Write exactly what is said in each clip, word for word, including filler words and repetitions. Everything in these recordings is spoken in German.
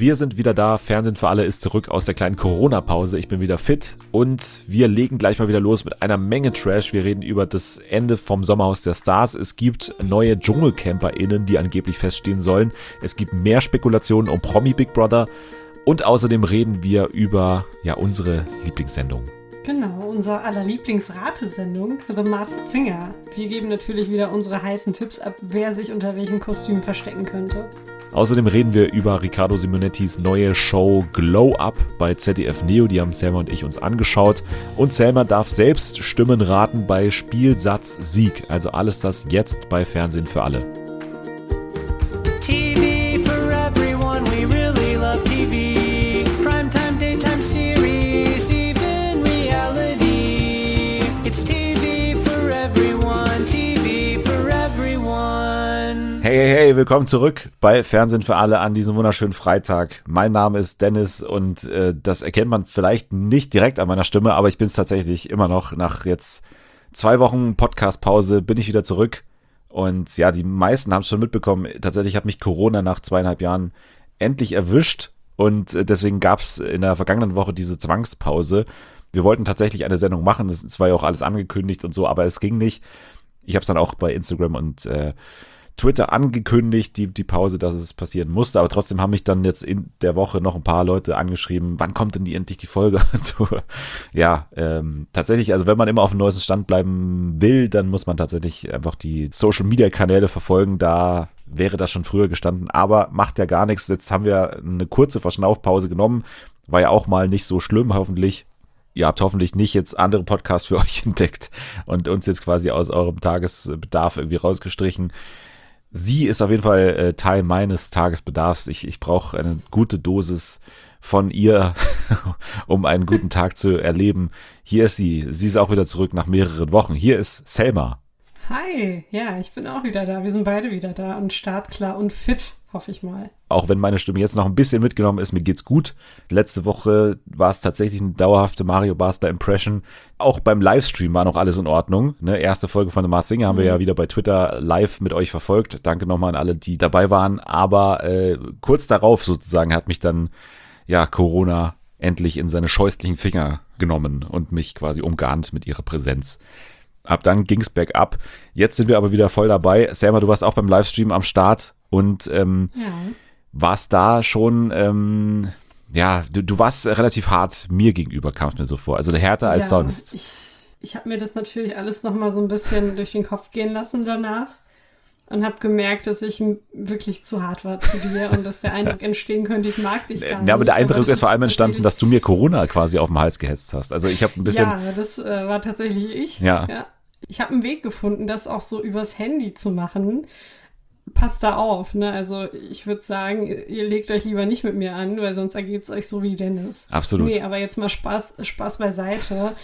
Wir sind wieder da, Fernsehen für alle ist zurück aus der kleinen Corona-Pause. Ich bin wieder fit und wir legen gleich mal wieder los mit einer Menge Trash. Wir reden über das Ende vom Sommerhaus der Stars. Es gibt neue DschungelcamperInnen, die angeblich feststehen sollen. Es gibt mehr Spekulationen um Promi Big Brother und außerdem reden wir über ja, unsere Lieblingssendung. Genau, unsere aller Lieblingsratesendung, The Masked Singer. Wir geben natürlich wieder unsere heißen Tipps ab, wer sich unter welchem Kostüm verstecken könnte. Außerdem reden wir über Riccardo Simonettis neue Show Glow Up bei Z D F Neo. Die haben Selma und ich uns angeschaut. Und Selma darf selbst Stimmen raten bei Spielsatz Sieg. Also alles das jetzt bei Fernsehen für alle. T V for everyone, we really love T V. Primetime, daytime series, even reality. It's T V for everyone, T V for everyone. Hey, hey, hey, willkommen zurück bei Fernsehen für alle an diesem wunderschönen Freitag. Mein Name ist Dennis und äh, das erkennt man vielleicht nicht direkt an meiner Stimme, aber ich bin es tatsächlich immer noch. Nach jetzt zwei Wochen Podcast-Pause bin ich wieder zurück. Und ja, die meisten haben es schon mitbekommen. Tatsächlich hat mich Corona nach zweieinhalb Jahren endlich erwischt. Und äh, deswegen gab es in der vergangenen Woche diese Zwangspause. Wir wollten tatsächlich eine Sendung machen. Es war ja auch alles angekündigt und so, aber es ging nicht. Ich habe es dann auch bei Instagram und äh, Twitter angekündigt, die, die Pause, dass es passieren musste, aber trotzdem haben mich dann jetzt in der Woche noch ein paar Leute angeschrieben, wann kommt denn die endlich die Folge? so, ja, ähm, tatsächlich, also wenn man immer auf dem neuesten Stand bleiben will, dann muss man tatsächlich einfach die Social-Media-Kanäle verfolgen, da wäre das schon früher gestanden, aber macht ja gar nichts, jetzt haben wir eine kurze Verschnaufpause genommen, war ja auch mal nicht so schlimm, hoffentlich. Ihr habt hoffentlich nicht jetzt andere Podcasts für euch entdeckt und uns jetzt quasi aus eurem Tagesbedarf irgendwie rausgestrichen. Sie ist auf jeden Fall äh, Teil meines Tagesbedarfs. Ich, ich brauche eine gute Dosis von ihr, um einen guten Tag zu erleben. Hier ist sie. Sie ist auch wieder zurück nach mehreren Wochen. Hier ist Selma. Hi, ja, ich bin auch wieder da. Wir sind beide wieder da und startklar und fit, hoffe ich mal. Auch wenn meine Stimme jetzt noch ein bisschen mitgenommen ist, mir geht's gut. Letzte Woche war es tatsächlich eine dauerhafte Mario Basler Impression. Auch beim Livestream war noch alles in Ordnung. Ne? Erste Folge von The Masked Singer haben wir ja wieder bei Twitter live mit euch verfolgt. Danke nochmal an alle, die dabei waren. Aber äh, kurz darauf sozusagen hat mich dann ja Corona endlich in seine scheußlichen Finger genommen und mich quasi umgarnt mit ihrer Präsenz. Ab dann ging's bergab. Jetzt sind wir aber wieder voll dabei. Selma, du warst auch beim Livestream am Start und ähm, ja. warst da schon, ähm, ja, du, du warst relativ hart mir gegenüber, kam es mir so vor. Also härter als ja, sonst. Ich, ich habe mir das natürlich alles nochmal so ein bisschen durch den Kopf gehen lassen danach und habe gemerkt, dass ich wirklich zu hart war zu dir und dass der Eindruck entstehen könnte, ich mag dich gar nicht. Ja, aber der Eindruck aber ist vor allem entstanden, dass du mir Corona quasi auf den Hals gehetzt hast. Also ich habe ein bisschen... Ja, das äh, war tatsächlich ich. Ja. ja. Ich habe einen Weg gefunden, das auch so übers Handy zu machen. Passt da auf, ne? Also ich würde sagen, ihr legt euch lieber nicht mit mir an, weil sonst ergeht es euch so wie Dennis. Absolut. Nee, aber jetzt mal Spaß, Spaß beiseite.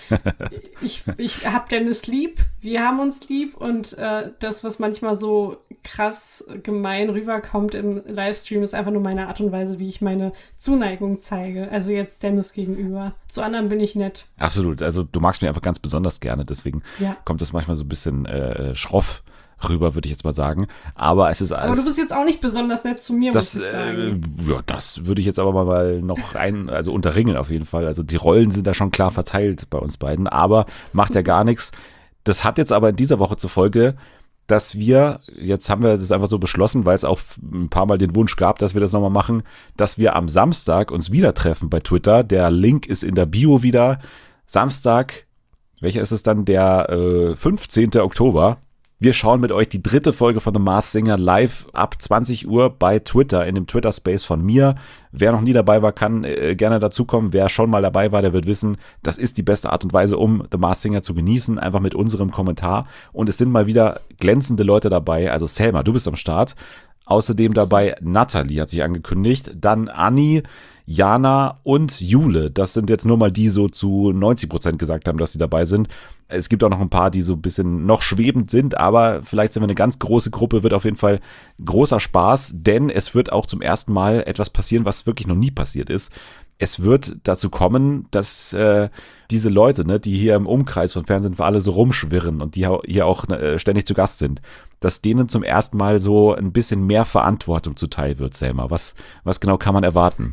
ich ich habe Dennis lieb, wir haben uns lieb und äh, das, was manchmal so krass gemein rüberkommt im Livestream, ist einfach nur meine Art und Weise, wie ich meine Zuneigung zeige. Also jetzt Dennis gegenüber. Zu anderen bin ich nett. Absolut. Also du magst mich einfach ganz besonders gerne, deswegen ja. kommt das manchmal so ein bisschen äh, schroff rüber, würde ich jetzt mal sagen. Aber es ist alles. Aber du bist jetzt auch nicht besonders nett zu mir, das, muss ich sagen. Äh, ja, das würde ich jetzt aber mal noch ein, also unterringeln auf jeden Fall. Also die Rollen sind da schon klar verteilt bei uns beiden, aber macht ja gar nichts. Das hat jetzt aber in dieser Woche zur Folge, dass wir, jetzt haben wir das einfach so beschlossen, weil es auch ein paar Mal den Wunsch gab, dass wir das nochmal machen, dass wir am Samstag uns wieder treffen bei Twitter. Der Link ist in der Bio wieder. Samstag, welcher ist es dann? Der äh, fünfzehnten Oktober. Wir schauen mit euch die dritte Folge von The Masked Singer live ab zwanzig Uhr bei Twitter, in dem Twitter-Space von mir. Wer noch nie dabei war, kann äh, gerne dazukommen. Wer schon mal dabei war, der wird wissen, das ist die beste Art und Weise, um The Masked Singer zu genießen, einfach mit unserem Kommentar. Und es sind mal wieder glänzende Leute dabei. Also Selma, du bist am Start. Außerdem dabei Natalie hat sich angekündigt. Dann Anni, Jana und Jule. Das sind jetzt nur mal die so zu neunzig Prozent gesagt haben, dass sie dabei sind. Es gibt auch noch ein paar, die so ein bisschen noch schwebend sind, aber vielleicht sind wir eine ganz große Gruppe, wird auf jeden Fall großer Spaß, denn es wird auch zum ersten Mal etwas passieren, was wirklich noch nie passiert ist. Es wird dazu kommen, dass äh, diese Leute, ne, die hier im Umkreis von Fernsehen für alle so rumschwirren und die hier auch äh, ständig zu Gast sind, dass denen zum ersten Mal so ein bisschen mehr Verantwortung zuteil wird, Selma. Was, was genau kann man erwarten?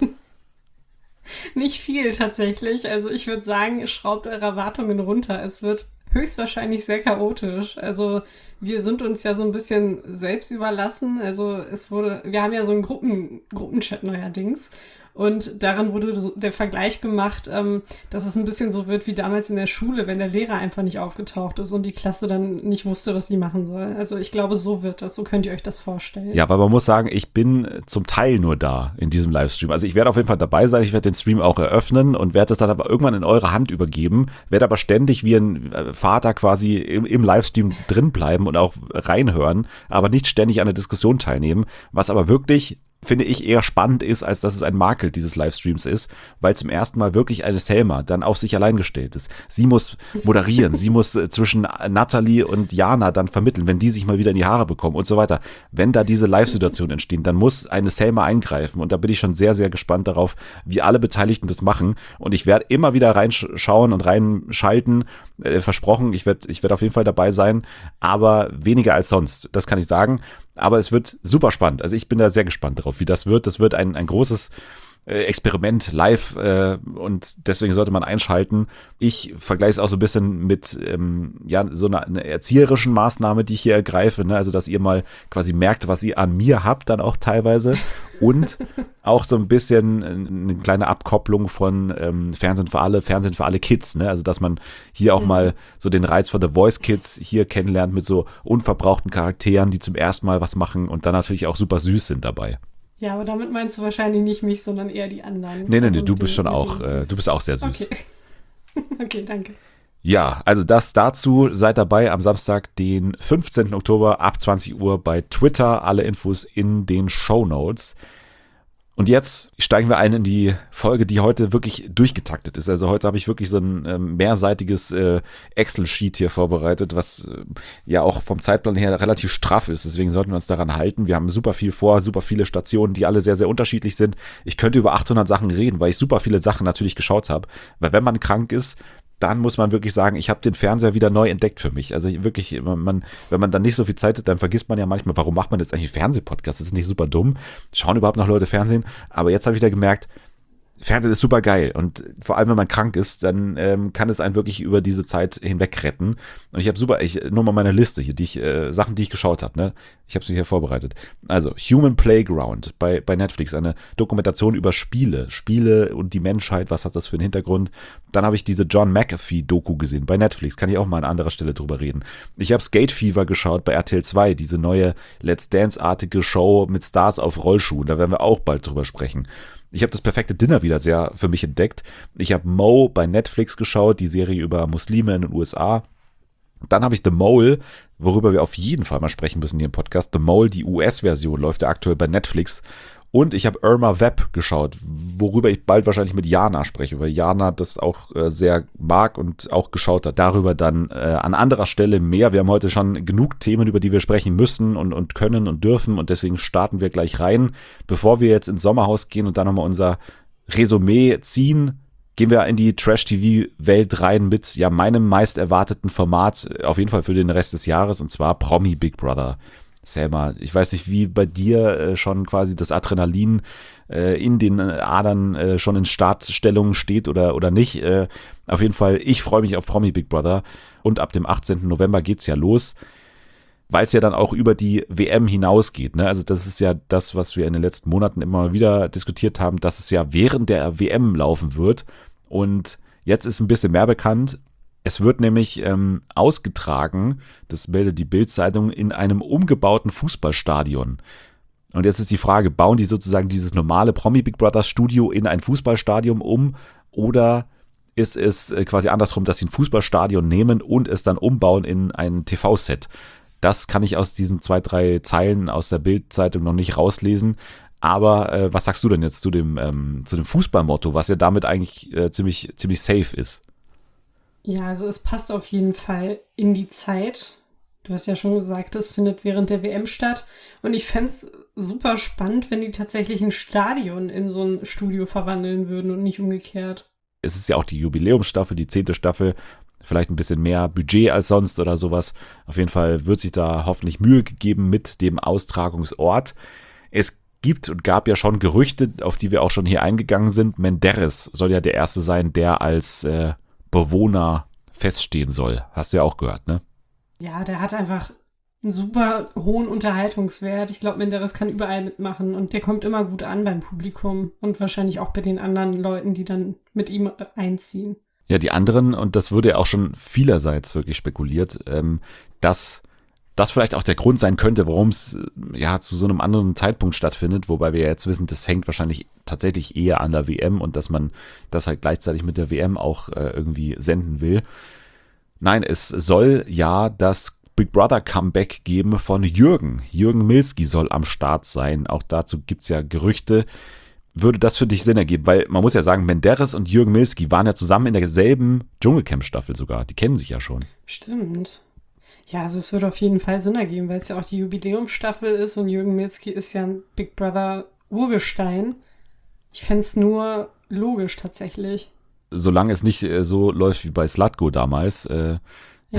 Nicht viel tatsächlich. Also ich würde sagen, schraubt eure Erwartungen runter. Es wird höchstwahrscheinlich sehr chaotisch. Also wir sind uns ja so ein bisschen selbst überlassen. Also es wurde, wir haben ja so einen Gruppen, Gruppenchat neuerdings. Und daran wurde der Vergleich gemacht, ähm, dass es ein bisschen so wird wie damals in der Schule, wenn der Lehrer einfach nicht aufgetaucht ist und die Klasse dann nicht wusste, was sie machen soll. Also ich glaube, so wird das. So könnt ihr euch das vorstellen. Ja, aber man muss sagen, ich bin zum Teil nur da in diesem Livestream. Also ich werde auf jeden Fall dabei sein. Ich werde den Stream auch eröffnen und werde das dann aber irgendwann in eure Hand übergeben. Werde aber ständig wie ein Vater quasi im, im Livestream drin bleiben und auch reinhören, aber nicht ständig an der Diskussion teilnehmen. Was aber wirklich, finde ich, eher spannend ist, als dass es ein Makel dieses Livestreams ist, weil zum ersten Mal wirklich eine Selma dann auf sich allein gestellt ist. Sie muss moderieren, sie muss äh, zwischen Natalie und Jana dann vermitteln, wenn die sich mal wieder in die Haare bekommen und so weiter. Wenn da diese Live-Situationen entstehen, dann muss eine Selma eingreifen und da bin ich schon sehr, sehr gespannt darauf, wie alle Beteiligten das machen und ich werde immer wieder reinschauen und reinschalten, äh, versprochen, ich werde ich werd auf jeden Fall dabei sein, aber weniger als sonst, das kann ich sagen. Aber es wird super spannend. Also ich bin da sehr gespannt drauf, wie das wird. Das wird ein, ein großes äh, Experiment live äh, und deswegen sollte man einschalten. Ich vergleiche es auch so ein bisschen mit ähm, ja, so einer, einer erzieherischen Maßnahme, die ich hier ergreife. Ne? Also dass ihr mal quasi merkt, was ihr an mir habt, dann auch teilweise. Und auch so ein bisschen eine kleine Abkopplung von ähm, Fernsehen für alle, Fernsehen für alle Kids, ne? Also dass man hier auch mhm. mal so den Reiz von The Voice Kids hier kennenlernt mit so unverbrauchten Charakteren, die zum ersten Mal was machen und dann natürlich auch super süß sind dabei. Ja, aber damit meinst du wahrscheinlich nicht mich, sondern eher die anderen. Nee, nee, also nee, du bist die, schon auch, äh, du bist auch sehr süß. Okay, okay, danke. Ja, also das dazu. Seid dabei am Samstag, den fünfzehnten Oktober ab zwanzig Uhr bei Twitter. Alle Infos in den Shownotes. Und jetzt steigen wir ein in die Folge, die heute wirklich durchgetaktet ist. Also heute habe ich wirklich so ein äh, mehrseitiges äh, Excel-Sheet hier vorbereitet, was äh, ja auch vom Zeitplan her relativ straff ist. Deswegen sollten wir uns daran halten. Wir haben super viel vor, super viele Stationen, die alle sehr, sehr unterschiedlich sind. Ich könnte über achthundert Sachen reden, weil ich super viele Sachen natürlich geschaut habe. Weil wenn man krank ist, dann muss man wirklich sagen, ich habe den Fernseher wieder neu entdeckt für mich. Also wirklich, man, wenn man dann nicht so viel Zeit hat, dann vergisst man ja manchmal, warum macht man jetzt eigentlich einen Fernsehpodcast? Das ist nicht super dumm. Schauen überhaupt noch Leute Fernsehen? Aber jetzt habe ich da gemerkt, Fernsehen ist super geil und vor allem, wenn man krank ist, dann ähm, kann es einen wirklich über diese Zeit hinweg retten. Und ich habe super, ich nur mal meine Liste hier, die ich, äh, Sachen, die ich geschaut habe, ne? Ich habe es mir hier vorbereitet. Also, Human Playground bei, bei Netflix, eine Dokumentation über Spiele, Spiele und die Menschheit, was hat das für einen Hintergrund? Dann habe ich diese John McAfee-Doku gesehen bei Netflix, kann ich auch mal an anderer Stelle drüber reden. Ich habe Skate Fever geschaut bei R T L zwei, diese neue Let's Dance-artige Show mit Stars auf Rollschuhen, da werden wir auch bald drüber sprechen. Ich habe das perfekte Dinner wieder sehr für mich entdeckt. Ich habe Mo bei Netflix geschaut, die Serie über Muslime in den U S A. Dann habe ich The Mole, worüber wir auf jeden Fall mal sprechen müssen hier im Podcast. The Mole, die U S-Version, läuft ja aktuell bei Netflix. Und ich habe Irma Webb geschaut, worüber ich bald wahrscheinlich mit Jana spreche, weil Jana das auch äh, sehr mag und auch geschaut hat. Darüber dann äh, an anderer Stelle mehr. Wir haben heute schon genug Themen, über die wir sprechen müssen und, und können und dürfen. Und deswegen starten wir gleich rein. Bevor wir jetzt ins Sommerhaus gehen und dann nochmal unser Resümee ziehen, gehen wir in die Trash-T V-Welt rein mit ja meinem meist erwarteten Format, auf jeden Fall für den Rest des Jahres, und zwar Promi Big Brother. Selma, ich weiß nicht, wie bei dir äh, schon quasi das Adrenalin äh, in den Adern äh, schon in Startstellung steht oder, oder nicht. Äh, auf jeden Fall, ich freue mich auf Promi Big Brother und ab dem achtzehnten November geht's ja los, weil es ja dann auch über die W M hinausgeht. Ne? Also das ist ja das, was wir in den letzten Monaten immer wieder diskutiert haben, dass es ja während der W M laufen wird, und jetzt ist ein bisschen mehr bekannt. Es wird nämlich ähm, ausgetragen, das meldet die Bild-Zeitung, in einem umgebauten Fußballstadion. Und jetzt ist die Frage, bauen die sozusagen dieses normale Promi Big Brother Studio in ein Fußballstadion um, oder ist es äh, quasi andersrum, dass sie ein Fußballstadion nehmen und es dann umbauen in ein T V-Set? Das kann ich aus diesen zwei, drei Zeilen aus der Bild-Zeitung noch nicht rauslesen. Aber äh, was sagst du denn jetzt zu dem, ähm, zu dem Fußballmotto, was ja damit eigentlich äh, ziemlich, ziemlich safe ist? Ja, also es passt auf jeden Fall in die Zeit. Du hast ja schon gesagt, es findet während der W M statt. Und ich fände es super spannend, wenn die tatsächlich ein Stadion in so ein Studio verwandeln würden und nicht umgekehrt. Es ist ja auch die Jubiläumsstaffel, die zehnte Staffel. Vielleicht ein bisschen mehr Budget als sonst oder sowas. Auf jeden Fall wird sich da hoffentlich Mühe gegeben mit dem Austragungsort. Es gibt und gab ja schon Gerüchte, auf die wir auch schon hier eingegangen sind. Menderes soll ja der Erste sein, der als äh, Bewohner feststehen soll. Hast du ja auch gehört, ne? Ja, der hat einfach einen super hohen Unterhaltungswert. Ich glaube, Menderes kann überall mitmachen und der kommt immer gut an beim Publikum und wahrscheinlich auch bei den anderen Leuten, die dann mit ihm einziehen. Ja, die anderen, und das wurde ja auch schon vielerseits wirklich spekuliert, ähm, dass das vielleicht auch der Grund sein könnte, warum es ja zu so einem anderen Zeitpunkt stattfindet, wobei wir ja jetzt wissen, das hängt wahrscheinlich tatsächlich eher an der W M und dass man das halt gleichzeitig mit der W M auch äh, irgendwie senden will. Nein, es soll ja das Big Brother Comeback geben von Jürgen. Jürgen Milski soll am Start sein. Auch dazu gibt es ja Gerüchte. Würde das für dich Sinn ergeben? Weil man muss ja sagen, Menderes und Jürgen Milski waren ja zusammen in derselben Dschungelcamp-Staffel sogar. Die kennen sich ja schon. Stimmt. Ja, also es würde auf jeden Fall Sinn ergeben, weil es ja auch die Jubiläumsstaffel ist und Jürgen Milski ist ja ein Big Brother Urgestein. Ich fände es nur logisch tatsächlich. Solange es nicht äh, so läuft wie bei Slutko damals. Äh, Ja.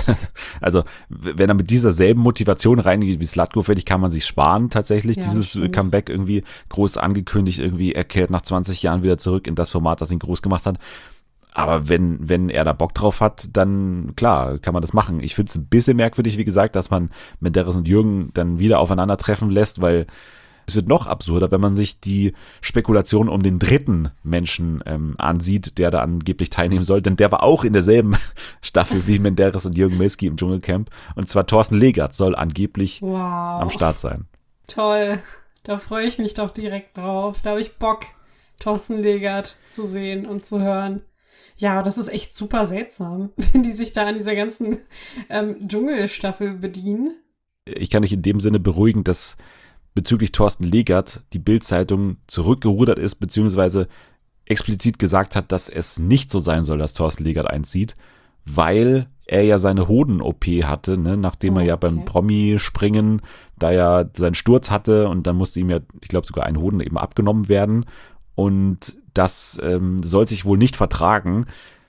Also, wenn er mit dieser selben Motivation reingeht wie Slutko, finde ich, kann man sich sparen tatsächlich. Ja, Dieses stimmt. Comeback irgendwie groß angekündigt, irgendwie er kehrt nach zwanzig Jahren wieder zurück in das Format, das ihn groß gemacht hat. Aber wenn, wenn er da Bock drauf hat, dann klar, kann man das machen. Ich finde es ein bisschen merkwürdig, wie gesagt, dass man Menderes und Jürgen dann wieder aufeinandertreffen lässt, weil es wird noch absurder, wenn man sich die Spekulation um den dritten Menschen ähm, ansieht, der da angeblich teilnehmen soll. Denn der war auch in derselben Staffel wie Menderes und Jürgen Milski im Dschungelcamp. Und zwar Thorsten Legert soll angeblich Wow. am Start sein. Toll. Da freue ich mich doch direkt drauf. Da habe ich Bock, Thorsten Legert zu sehen und zu hören. Ja, das ist echt super seltsam, wenn die sich da an dieser ganzen ähm, Dschungelstaffel bedienen. Ich kann dich in dem Sinne beruhigen, dass bezüglich Thorsten Legert die Bild-Zeitung zurückgerudert ist, beziehungsweise explizit gesagt hat, dass es nicht so sein soll, dass Thorsten Legert einzieht, weil er ja seine Hoden-O P hatte, ne, nachdem Oh, er ja okay. beim Promi-Springen da ja seinen Sturz hatte und dann musste ihm ja, ich glaube, sogar ein Hoden eben abgenommen werden und das ähm, soll sich wohl nicht vertragen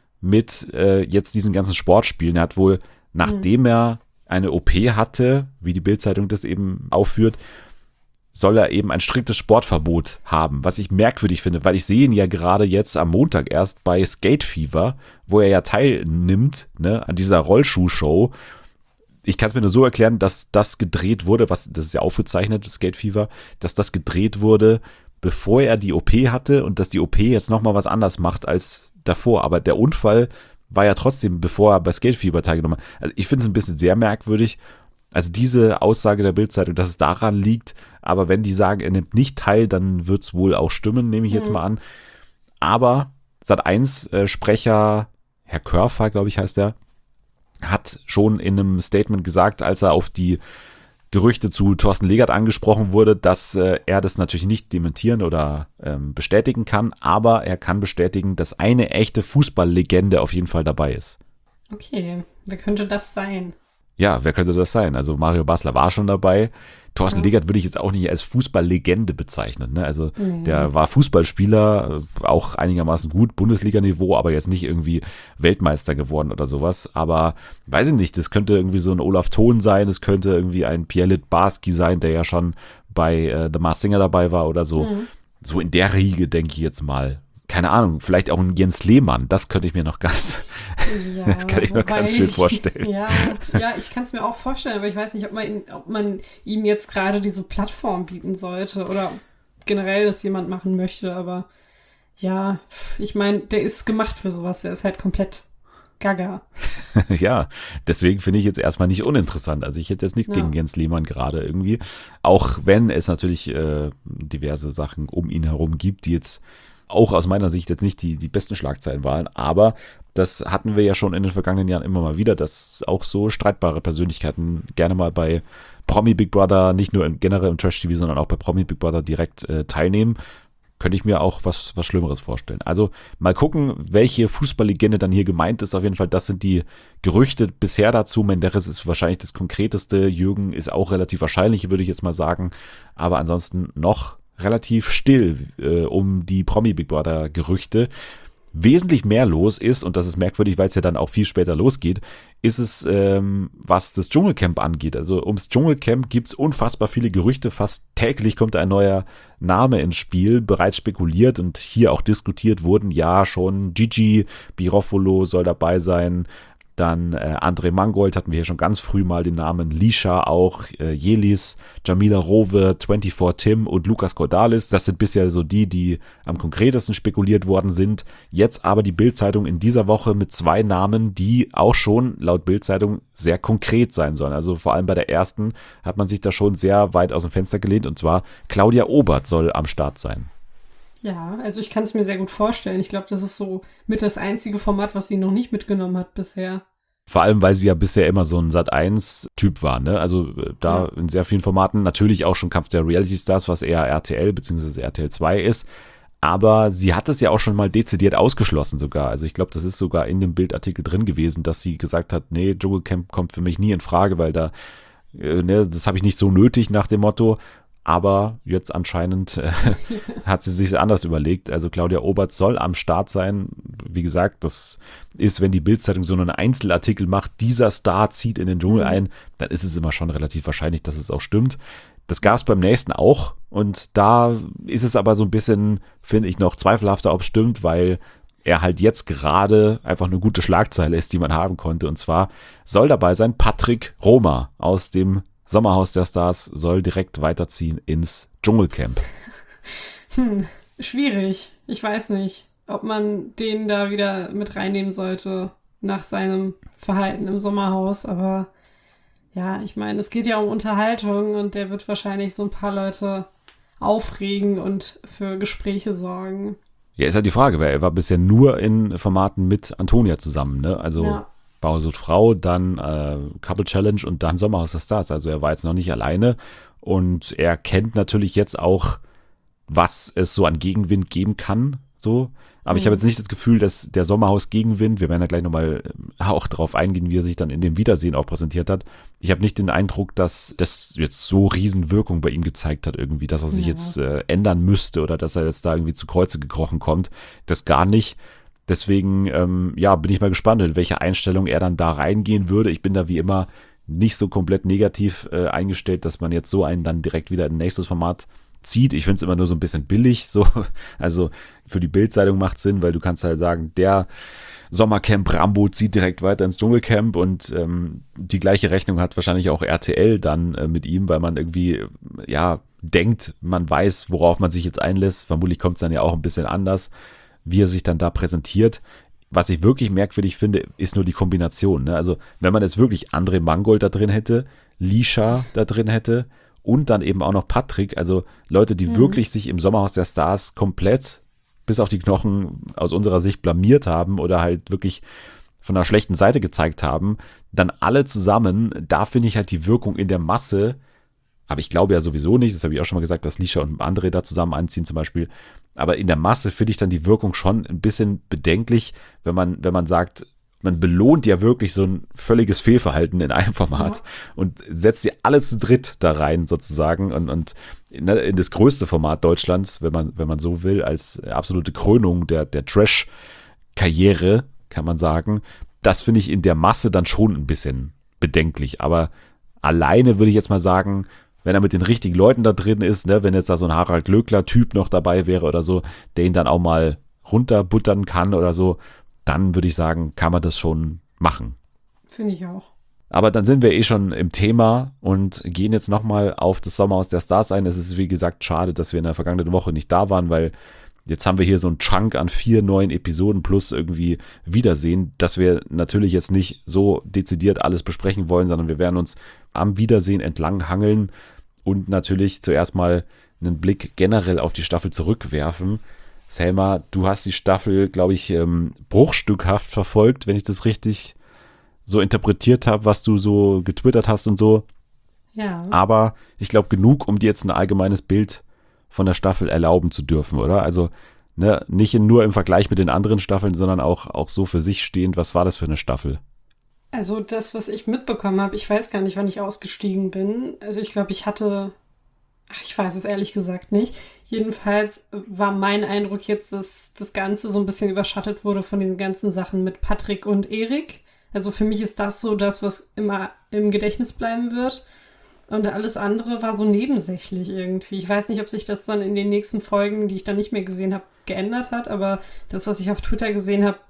mit äh, jetzt diesen ganzen Sportspielen. Er hat wohl, nachdem er eine O P hatte, wie die Bild-Zeitung das eben aufführt, soll er eben ein striktes Sportverbot haben, was ich merkwürdig finde, weil ich sehe ihn ja gerade jetzt am Montag erst bei Skate Fever, wo er ja teilnimmt, ne, an dieser Rollschuh-Show. Ich kann es mir nur so erklären, dass das gedreht wurde, was, das ist ja aufgezeichnet, Skate Fever, dass das gedreht wurde, bevor er die O P hatte und dass die O P jetzt nochmal was anders macht als davor. Aber der Unfall war ja trotzdem, bevor er bei Skate Fever teilgenommen hat. Also ich finde es ein bisschen sehr merkwürdig. Also diese Aussage der Bild-Zeitung, dass es daran liegt, aber wenn die sagen, er nimmt nicht teil, dann wird es wohl auch stimmen, nehme ich jetzt Mhm. mal an. Aber Sat eins äh, Sprecher, Herr Körfer, glaube ich, heißt er, hat schon in einem Statement gesagt, als er auf die Gerüchte zu Thorsten Legert angesprochen wurde, dass äh, er das natürlich nicht dementieren oder ähm, bestätigen kann, aber er kann bestätigen, dass eine echte Fußballlegende auf jeden Fall dabei ist. Okay, wer könnte das sein? Ja, wer könnte das sein? Also Mario Basler war schon dabei. Thorsten Ja. Legert würde ich jetzt auch nicht als Fußballlegende bezeichnen. Ne? Also Nee. der war Fußballspieler, äh, auch einigermaßen gut, Bundesliga-Niveau, aber jetzt nicht irgendwie Weltmeister geworden oder sowas. Aber weiß ich nicht, das könnte irgendwie so ein Olaf Thon sein, das könnte irgendwie ein Pierre Littbarski sein, der ja schon bei äh, The Masked Singer dabei war oder so. Mhm. So in der Riege, denke ich jetzt mal. Keine Ahnung, vielleicht auch ein Jens Lehmann, das könnte ich mir noch ganz, Ja, das kann ich mir wobei ganz schön ich- vorstellen. Ja, ja, ich kann es mir auch vorstellen, aber ich weiß nicht, ob man, ihn, ob man ihm jetzt gerade diese Plattform bieten sollte oder generell das jemand machen möchte, aber ja, ich meine, der ist gemacht für sowas, der ist halt komplett gaga. Ja, deswegen finde ich jetzt erstmal nicht uninteressant. Also ich hätte jetzt nichts Ja. gegen Jens Lehmann gerade irgendwie. Auch wenn es natürlich äh, diverse Sachen um ihn herum gibt, die jetzt auch aus meiner Sicht jetzt nicht die, die besten Schlagzeilen waren. Aber Das hatten wir ja schon in den vergangenen Jahren immer mal wieder, dass auch so streitbare Persönlichkeiten gerne mal bei Promi Big Brother, nicht nur im, generell im Trash-T V, sondern auch bei Promi Big Brother direkt äh, teilnehmen. Könnte ich mir auch was, was Schlimmeres vorstellen. Also mal gucken, welche Fußballlegende dann hier gemeint ist. Auf jeden Fall, das sind die Gerüchte bisher dazu. Menderes ist wahrscheinlich das Konkreteste. Jürgen ist auch relativ wahrscheinlich, würde ich jetzt mal sagen. Aber ansonsten noch relativ still äh, um die Promi Big Brother Gerüchte. Wesentlich mehr los ist, und das ist merkwürdig, weil es ja dann auch viel später losgeht, ist es, ähm, was das Dschungelcamp angeht. Also ums Dschungelcamp gibt es unfassbar viele Gerüchte. Fast täglich kommt ein neuer Name ins Spiel. Bereits spekuliert und hier auch diskutiert wurden ja schon Gigi Birofolo soll dabei sein. Dann äh, André Mangold hatten wir hier schon ganz früh mal den Namen, Lisha auch, äh, Jelis, Jamila Rowe, vierundzwanzig Tim und Lukas Cordalis. Das sind bisher so die, die am konkretesten spekuliert worden sind. Jetzt aber die Bild-Zeitung in dieser Woche mit zwei Namen, die auch schon laut Bild-Zeitung sehr konkret sein sollen. Also vor allem bei der ersten hat man sich da schon sehr weit aus dem Fenster gelehnt, und zwar Claudia Obert soll am Start sein. Ja, also ich kann es mir sehr gut vorstellen. Ich glaube, das ist so mit das einzige Format, was sie noch nicht mitgenommen hat bisher. Vor allem, weil sie ja bisher immer so ein Sat eins Typ war, ne? Also äh, da ja. in sehr vielen Formaten, natürlich auch schon Kampf der Reality Stars, was eher R T L bzw. R T L zwei ist. Aber sie hat es ja auch schon mal dezidiert ausgeschlossen sogar. Also ich glaube, das ist sogar in dem Bildartikel drin gewesen, dass sie gesagt hat, nee, Dschungelcamp kommt für mich nie in Frage, weil da, äh, ne, das habe ich nicht so nötig nach dem Motto. Aber jetzt anscheinend äh, hat sie sich anders überlegt. Also Claudia Obert soll am Start sein. Wie gesagt, das ist, wenn die Bild-Zeitung so einen Einzelartikel macht, dieser Star zieht in den Dschungel ein, dann ist es immer schon relativ wahrscheinlich, dass es auch stimmt. Das gab es beim nächsten auch. Und da ist es aber so ein bisschen, finde ich, noch zweifelhafter, ob es stimmt, weil er halt jetzt gerade einfach eine gute Schlagzeile ist, die man haben konnte. Und zwar soll dabei sein Patrick Roma aus dem Sommerhaus der Stars, soll direkt weiterziehen ins Dschungelcamp. Hm, schwierig. Ich weiß nicht, ob man den da wieder mit reinnehmen sollte nach seinem Verhalten im Sommerhaus. Aber ja, ich meine, es geht ja um Unterhaltung und der wird wahrscheinlich so ein paar Leute aufregen und für Gespräche sorgen. Ja, ist halt die Frage, weil er war bisher nur in Formaten mit Antonia zusammen, ne? Also ja. Bauer sucht Frau, dann äh, Couple Challenge und dann Sommerhaus der Stars. Also er war jetzt noch nicht alleine und er kennt natürlich jetzt auch, was es so an Gegenwind geben kann. So. Aber mhm. ich habe jetzt nicht das Gefühl, dass der Sommerhaus-Gegenwind, wir werden ja gleich nochmal auch darauf eingehen, wie er sich dann in dem Wiedersehen auch präsentiert hat. Ich habe nicht den Eindruck, dass das jetzt so Riesenwirkung bei ihm gezeigt hat irgendwie, dass er sich ja. jetzt äh, ändern müsste oder dass er jetzt da irgendwie zu Kreuze gekrochen kommt. Das gar nicht. Deswegen, ähm, ja, bin ich mal gespannt, in welche Einstellung er dann da reingehen würde. Ich bin da wie immer nicht so komplett negativ äh, eingestellt, dass man jetzt so einen dann direkt wieder in ein nächstes Format zieht. Ich finde es immer nur so ein bisschen billig. So. Also für die Bild-Zeitung macht es Sinn, weil du kannst halt sagen, der Sommercamp Rambo zieht direkt weiter ins Dschungelcamp und ähm, die gleiche Rechnung hat wahrscheinlich auch R T L dann äh, mit ihm, weil man irgendwie, ja, denkt, man weiß, worauf man sich jetzt einlässt. Vermutlich kommt es dann ja auch ein bisschen anders, wie er sich dann da präsentiert. Was ich wirklich merkwürdig finde, ist nur die Kombination. Ne? Also wenn man jetzt wirklich André Mangold da drin hätte, Lisha da drin hätte und dann eben auch noch Patrick, also Leute, die mhm. wirklich sich im Sommerhaus der Stars komplett bis auf die Knochen aus unserer Sicht blamiert haben oder halt wirklich von einer schlechten Seite gezeigt haben, dann alle zusammen, da finde ich halt die Wirkung in der Masse, aber ich glaube ja sowieso nicht, das habe ich auch schon mal gesagt, dass Lisha und André da zusammen anziehen zum Beispiel, aber in der Masse finde ich dann die Wirkung schon ein bisschen bedenklich, wenn man, wenn man sagt, man belohnt ja wirklich so ein völliges Fehlverhalten in einem Format ja. und setzt sie alle zu dritt da rein sozusagen und, und in, in das größte Format Deutschlands, wenn man, wenn man so will, als absolute Krönung der, der Trash-Karriere, kann man sagen. Das finde ich in der Masse dann schon ein bisschen bedenklich, aber alleine würde ich jetzt mal sagen, wenn er mit den richtigen Leuten da drin ist, ne, wenn jetzt da so ein Harald Glöckler-Typ noch dabei wäre oder so, der ihn dann auch mal runterbuttern kann oder so, dann würde ich sagen, kann man das schon machen. Finde ich auch. Aber dann sind wir eh schon im Thema und gehen jetzt nochmal auf das Sommerhaus der Stars ein. Es ist, wie gesagt, schade, dass wir in der vergangenen Woche nicht da waren, weil jetzt haben wir hier so einen Chunk an vier neuen Episoden plus irgendwie Wiedersehen, dass wir natürlich jetzt nicht so dezidiert alles besprechen wollen, sondern wir werden uns am Wiedersehen entlang hangeln und natürlich zuerst mal einen Blick generell auf die Staffel zurückwerfen. Selma, du hast die Staffel, glaube ich, ähm, bruchstückhaft verfolgt, wenn ich das richtig so interpretiert habe, was du so getwittert hast und so. Ja. Aber ich glaube genug, um dir jetzt ein allgemeines Bild von der Staffel erlauben zu dürfen, oder? Also ne, nicht nur im Vergleich mit den anderen Staffeln, sondern auch, auch so für sich stehend. Was war das für eine Staffel? Also das, was ich mitbekommen habe, ich weiß gar nicht, wann ich ausgestiegen bin. Also ich glaube, ich hatte, ach, ich weiß es ehrlich gesagt nicht. Jedenfalls war mein Eindruck jetzt, dass das Ganze so ein bisschen überschattet wurde von diesen ganzen Sachen mit Patrick und Erik. Also für mich ist das so das, was immer im Gedächtnis bleiben wird. Und alles andere war so nebensächlich irgendwie. Ich weiß nicht, ob sich das dann in den nächsten Folgen, die ich dann nicht mehr gesehen habe, geändert hat. Aber das, was ich auf Twitter gesehen habe,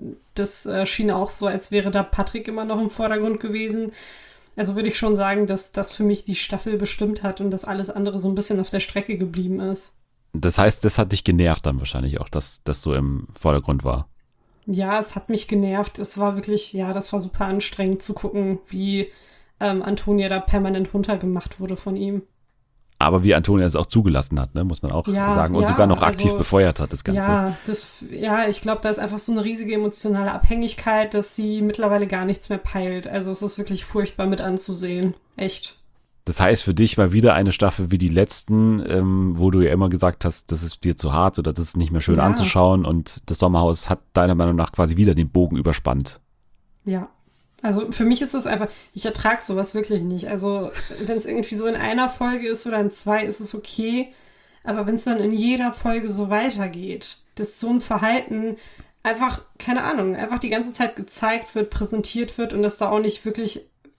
das äh, schien auch so, als wäre da Patrick immer noch im Vordergrund gewesen. Also würde ich schon sagen, dass das für mich die Staffel bestimmt hat und dass alles andere so ein bisschen auf der Strecke geblieben ist. Das heißt, das hat dich genervt dann wahrscheinlich auch, dass das so im Vordergrund war. Ja, es hat mich genervt. Es war wirklich, ja, das war super anstrengend zu gucken, wie ähm, Antonia da permanent runtergemacht wurde von ihm. Aber wie Antonia es auch zugelassen hat, ne, muss man auch Ja, sagen. Und ja, sogar noch aktiv also, befeuert hat, das Ganze. Ja, das, ja, ich glaube, da ist einfach so eine riesige emotionale Abhängigkeit, dass sie mittlerweile gar nichts mehr peilt. Also es ist wirklich furchtbar mit anzusehen. Echt. Das heißt für dich mal wieder eine Staffel wie die letzten, ähm, wo du ja immer gesagt hast, das ist dir zu hart oder das ist nicht mehr schön Ja. anzuschauen, und das Sommerhaus hat deiner Meinung nach quasi wieder den Bogen überspannt. Ja. Also für mich ist es einfach, ich ertrage sowas wirklich nicht. Also wenn es irgendwie so in einer Folge ist oder in zwei, ist es okay. Aber wenn es dann in jeder Folge so weitergeht, dass so ein Verhalten einfach, keine Ahnung, einfach die ganze Zeit gezeigt wird, präsentiert wird und dass da auch nicht wirklich,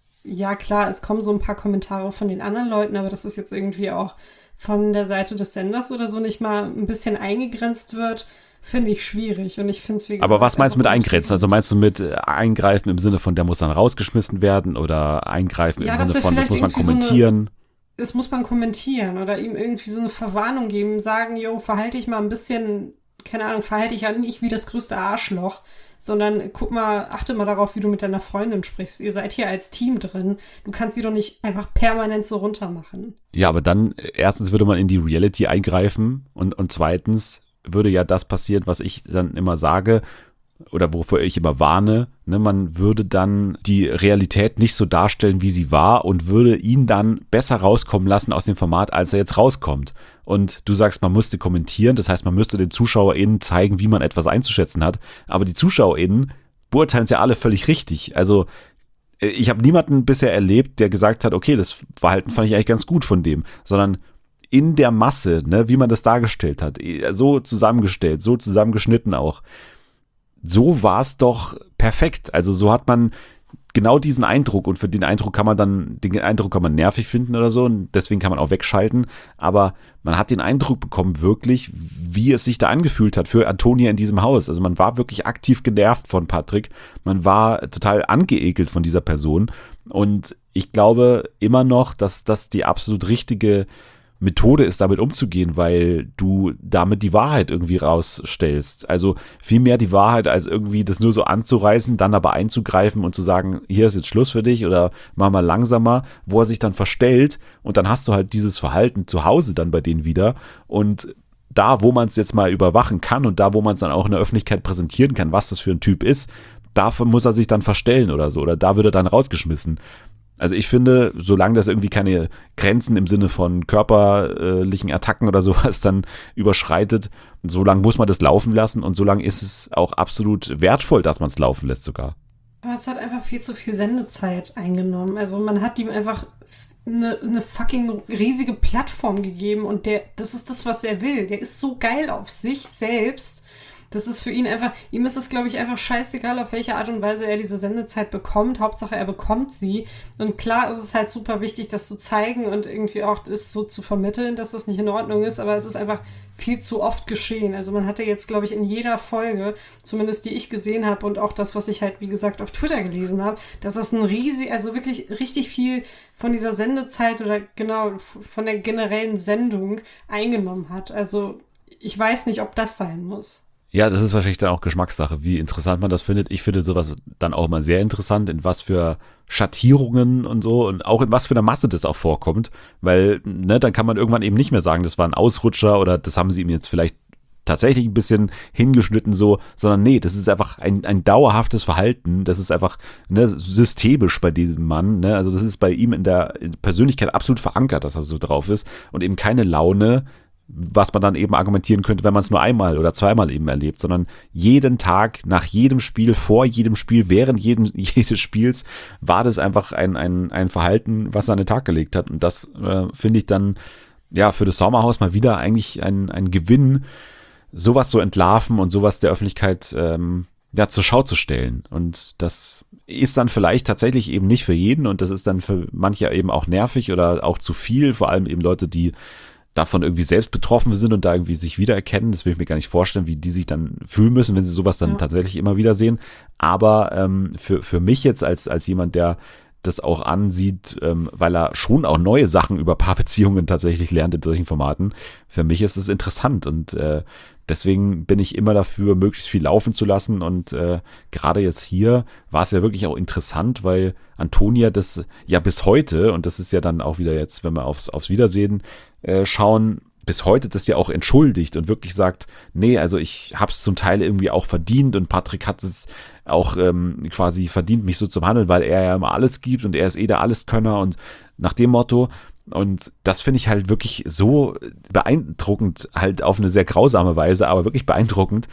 ja klar, es kommen so ein paar Kommentare von den anderen Leuten, aber das ist jetzt irgendwie auch von der Seite des Senders oder so nicht mal ein bisschen eingegrenzt wird, finde ich schwierig. Und ich finde es wie gesagt, Aber was meinst du mit einfach eingrenzen? Also meinst du mit äh, eingreifen im Sinne von, der muss dann rausgeschmissen werden, oder eingreifen Ja, im dass Sinne er von, das vielleicht muss man irgendwie so eine- kommentieren? Das muss man kommentieren oder ihm irgendwie so eine Verwarnung geben, sagen, jo, verhalte dich mal ein bisschen, keine Ahnung, verhalte dich ja nicht wie das größte Arschloch, sondern guck mal, achte mal darauf, wie du mit deiner Freundin sprichst. Ihr seid hier als Team drin. Du kannst sie doch nicht einfach permanent so runtermachen. Ja, aber dann, äh, erstens würde man in die Reality eingreifen, und, und zweitens würde ja das passieren, was ich dann immer sage oder wovor ich immer warne, ne, man würde dann die Realität nicht so darstellen, wie sie war, und würde ihn dann besser rauskommen lassen aus dem Format, als er jetzt rauskommt. Und du sagst, man müsste kommentieren, das heißt, man müsste den ZuschauerInnen zeigen, wie man etwas einzuschätzen hat, aber die ZuschauerInnen beurteilen es ja alle völlig richtig. Also ich habe niemanden bisher erlebt, der gesagt hat, okay, das Verhalten fand ich eigentlich ganz gut von dem, sondern in der Masse, ne, wie man das dargestellt hat, so zusammengestellt, so zusammengeschnitten auch, so war es doch perfekt. Also so hat man genau diesen Eindruck, und für den Eindruck kann man dann, den Eindruck kann man nervig finden oder so, und deswegen kann man auch wegschalten, aber man hat den Eindruck bekommen wirklich, wie es sich da angefühlt hat für Antonia in diesem Haus. Also man war wirklich aktiv genervt von Patrick, man war total angeekelt von dieser Person, und ich glaube immer noch, dass das die absolut richtige Methode ist, damit umzugehen, weil du damit die Wahrheit irgendwie rausstellst. Also viel mehr die Wahrheit, als irgendwie das nur so anzureißen, dann aber einzugreifen und zu sagen, hier ist jetzt Schluss für dich oder mach mal langsamer, wo er sich dann verstellt, und dann hast du halt dieses Verhalten zu Hause dann bei denen wieder, und da, wo man es jetzt mal überwachen kann und da, wo man es dann auch in der Öffentlichkeit präsentieren kann, was das für ein Typ ist, dafür muss er sich dann verstellen oder so, oder da wird er dann rausgeschmissen. Also ich finde, solange das irgendwie keine Grenzen im Sinne von körperlichen Attacken oder sowas dann überschreitet, solange muss man das laufen lassen, und solange ist es auch absolut wertvoll, dass man es laufen lässt sogar. Aber es hat einfach viel zu viel Sendezeit eingenommen. Also man hat ihm einfach eine, eine fucking riesige Plattform gegeben, und der, das ist das, was er will. Der ist so geil auf sich selbst. Das ist für ihn einfach, ihm ist es, glaube ich, einfach scheißegal, auf welche Art und Weise er diese Sendezeit bekommt. Hauptsache, er bekommt sie. Und klar ist es halt super wichtig, das zu zeigen und irgendwie auch das so zu vermitteln, dass das nicht in Ordnung ist. Aber es ist einfach viel zu oft geschehen. Also man hatte jetzt, glaube ich, in jeder Folge, zumindest die ich gesehen habe und auch das, was ich halt, wie gesagt, auf Twitter gelesen habe, dass das ein riesig, also wirklich richtig viel von dieser Sendezeit oder genau von der generellen Sendung eingenommen hat. Also ich weiß nicht, ob das sein muss. Ja, das ist wahrscheinlich dann auch Geschmackssache, wie interessant man das findet. Ich finde sowas dann auch mal sehr interessant, in was für Schattierungen und so, und auch in was für einer Masse das auch vorkommt, weil, ne, dann kann man irgendwann eben nicht mehr sagen, das war ein Ausrutscher oder das haben sie ihm jetzt vielleicht tatsächlich ein bisschen hingeschnitten so, sondern nee, das ist einfach ein, ein dauerhaftes Verhalten, das ist einfach ne, systemisch bei diesem Mann, ne? Also das ist bei ihm in der Persönlichkeit absolut verankert, dass er so drauf ist und eben keine Laune, was man dann eben argumentieren könnte, wenn man es nur einmal oder zweimal eben erlebt, sondern jeden Tag, nach jedem Spiel, vor jedem Spiel, während jedem, jedes Spiels war das einfach ein, ein, ein Verhalten, was er an den Tag gelegt hat und das äh, finde ich dann ja für das Sommerhaus mal wieder eigentlich ein, ein Gewinn, sowas zu entlarven und sowas der Öffentlichkeit ähm, ja, zur Schau zu stellen. Und das ist dann vielleicht tatsächlich eben nicht für jeden und das ist dann für manche eben auch nervig oder auch zu viel, vor allem eben Leute, die davon irgendwie selbst betroffen sind und da irgendwie sich wiedererkennen. Das will ich mir gar nicht vorstellen, wie die sich dann fühlen müssen, wenn sie sowas dann ja. tatsächlich immer wieder sehen. Aber ähm, für, für mich jetzt als, als jemand, der das auch ansieht, ähm, weil er schon auch neue Sachen über Paarbeziehungen tatsächlich lernt in solchen Formaten. Für mich ist es interessant und äh, deswegen bin ich immer dafür, möglichst viel laufen zu lassen und äh, gerade jetzt hier war es ja wirklich auch interessant, weil Antonia das ja bis heute, und das ist ja dann auch wieder jetzt, wenn wir aufs, aufs Wiedersehen äh, schauen, bis heute das ja auch entschuldigt und wirklich sagt, nee, also ich habe es zum Teil irgendwie auch verdient und Patrick hat es auch ähm, quasi verdient, mich so zu behandeln, weil er ja immer alles gibt und er ist eh der Alleskönner und nach dem Motto. Und das finde ich halt wirklich so beeindruckend, halt auf eine sehr grausame Weise, aber wirklich beeindruckend,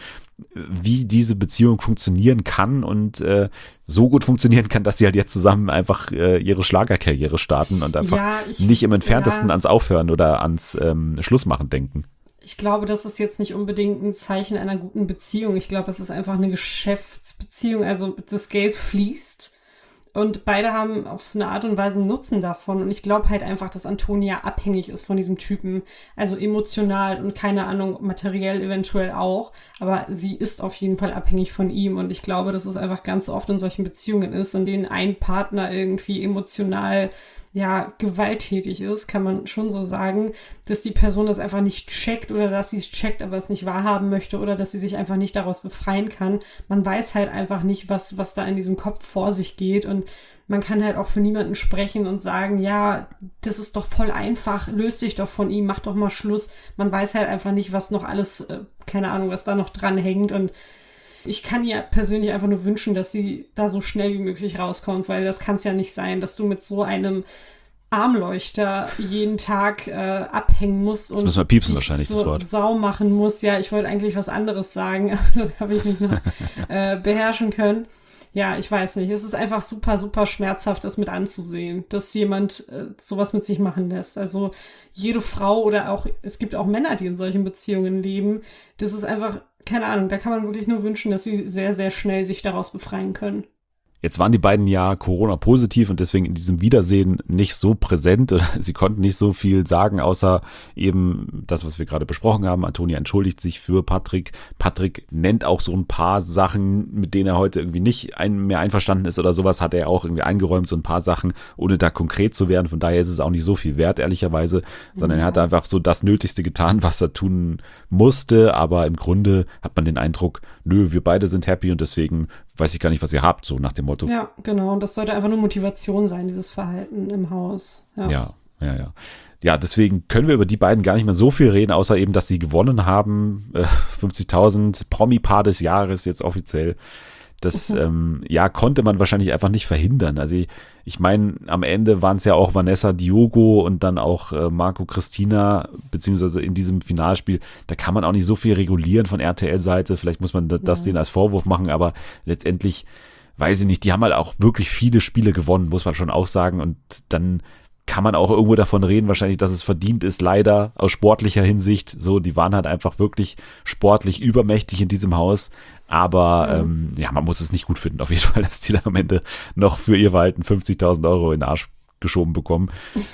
wie diese Beziehung funktionieren kann und äh, so gut funktionieren kann, dass sie halt jetzt zusammen einfach äh, ihre Schlagerkarriere starten und einfach ja, ich, nicht im Entferntesten ja. ans Aufhören oder ans ähm, Schlussmachen denken. Ich glaube, das ist jetzt nicht unbedingt ein Zeichen einer guten Beziehung. Ich glaube, es ist einfach eine Geschäftsbeziehung. Also das Geld fließt. Und beide haben auf eine Art und Weise einen Nutzen davon. Und ich glaube halt einfach, dass Antonia abhängig ist von diesem Typen. Also emotional und keine Ahnung, materiell eventuell auch. Aber sie ist auf jeden Fall abhängig von ihm. Und ich glaube, dass es einfach ganz oft in solchen Beziehungen ist, in denen ein Partner irgendwie emotional ja, gewalttätig ist, kann man schon so sagen, dass die Person das einfach nicht checkt oder dass sie es checkt, aber es nicht wahrhaben möchte oder dass sie sich einfach nicht daraus befreien kann. Man weiß halt einfach nicht, was, was da in diesem Kopf vor sich geht und man kann halt auch für niemanden sprechen und sagen, ja, das ist doch voll einfach, löst dich doch von ihm, mach doch mal Schluss. Man weiß halt einfach nicht, was noch alles, äh, keine Ahnung, was da noch dran hängt und ich kann ihr persönlich einfach nur wünschen, dass sie da so schnell wie möglich rauskommt, weil das kann es ja nicht sein, dass du mit so einem Armleuchter jeden Tag äh, abhängen musst und das müssen wir piepsen wahrscheinlich, so das Wort. Sau machen musst. Ja, ich wollte eigentlich was anderes sagen, aber dann habe ich mich noch äh, beherrschen können. Ja, ich weiß nicht. Es ist einfach super, super schmerzhaft, das mit anzusehen, dass jemand äh, sowas mit sich machen lässt. Also jede Frau oder auch, es gibt auch Männer, die in solchen Beziehungen leben. Das ist einfach, keine Ahnung, da kann man wirklich nur wünschen, dass sie sehr, sehr schnell sich daraus befreien können. Jetzt waren die beiden ja Corona-positiv und deswegen in diesem Wiedersehen nicht so präsent oder sie konnten nicht so viel sagen, außer eben das, was wir gerade besprochen haben. Antonia entschuldigt sich für Patrick. Patrick nennt auch so ein paar Sachen, mit denen er heute irgendwie nicht ein, mehr einverstanden ist oder sowas, hat er auch irgendwie eingeräumt, so ein paar Sachen, ohne da konkret zu werden. Von daher ist es auch nicht so viel wert, ehrlicherweise, sondern ja. er hat einfach so das Nötigste getan, was er tun musste, aber im Grunde hat man den Eindruck, nö, wir beide sind happy und deswegen weiß ich gar nicht, was ihr habt, so nach dem Motto. Ja, genau. Und das sollte einfach nur Motivation sein, dieses Verhalten im Haus. Ja, ja, ja. Ja, ja deswegen können wir über die beiden gar nicht mehr so viel reden, außer eben, dass sie gewonnen haben. Äh, fünfzigtausend Promi-Paar des Jahres jetzt offiziell. Das mhm. ähm, ja, konnte man wahrscheinlich einfach nicht verhindern. Also ich, ich meine, am Ende waren es ja auch Vanessa Diogo und dann auch äh, Marco Christina, beziehungsweise in diesem Finalspiel, da kann man auch nicht so viel regulieren von R T L-Seite. Vielleicht muss man das ja. denen als Vorwurf machen, aber letztendlich, weiß ich nicht, die haben halt auch wirklich viele Spiele gewonnen, muss man schon auch sagen. Und dann kann man auch irgendwo davon reden, wahrscheinlich, dass es verdient ist, leider aus sportlicher Hinsicht. So, die waren halt einfach wirklich sportlich übermächtig in diesem Haus. Aber mhm. ähm, ja, man muss es nicht gut finden, auf jeden Fall, dass die da am Ende noch für ihr Verhalten fünfzigtausend Euro in den Arsch geschoben bekommen.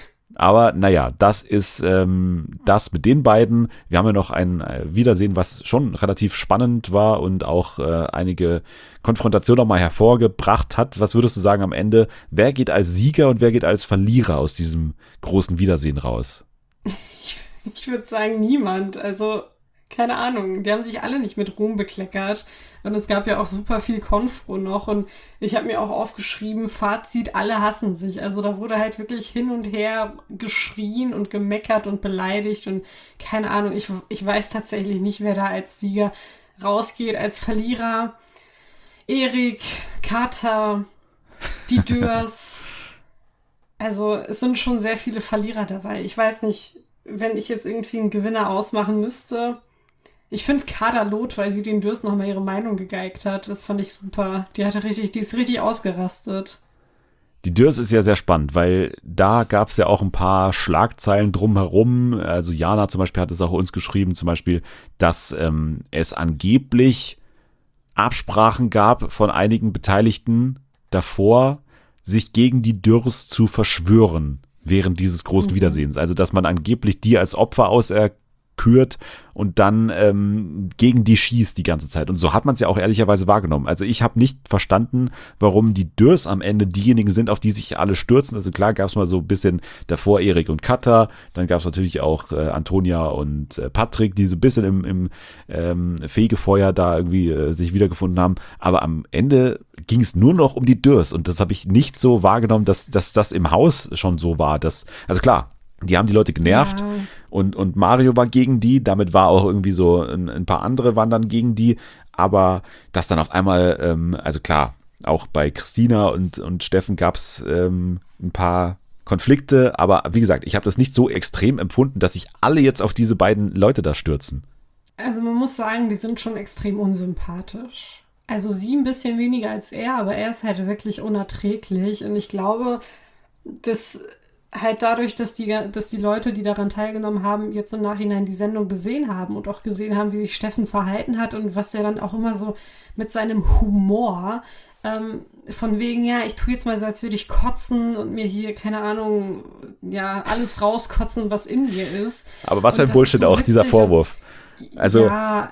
Aber naja, das ist ähm, das mit den beiden. Wir haben ja noch ein Wiedersehen, was schon relativ spannend war und auch äh, einige Konfrontationen nochmal hervorgebracht hat. Was würdest du sagen am Ende? Wer geht als Sieger und wer geht als Verlierer aus diesem großen Wiedersehen raus? Ich, ich würde sagen, niemand. Also keine Ahnung, die haben sich alle nicht mit Ruhm bekleckert und es gab ja auch super viel Konfro noch und ich habe mir auch aufgeschrieben, Fazit, alle hassen sich. Also da wurde halt wirklich hin und her geschrien und gemeckert und beleidigt und keine Ahnung, ich, ich weiß tatsächlich nicht, wer da als Sieger rausgeht, als Verlierer. Erik, Kata, die Dürrs, also es sind schon sehr viele Verlierer dabei. Ich weiß nicht, wenn ich jetzt irgendwie einen Gewinner ausmachen müsste. Ich finde Kader Loth, weil sie den Dürrs nochmal ihre Meinung gegeigt hat. Das fand ich super. Die hatte richtig, die ist richtig ausgerastet. Die Dürrs ist ja sehr spannend, weil da gab es ja auch ein paar Schlagzeilen drumherum. Also Jana zum Beispiel hat es auch uns geschrieben, zum Beispiel, dass ähm, es angeblich Absprachen gab von einigen Beteiligten davor, sich gegen die Dürrs zu verschwören während dieses großen mhm. Wiedersehens. Also, dass man angeblich die als Opfer auserkürt und dann ähm, gegen die schießt die ganze Zeit. Und so hat man es ja auch ehrlicherweise wahrgenommen. Also ich habe nicht verstanden, warum die Dürrs am Ende diejenigen sind, auf die sich alle stürzen. Also klar gab es mal so ein bisschen davor Erik und Kata, dann gab es natürlich auch äh, Antonia und äh, Patrick, die so ein bisschen im, im ähm, Fegefeuer da irgendwie äh, sich wiedergefunden haben. Aber am Ende ging es nur noch um die Dürrs und das habe ich nicht so wahrgenommen, dass, dass das im Haus schon so war. Dass, also klar, die haben die Leute genervt ja. und, und Mario war gegen die, damit war auch irgendwie so, ein, ein paar andere waren dann gegen die, aber dass dann auf einmal, ähm, also klar, auch bei Christina und, und Steffen gab es ähm, ein paar Konflikte, aber wie gesagt, ich habe das nicht so extrem empfunden, dass sich alle jetzt auf diese beiden Leute da stürzen. Also man muss sagen, die sind schon extrem unsympathisch. Also sie ein bisschen weniger als er, aber er ist halt wirklich unerträglich und ich glaube, dass halt dadurch, dass die, dass die Leute, die daran teilgenommen haben, jetzt im Nachhinein die Sendung gesehen haben und auch gesehen haben, wie sich Steffen verhalten hat und was er dann auch immer so mit seinem Humor ähm, von wegen, ja, ich tue jetzt mal so, als würde ich kotzen und mir hier, keine Ahnung, ja, alles rauskotzen, was in mir ist. Aber was für ein Bullshit auch, dieser Vorwurf. Also, ja,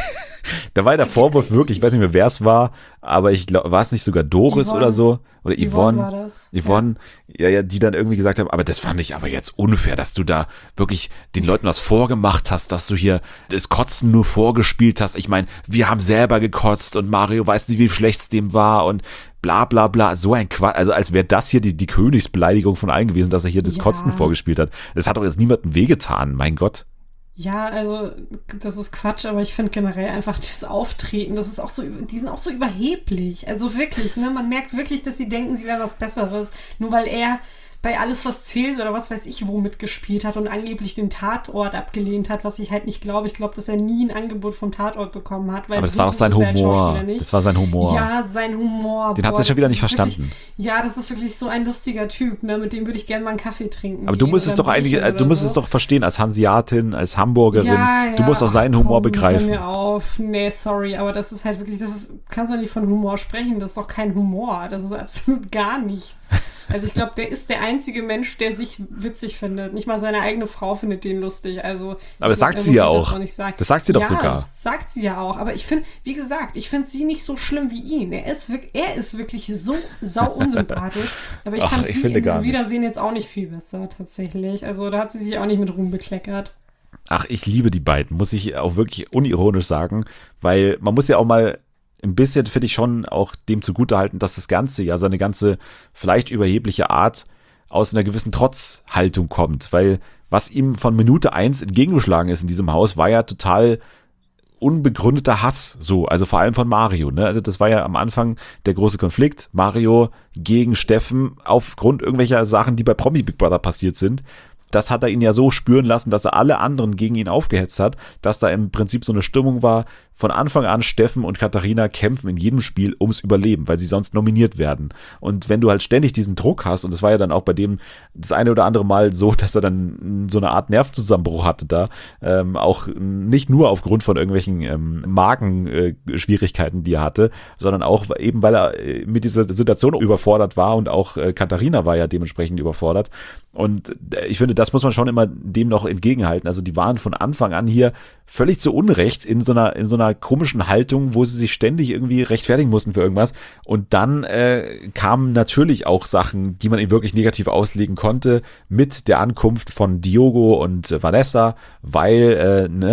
da war der Vorwurf wirklich, ich weiß nicht mehr, wer es war, aber ich glaube, war es nicht sogar Doris Yvonne. oder so? Oder Yvonne? Yvonne war das. Yvonne, ja. ja, ja, die dann irgendwie gesagt haben, aber das fand ich aber jetzt unfair, dass du da wirklich den Leuten was vorgemacht hast, dass du hier das Kotzen nur vorgespielt hast. Ich meine, wir haben selber gekotzt und Mario weiß nicht, wie schlecht es dem war und bla bla bla. So ein Quatsch, also als wäre das hier die, die Königsbeleidigung von allen gewesen, dass er hier das Ja. Kotzen vorgespielt hat. Das hat doch jetzt niemandem wehgetan, mein Gott. Ja, also das ist Quatsch, aber ich finde generell einfach das Auftreten, das ist auch so, die sind auch so überheblich. Also wirklich, ne, man merkt wirklich, dass sie denken, sie wären was Besseres, nur weil er bei Alles, was zählt oder was weiß ich wo mitgespielt hat und angeblich den Tatort abgelehnt hat, was ich halt nicht glaube. Ich glaube, dass er nie ein Angebot vom Tatort bekommen hat. Weil Aber das so war doch sein gut ist er als Humor. Schauspieler nicht. Das war sein Humor. Ja, sein Humor. Den hat boah, er schon wieder das nicht ist verstanden. Wirklich, ja, das ist wirklich so ein lustiger Typ, ne? Mit dem würde ich gerne mal einen Kaffee trinken. Aber du gehen musstest oder doch eigentlich, Bierchen äh, du oder musstest so. doch verstehen, als Hanseatin, als Hamburgerin, Ja, ja, du musst auch seinen ach, Humor komm, begreifen. Hör mir auf. Nee, sorry, aber das ist halt wirklich, das ist, kannst du nicht von Humor sprechen, das ist doch kein Humor, das ist absolut gar nichts. Also ich glaube, der ist der einzige Mensch, der sich witzig findet. Nicht mal seine eigene Frau findet den lustig. Also, aber das glaub, sagt sie ja auch. Das, das sagt sie doch ja, sogar. Das sagt sie ja auch. Aber ich finde, wie gesagt, ich finde sie nicht so schlimm wie ihn. Er ist wirklich, er ist wirklich so sau unsympathisch. Aber ich Ach, fand ich sie finde in gar diesem nicht. Wiedersehen jetzt auch nicht viel besser, tatsächlich. Also da hat sie sich auch nicht mit Ruhm bekleckert. Ach, ich liebe die beiden, muss ich auch wirklich unironisch sagen, weil man muss ja auch mal ein bisschen, finde ich, schon auch dem zugutehalten, dass das Ganze ja seine ganze vielleicht überhebliche Art aus einer gewissen Trotzhaltung kommt, weil was ihm von Minute eins entgegengeschlagen ist in diesem Haus, war ja total unbegründeter Hass, so, also vor allem von Mario, ne? Also das war ja am Anfang der große Konflikt, Mario gegen Steffen aufgrund irgendwelcher Sachen, die bei Promi Big Brother passiert sind. Das hat er ihn ja so spüren lassen, dass er alle anderen gegen ihn aufgehetzt hat, dass da im Prinzip so eine Stimmung war, von Anfang an Steffen und Katharina kämpfen in jedem Spiel ums Überleben, weil sie sonst nominiert werden. Und wenn du halt ständig diesen Druck hast, und das war ja dann auch bei dem das eine oder andere Mal so, dass er dann so eine Art Nervenzusammenbruch hatte da, ähm, auch nicht nur aufgrund von irgendwelchen ähm, Magenschwierigkeiten, äh, die er hatte, sondern auch eben, weil er äh, mit dieser Situation überfordert war und auch äh, Katharina war ja dementsprechend überfordert. Und äh, ich finde, das muss man schon immer dem noch entgegenhalten. Also die waren von Anfang an hier völlig zu Unrecht in so einer, in so einer komischen Haltung, wo sie sich ständig irgendwie rechtfertigen mussten für irgendwas. Und dann äh, kamen natürlich auch Sachen, die man ihm wirklich negativ auslegen konnte, mit der Ankunft von Diogo und äh, Vanessa, weil äh, ne,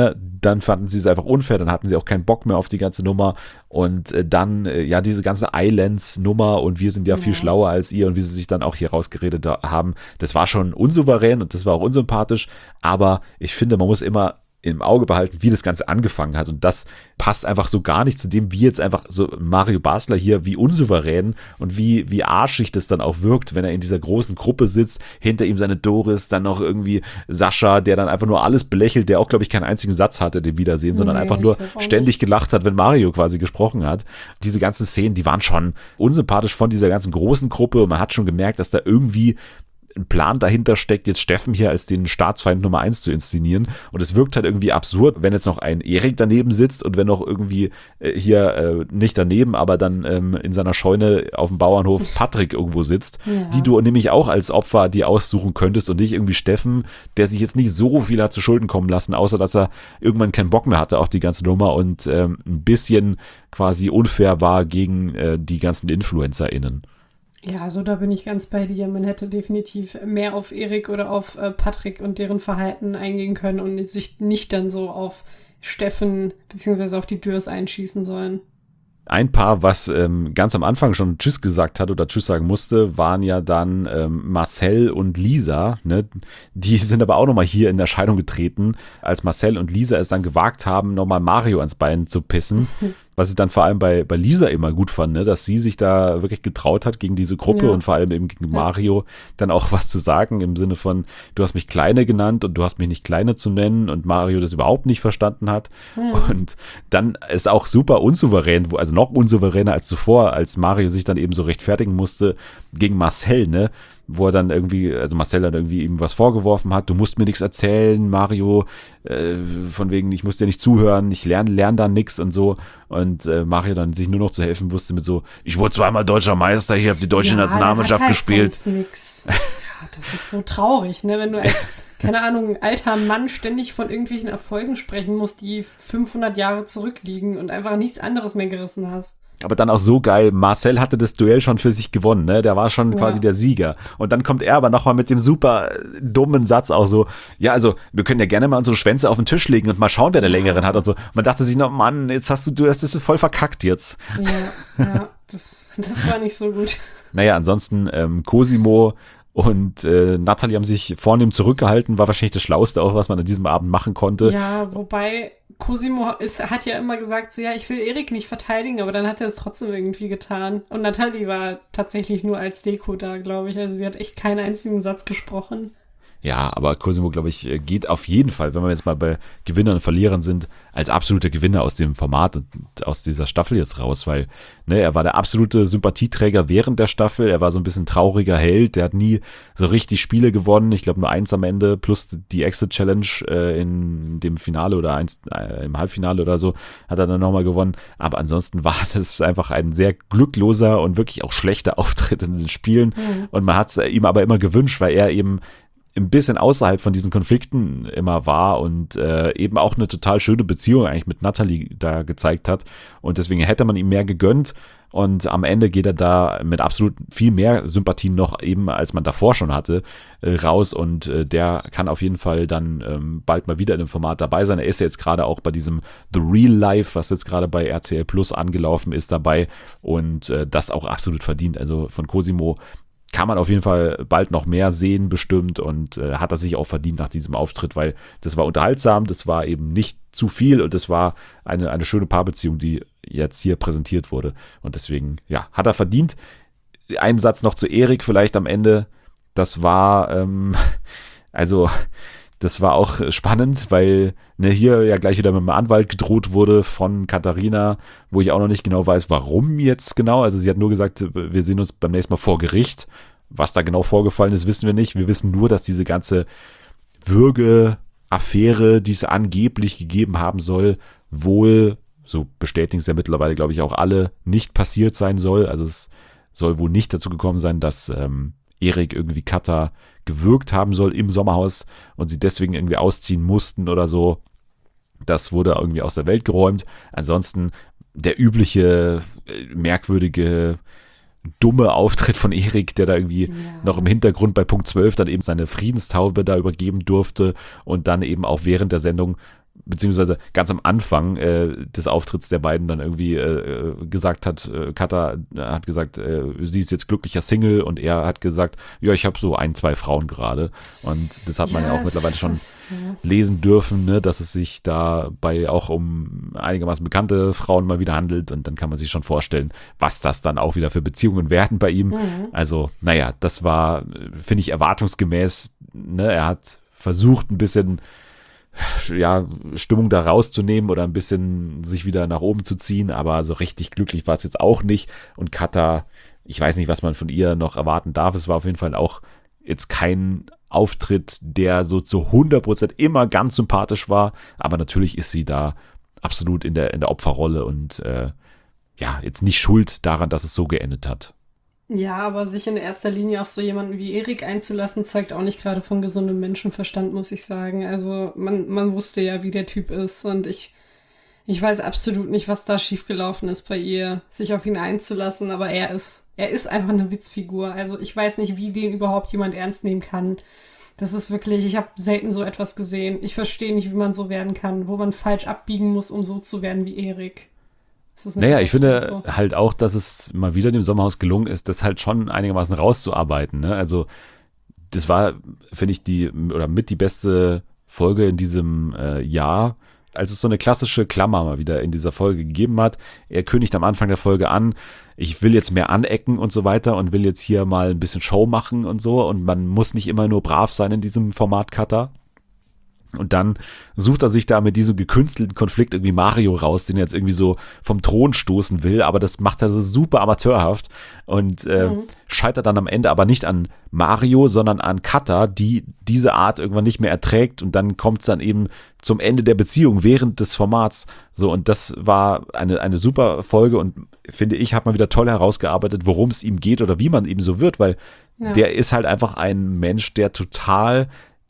dann fanden sie es einfach unfair, dann hatten sie auch keinen Bock mehr auf die ganze Nummer und äh, dann, äh, ja, diese ganze Islands-Nummer und wir sind ja, ja viel schlauer als ihr und wie sie sich dann auch hier rausgeredet haben, das war schon unsouverän und das war auch unsympathisch, aber ich finde, man muss immer im Auge behalten, wie das Ganze angefangen hat. Und das passt einfach so gar nicht zu dem, wie jetzt einfach so Mario Basler hier, wie unsouverän und wie, wie arschig das dann auch wirkt, wenn er in dieser großen Gruppe sitzt, hinter ihm seine Doris, dann noch irgendwie Sascha, der dann einfach nur alles belächelt, der auch, glaube ich, keinen einzigen Satz hatte, den Wiedersehen, sondern nee, einfach nur ständig gelacht hat, wenn Mario quasi gesprochen hat. Diese ganzen Szenen, die waren schon unsympathisch von dieser ganzen großen Gruppe und man hat schon gemerkt, dass da irgendwie ein Plan dahinter steckt, jetzt Steffen hier als den Staatsfeind Nummer eins zu inszenieren. Und es wirkt halt irgendwie absurd, wenn jetzt noch ein Erik daneben sitzt und wenn noch irgendwie äh, hier äh, nicht daneben, aber dann ähm, in seiner Scheune auf dem Bauernhof Patrick irgendwo sitzt, ja. die du nämlich auch als Opfer dir aussuchen könntest und nicht irgendwie Steffen, der sich jetzt nicht so viel hat zu Schulden kommen lassen, außer dass er irgendwann keinen Bock mehr hatte auf die ganze Nummer und ähm, ein bisschen quasi unfair war gegen äh, die ganzen InfluencerInnen. Ja, also da bin ich ganz bei dir. Man hätte definitiv mehr auf Erik oder auf äh, Patrick und deren Verhalten eingehen können und sich nicht dann so auf Steffen beziehungsweise auf die Dürrs einschießen sollen. Ein Paar, was ähm, ganz am Anfang schon Tschüss gesagt hat oder Tschüss sagen musste, waren ja dann ähm, Marcel und Lisa. Ne? Die sind aber auch nochmal hier in Erscheinung getreten, als Marcel und Lisa es dann gewagt haben, nochmal Mario ans Bein zu pissen. Was ich dann vor allem bei, bei Lisa immer gut fand, ne? Dass sie sich da wirklich getraut hat gegen diese Gruppe ja. und vor allem eben gegen ja. Mario dann auch was zu sagen im Sinne von, du hast mich Kleine genannt und du hast mich nicht Kleine zu nennen und Mario das überhaupt nicht verstanden hat. Mhm. Und dann ist auch super unsouverän, also noch unsouveräner als zuvor, als Mario sich dann eben so rechtfertigen musste gegen Marcel, ne? Wo er dann irgendwie, also Marcel dann irgendwie ihm was vorgeworfen hat, du musst mir nichts erzählen, Mario, äh, von wegen, ich muss dir nicht zuhören, ich lerne lern da nichts und so. Und äh, Mario dann sich nur noch zu helfen wusste mit so, ich wurde zweimal deutscher Meister, ich habe die deutsche ja, Nationalmannschaft halt gespielt. Nix. Ja, das ist so traurig, ne, wenn du als, keine Ahnung, alter Mann ständig von irgendwelchen Erfolgen sprechen musst, die fünfhundert Jahre zurückliegen und einfach nichts anderes mehr gerissen hast. Aber dann auch so geil, Marcel hatte das Duell schon für sich gewonnen, ne? Der war schon ja. quasi der Sieger. Und dann kommt er aber nochmal mit dem super dummen Satz auch so, ja, also wir können ja gerne mal unsere Schwänze auf den Tisch legen und mal schauen, wer der längeren hat und so. Man dachte sich noch, Mann, jetzt hast du, du hast das voll verkackt jetzt. Ja, ja, das, das war nicht so gut. Naja, ansonsten ähm, Cosimo und äh, Natalie haben sich vornehm zurückgehalten, war wahrscheinlich das Schlauste auch, was man an diesem Abend machen konnte. Ja, wobei Cosimo ist, hat ja immer gesagt, so ja, ich will Erik nicht verteidigen, aber dann hat er es trotzdem irgendwie getan. Und Natalie war tatsächlich nur als Deko da, glaube ich. Also sie hat echt keinen einzigen Satz gesprochen. Ja, aber Cosimo, glaube ich, geht auf jeden Fall, wenn wir jetzt mal bei Gewinnern und Verlierern sind, als absoluter Gewinner aus dem Format und aus dieser Staffel jetzt raus, weil ne, er war der absolute Sympathieträger während der Staffel, er war so ein bisschen trauriger Held, der hat nie so richtig Spiele gewonnen, ich glaube nur eins am Ende, plus die Exit-Challenge äh, in dem Finale oder eins äh, im Halbfinale oder so, hat er dann nochmal gewonnen, aber ansonsten war das einfach ein sehr glückloser und wirklich auch schlechter Auftritt in den Spielen mhm. und man hat es ihm aber immer gewünscht, weil er eben ein bisschen außerhalb von diesen Konflikten immer war und äh, eben auch eine total schöne Beziehung eigentlich mit Natalie da gezeigt hat und deswegen hätte man ihm mehr gegönnt und am Ende geht er da mit absolut viel mehr Sympathien noch eben, als man davor schon hatte, äh, raus und äh, der kann auf jeden Fall dann ähm, bald mal wieder in dem Format dabei sein. Er ist ja jetzt gerade auch bei diesem The Real Life, was jetzt gerade bei R T L Plus angelaufen ist, dabei und äh, das auch absolut verdient. Also von Cosimo kann man auf jeden Fall bald noch mehr sehen bestimmt und äh, hat er sich auch verdient nach diesem Auftritt, weil das war unterhaltsam, das war eben nicht zu viel und das war eine, eine schöne Paarbeziehung, die jetzt hier präsentiert wurde und deswegen, ja, hat er verdient. Ein Satz noch zu Erik vielleicht am Ende, das war, ähm, also das war auch spannend, weil ne, hier ja gleich wieder mit einem Anwalt gedroht wurde von Katharina, wo ich auch noch nicht genau weiß, warum jetzt genau. Also sie hat nur gesagt, wir sehen uns beim nächsten Mal vor Gericht. Was da genau vorgefallen ist, wissen wir nicht. Wir wissen nur, dass diese ganze Würge-Affäre, die es angeblich gegeben haben soll, wohl, so bestätigen es ja mittlerweile, glaube ich, auch alle, nicht passiert sein soll. Also es soll wohl nicht dazu gekommen sein, dass ähm, Erik irgendwie Katha gewürgt haben soll im Sommerhaus und sie deswegen irgendwie ausziehen mussten oder so. Das wurde irgendwie aus der Welt geräumt. Ansonsten der übliche, merkwürdige, dumme Auftritt von Erik, der da irgendwie ja. noch im Hintergrund bei Punkt zwölf dann eben seine Friedenstaube da übergeben durfte und dann eben auch während der Sendung beziehungsweise ganz am Anfang äh, des Auftritts der beiden dann irgendwie äh, gesagt hat, äh, Kata hat gesagt, äh, sie ist jetzt glücklicher Single und er hat gesagt, ja, ich habe so ein, zwei Frauen gerade und das hat man ja, ja auch mittlerweile schon ist, ja. lesen dürfen, ne, dass es sich dabei auch um einigermaßen bekannte Frauen mal wieder handelt und dann kann man sich schon vorstellen, was das dann auch wieder für Beziehungen werden bei ihm. Mhm. Also, naja, das war, finde ich, erwartungsgemäß, ne, er hat versucht ein bisschen ja, Stimmung da rauszunehmen oder ein bisschen sich wieder nach oben zu ziehen, aber so richtig glücklich war es jetzt auch nicht und Kata, ich weiß nicht, was man von ihr noch erwarten darf, es war auf jeden Fall auch jetzt kein Auftritt, der so zu hundert Prozent immer ganz sympathisch war, aber natürlich ist sie da absolut in der, in der Opferrolle und äh, ja, jetzt nicht schuld daran, dass es so geendet hat. Ja, aber sich in erster Linie auf so jemanden wie Erik einzulassen, zeugt auch nicht gerade von gesundem Menschenverstand, muss ich sagen. Also man, man wusste ja, wie der Typ ist und ich, ich weiß absolut nicht, was da schiefgelaufen ist bei ihr, sich auf ihn einzulassen, aber er ist, er ist einfach eine Witzfigur. Also ich weiß nicht, wie den überhaupt jemand ernst nehmen kann. Das ist wirklich, ich habe selten so etwas gesehen. Ich verstehe nicht, wie man so werden kann, wo man falsch abbiegen muss, um so zu werden wie Erik. Naja, ich finde halt auch, dass es mal wieder dem Sommerhaus gelungen ist, das halt schon einigermaßen rauszuarbeiten. Ne? Also das war, finde ich, die oder mit die beste Folge in diesem äh, Jahr, als es so eine klassische Klammer mal wieder in dieser Folge gegeben hat. Er kündigt am Anfang der Folge an, ich will jetzt mehr anecken und so weiter und will jetzt hier mal ein bisschen Show machen und so und man muss nicht immer nur brav sein in diesem Format Cutter. Und dann sucht er sich da mit diesem gekünstelten Konflikt irgendwie Mario raus, den er jetzt irgendwie so vom Thron stoßen will, aber das macht er so super amateurhaft und äh, mhm. scheitert dann am Ende aber nicht an Mario, sondern an Kata, die diese Art irgendwann nicht mehr erträgt und dann kommt es dann eben zum Ende der Beziehung während des Formats. So, und das war eine, eine super Folge und finde ich, hat man wieder toll herausgearbeitet, worum es ihm geht oder wie man eben so wird, weil ja. der ist halt einfach ein Mensch, der total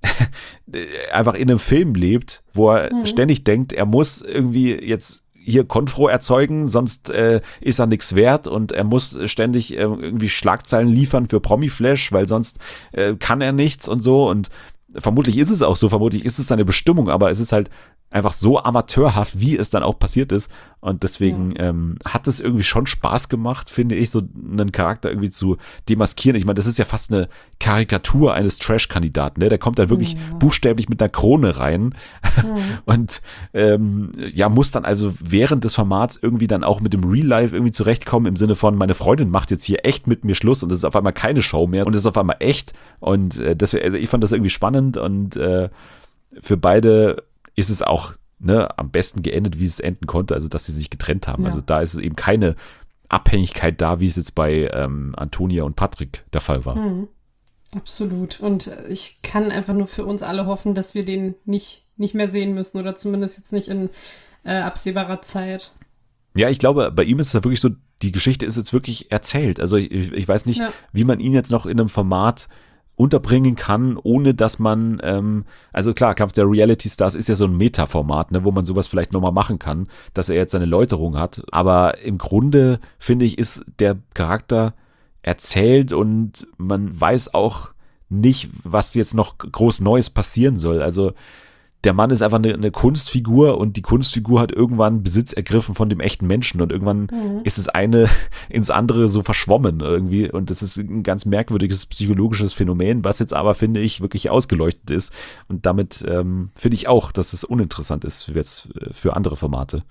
einfach in einem Film lebt, wo er mhm. ständig denkt, er muss irgendwie jetzt hier Konfro erzeugen, sonst äh, ist er nichts wert und er muss ständig äh, irgendwie Schlagzeilen liefern für Promiflash, weil sonst äh, kann er nichts und so und vermutlich ist es auch so, vermutlich ist es seine Bestimmung, aber es ist halt einfach so amateurhaft, wie es dann auch passiert ist und deswegen ja. ähm, hat es irgendwie schon Spaß gemacht, finde ich, so einen Charakter irgendwie zu demaskieren. Ich meine, das ist ja fast eine Karikatur eines Trash-Kandidaten, ne? Der kommt dann wirklich ja. buchstäblich mit einer Krone rein ja. und ähm, ja, muss dann also während des Formats irgendwie dann auch mit dem Real Life irgendwie zurechtkommen, im Sinne von, meine Freundin macht jetzt hier echt mit mir Schluss und es ist auf einmal keine Show mehr und es ist auf einmal echt und äh, das, also ich fand das irgendwie spannend und äh, für beide ist es auch ne, am besten geendet, wie es enden konnte, also dass sie sich getrennt haben. Ja. Also da ist es eben keine Abhängigkeit da, wie es jetzt bei ähm, Antonia und Patrick der Fall war. Mhm. Absolut. Und ich kann einfach nur für uns alle hoffen, dass wir den nicht, nicht mehr sehen müssen oder zumindest jetzt nicht in äh, absehbarer Zeit. Ja, ich glaube, bei ihm ist es ja wirklich so, die Geschichte ist jetzt wirklich erzählt. Also ich, ich weiß nicht, ja. wie man ihn jetzt noch in einem Format unterbringen kann, ohne dass man, ähm, also klar, Kampf der Reality Stars ist ja so ein Meta-Format, ne, wo man sowas vielleicht nochmal machen kann, dass er jetzt seine Läuterung hat, aber im Grunde, finde ich, ist der Charakter erzählt und man weiß auch nicht, was jetzt noch groß Neues passieren soll, also der Mann ist einfach eine, eine Kunstfigur und die Kunstfigur hat irgendwann Besitz ergriffen von dem echten Menschen und irgendwann mhm. ist das eine ins andere so verschwommen irgendwie und das ist ein ganz merkwürdiges psychologisches Phänomen, was jetzt aber, finde ich, wirklich ausgeleuchtet ist und damit ähm, finde ich auch, dass es uninteressant ist für jetzt für andere Formate.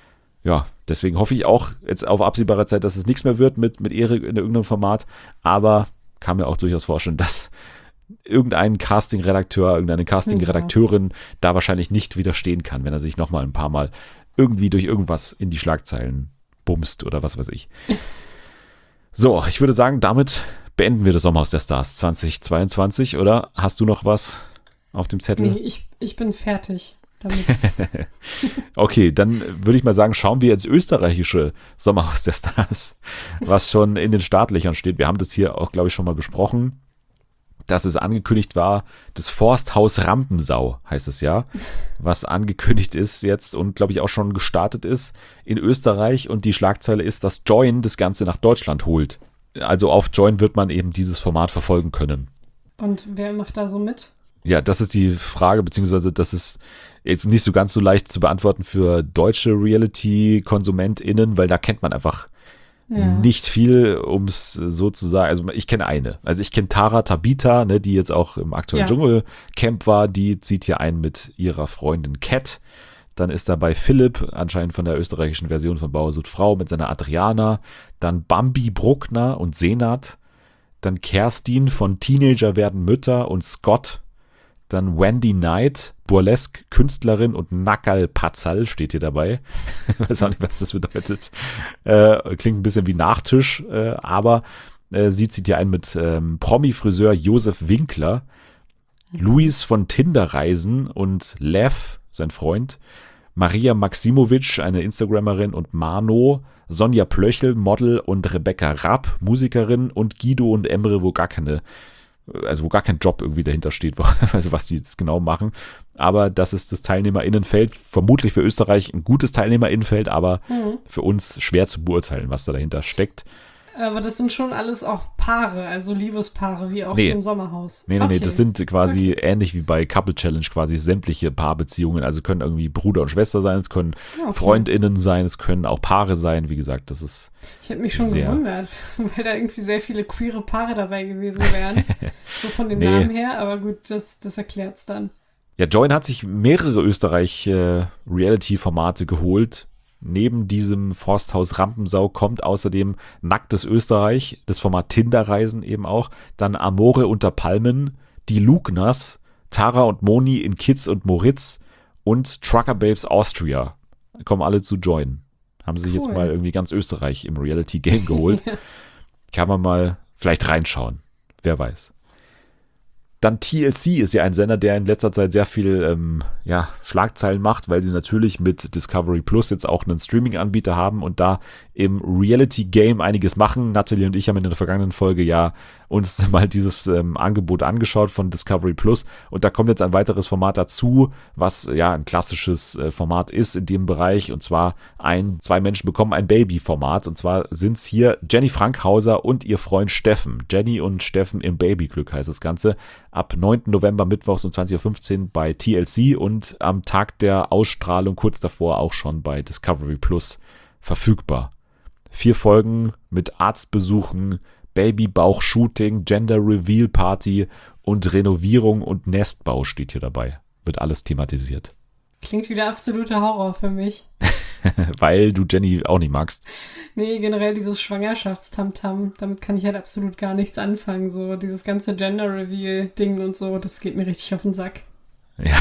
Ja, deswegen hoffe ich auch jetzt auf absehbare Zeit, dass es nichts mehr wird mit, mit Erik in irgendeinem Format, aber kann mir auch durchaus vorstellen, dass irgendein Casting-Redakteur, irgendeine Casting-Redakteurin ja. da wahrscheinlich nicht widerstehen kann, wenn er sich nochmal ein paar Mal irgendwie durch irgendwas in die Schlagzeilen bumst oder was weiß ich. So, ich würde sagen, damit beenden wir das Sommerhaus der Stars zwanzig zweiundzwanzig, oder? Hast du noch was auf dem Zettel? Nee, ich, ich bin fertig damit. Okay, dann würde ich mal sagen, schauen wir ins österreichische Sommerhaus der Stars, was schon in den Startlöchern steht. Wir haben das hier auch, glaube ich, schon mal besprochen, dass es angekündigt war, das Forsthaus Rampensau heißt es ja, was angekündigt ist jetzt und glaube ich auch schon gestartet ist in Österreich und die Schlagzeile ist, dass Joyn das Ganze nach Deutschland holt. Also auf Joyn wird man eben dieses Format verfolgen können. Und wer macht da so mit? Ja, das ist die Frage, beziehungsweise das ist jetzt nicht so ganz so leicht zu beantworten für deutsche Reality-KonsumentInnen, weil da kennt man einfach ja. nicht viel, um es so zu sagen. Also ich kenne eine. Also ich kenne Tara Tabita, ne, die jetzt auch im aktuellen ja. Dschungelcamp war. Die zieht hier ein mit ihrer Freundin Cat. Dann ist dabei Philipp, anscheinend von der österreichischen Version von Bauer sucht Frau, mit seiner Adriana. Dann Bambi Bruckner und Senat. Dann Kerstin von Teenager werden Mütter und Scott. Dann Wendy Knight, Burlesque-Künstlerin und Nakal Patzal steht hier dabei. Ich weiß auch nicht, was das bedeutet. Äh, klingt ein bisschen wie Nachtisch, äh, aber äh, sie zieht hier ein mit ähm, Promi-Friseur Josef Winkler, Luis von Tinderreisen und Lev, sein Freund, Maria Maximovic, eine Instagrammerin und Mano, Sonja Plöchel, Model und Rebecca Rapp, Musikerin und Guido und Emre, wo gar keine also wo gar kein Job irgendwie dahinter steht, also was die jetzt genau machen. Aber das ist das Teilnehmerinnenfeld, vermutlich für Österreich ein gutes Teilnehmerinnenfeld, aber mhm. für uns schwer zu beurteilen, was da dahinter steckt. Aber das sind schon alles auch Paare, also Liebespaare, wie auch nee. im Sommerhaus. Nee, nee, okay. nee, das sind quasi okay. ähnlich wie bei Couple Challenge quasi sämtliche Paarbeziehungen. Also können irgendwie Bruder und Schwester sein, es können okay. FreundInnen sein, es können auch Paare sein. Wie gesagt, das ist Ich hätte mich schon sehr gewundert, weil da irgendwie sehr viele queere Paare dabei gewesen wären. So von den nee. Namen her, aber gut, das, das erklärt es dann. Ja, Join hat sich mehrere Österreich-Reality-Formate äh, geholt. Neben diesem Forsthaus Rampensau kommt außerdem Nacktes Österreich, das Format Tinderreisen eben auch, dann Amore unter Palmen, die Lugners, Tara und Moni in Kids und Moritz und Trucker Babes Austria. Kommen alle zu Join. Haben sich cool. jetzt mal irgendwie ganz Österreich im Reality-Game geholt. Kann man mal vielleicht reinschauen. Wer weiß. Dann T L C ist ja ein Sender, der in letzter Zeit sehr viel ähm, ja, Schlagzeilen macht, weil sie natürlich mit Discovery Plus jetzt auch einen Streaming-Anbieter haben und da im Reality-Game einiges machen. Natalie und ich haben in der vergangenen Folge ja uns mal dieses ähm, Angebot angeschaut von Discovery Plus und da kommt jetzt ein weiteres Format dazu, was ja ein klassisches äh, Format ist in dem Bereich und zwar ein, zwei Menschen bekommen ein Baby-Format und zwar sind es hier Jenny Frankhauser und ihr Freund Steffen. Jenny und Steffen im Babyglück heißt das Ganze. Ab neunten November mittwochs um zwanzig Uhr fünfzehn bei T L C und am Tag der Ausstrahlung kurz davor auch schon bei Discovery Plus verfügbar. Vier Folgen mit Arztbesuchen, Babybauch-Shooting, Gender-Reveal-Party und Renovierung und Nestbau steht hier dabei. Wird alles thematisiert. Klingt wieder absoluter Horror für mich. Weil du Jenny auch nicht magst. Nee, generell dieses Schwangerschaftstamtam, damit kann ich halt absolut gar nichts anfangen. So dieses ganze Gender-Reveal-Ding und so, das geht mir richtig auf den Sack. Ja,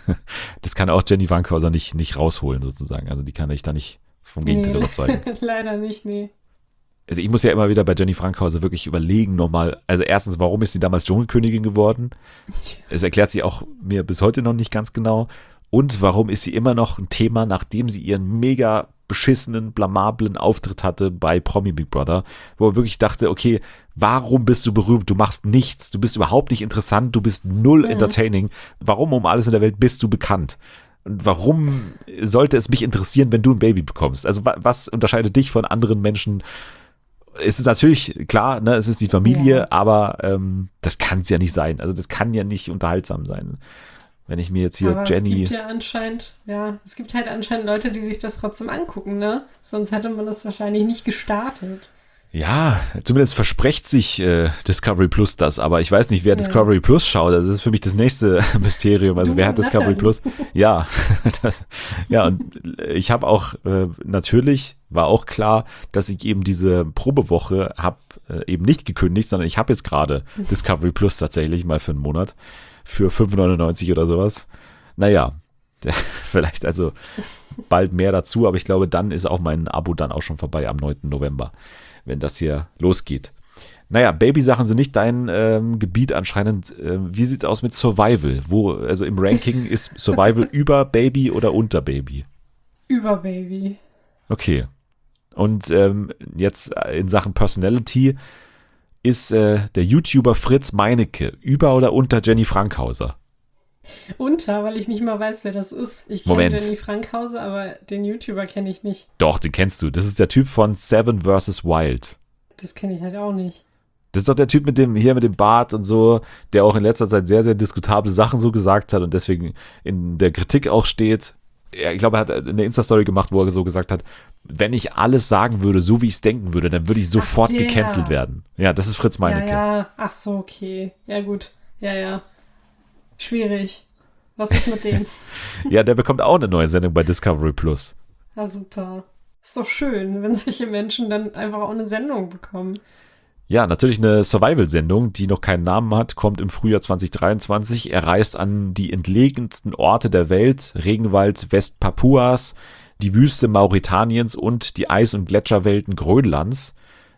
das kann auch Jenny Frankhauser nicht, nicht rausholen sozusagen. Also die kann ich da nicht vom Gegenteil nee. überzeugen. Leider nicht, nee. Also ich muss ja immer wieder bei Jenny Frankhauser wirklich überlegen nochmal, also erstens, warum ist sie damals Dschungelkönigin geworden? Es erklärt sie auch mir bis heute noch nicht ganz genau. Und warum ist sie immer noch ein Thema, nachdem sie ihren mega beschissenen, blamablen Auftritt hatte bei Promi Big Brother, wo er wirklich dachte, okay, warum bist du berühmt? Du machst nichts, du bist überhaupt nicht interessant, du bist null mhm. entertaining. Warum um alles in der Welt bist du bekannt? Und warum sollte es mich interessieren, wenn du ein Baby bekommst? Also was unterscheidet dich von anderen Menschen? Es ist natürlich klar, ne, es ist die Familie, ja. aber ähm, das kann es ja nicht sein. Also das kann ja nicht unterhaltsam sein. Wenn ich mir jetzt hier aber Jenny... Es gibt ja anscheinend, ja, es gibt halt anscheinend Leute, die sich das trotzdem angucken, ne? Sonst hätte man das wahrscheinlich nicht gestartet. Ja, zumindest verspricht sich äh, Discovery Plus das, aber ich weiß nicht, wer ja. Discovery Plus schaut. Das ist für mich das nächste Mysterium. Also du, wer hat Discovery Plus? Ja, das, ja, und ich habe auch, äh, natürlich war auch klar, dass ich eben diese Probewoche habe äh, eben nicht gekündigt, sondern ich habe jetzt gerade Discovery Plus tatsächlich mal für einen Monat. Für fünf neunundneunzig oder sowas. Naja, vielleicht also bald mehr dazu, aber ich glaube, dann ist auch mein Abo dann auch schon vorbei am neunten November, wenn das hier losgeht. Naja, Babysachen sind nicht dein ähm, Gebiet anscheinend. Ähm, wie sieht's aus mit Survival? Wo, also im Ranking ist Survival über Baby oder unter Baby? Über Baby. Okay. Und ähm, jetzt in Sachen Personality ist äh, der YouTuber Fritz Meinecke über oder unter Jenny Frankhauser? Unter, weil ich nicht mal weiß, wer das ist. Ich kenne Jenny Frankhauser, aber den YouTuber kenne ich nicht. Doch, den kennst du. Das ist der Typ von Seven versus Wild. Das kenne ich halt auch nicht. Das ist doch der Typ mit dem, hier mit dem Bart und so, der auch in letzter Zeit sehr, sehr diskutable Sachen so gesagt hat und deswegen in der Kritik auch steht. Ja, ich glaube, er hat eine Insta-Story gemacht, wo er so gesagt hat, wenn ich alles sagen würde, so wie ich es denken würde, dann würde ich sofort Ach, der. gecancelt werden. Ja, das ist Fritz Meinecke. Ja, ja, ach so, okay. Ja, gut. Ja, ja. Schwierig. Was ist mit dem? Ja, der bekommt auch eine neue Sendung bei Discovery Plus. Ja, super. Ist doch schön, wenn solche Menschen dann einfach auch eine Sendung bekommen. Ja, natürlich eine Survival-Sendung, die noch keinen Namen hat, kommt im Frühjahr zwanzig dreiundzwanzig. Er reist an die entlegensten Orte der Welt, Regenwald Westpapuas, die Wüste Mauretaniens und die Eis- und Gletscherwelten Grönlands.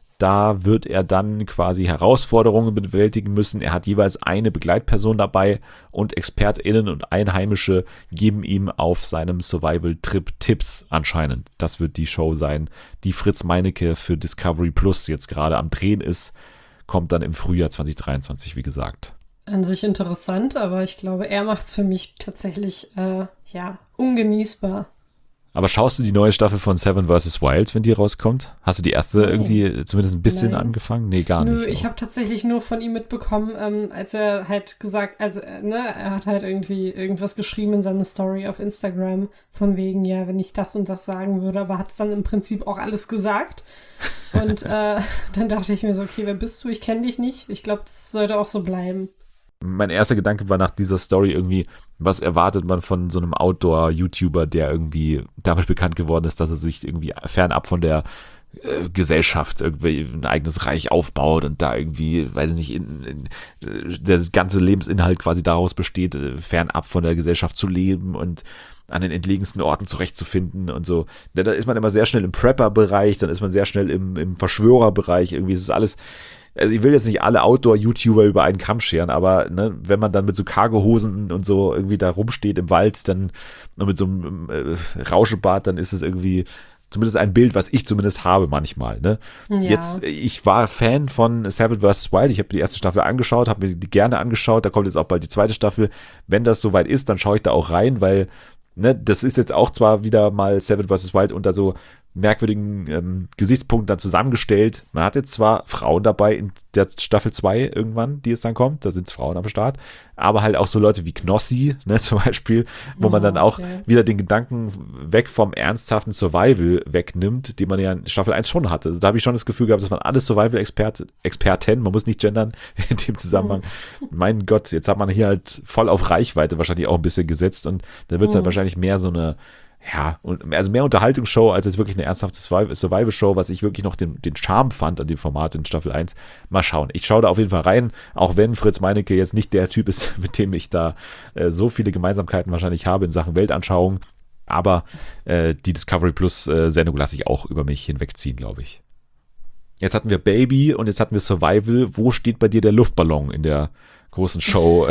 Da wird er dann quasi Herausforderungen bewältigen müssen. Er hat jeweils eine Begleitperson dabei und ExpertInnen und Einheimische geben ihm auf seinem Survival-Trip Tipps anscheinend. Das wird die Show sein, die Fritz Meinecke für Discovery Plus jetzt gerade am Drehen ist. Kommt dann im Frühjahr zwanzig dreiundzwanzig, wie gesagt. An sich interessant, aber ich glaube, er macht es für mich tatsächlich, äh, ja, ungenießbar. Aber schaust du die neue Staffel von Seven versus. Wild, wenn die rauskommt? Hast du die erste Nein. irgendwie zumindest ein bisschen Nein. angefangen? Nee, gar Nö, nicht. ich habe tatsächlich nur von ihm mitbekommen, ähm, als er halt gesagt, also, äh, ne, er hat halt irgendwie irgendwas geschrieben in seine Story auf Instagram, von wegen, ja, wenn ich das und das sagen würde, aber hat es dann im Prinzip auch alles gesagt. Und äh, dann dachte ich mir so, okay, wer bist du? Ich kenne dich nicht. Ich glaube, das sollte auch so bleiben. Mein erster Gedanke war nach dieser Story irgendwie, was erwartet man von so einem Outdoor-YouTuber, der irgendwie damit bekannt geworden ist, dass er sich irgendwie fernab von der äh, Gesellschaft irgendwie ein eigenes Reich aufbaut und da irgendwie, weiß ich nicht, in, in, der ganze Lebensinhalt quasi daraus besteht, äh, fernab von der Gesellschaft zu leben und an den entlegensten Orten zurechtzufinden und so. Da, da ist man immer sehr schnell im Prepper-Bereich, dann ist man sehr schnell im, im Verschwörer-Bereich, irgendwie ist es alles. Also ich will jetzt nicht alle Outdoor-YouTuber über einen Kamm scheren, aber ne, wenn man dann mit so Cargohosen und so irgendwie da rumsteht im Wald, dann und mit so einem äh, Rauschebart, dann ist es irgendwie zumindest ein Bild, was ich zumindest habe manchmal. Ne? Ja. Jetzt, ich war Fan von Seven versus. Wild, ich habe die erste Staffel angeschaut, habe mir die gerne angeschaut, da kommt jetzt auch bald die zweite Staffel. Wenn das soweit ist, dann schaue ich da auch rein, weil ne, das ist jetzt auch zwar wieder mal Seven versus. Wild unter so merkwürdigen ähm, Gesichtspunkten dann zusammengestellt. Man hat jetzt zwar Frauen dabei in der Staffel zwei irgendwann, die es dann kommt, da sind Frauen am Start, aber halt auch so Leute wie Knossi, ne, zum Beispiel, wo man dann auch okay. wieder den Gedanken weg vom ernsthaften Survival wegnimmt, den man ja in Staffel eins schon hatte. Also da habe ich schon das Gefühl gehabt, dass man alles Survival-Experten, Experten, man muss nicht gendern in dem Zusammenhang. Mhm. Mein Gott, jetzt hat man hier halt voll auf Reichweite wahrscheinlich auch ein bisschen gesetzt und dann wird es mhm. halt wahrscheinlich mehr so eine ja, also mehr Unterhaltungsshow als jetzt wirklich eine ernsthafte Survival-Show, was ich wirklich noch den, den Charme fand an dem Format in Staffel eins. Mal schauen. Ich schaue da auf jeden Fall rein, auch wenn Fritz Meinecke jetzt nicht der Typ ist, mit dem ich da äh, so viele Gemeinsamkeiten wahrscheinlich habe in Sachen Weltanschauung. Aber äh, die Discovery Plus äh, Sendung lasse ich auch über mich hinwegziehen, glaube ich. Jetzt hatten wir Baby und jetzt hatten wir Survival. Wo steht bei dir der Luftballon in der großen Show,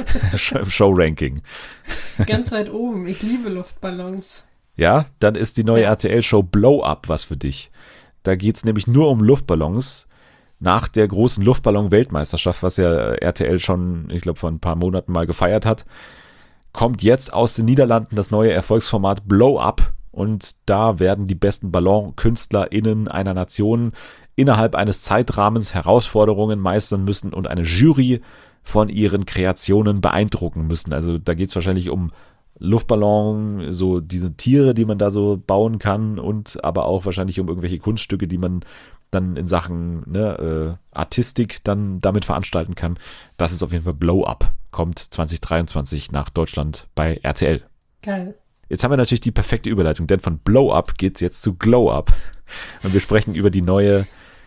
im Show-Ranking? Ganz weit oben. Ich liebe Luftballons. Ja, dann ist die neue ja. R T L-Show Blow Up was für dich. Da geht es nämlich nur um Luftballons. Nach der großen Luftballon-Weltmeisterschaft, was ja R T L schon, ich glaube, vor ein paar Monaten mal gefeiert hat, kommt jetzt aus den Niederlanden das neue Erfolgsformat Blow Up. Und da werden die besten BallonkünstlerInnen einer Nation innerhalb eines Zeitrahmens Herausforderungen meistern müssen und eine Jury von ihren Kreationen beeindrucken müssen. Also da geht es wahrscheinlich um Luftballon, so diese Tiere, die man da so bauen kann und aber auch wahrscheinlich um irgendwelche Kunststücke, die man dann in Sachen ne, äh, Artistik dann damit veranstalten kann. Das ist auf jeden Fall Blow Up. Kommt zwanzig dreiundzwanzig nach Deutschland bei R T L. Geil. Jetzt haben wir natürlich die perfekte Überleitung, denn von Blow Up geht es jetzt zu Glow Up. Und wir sprechen über die neue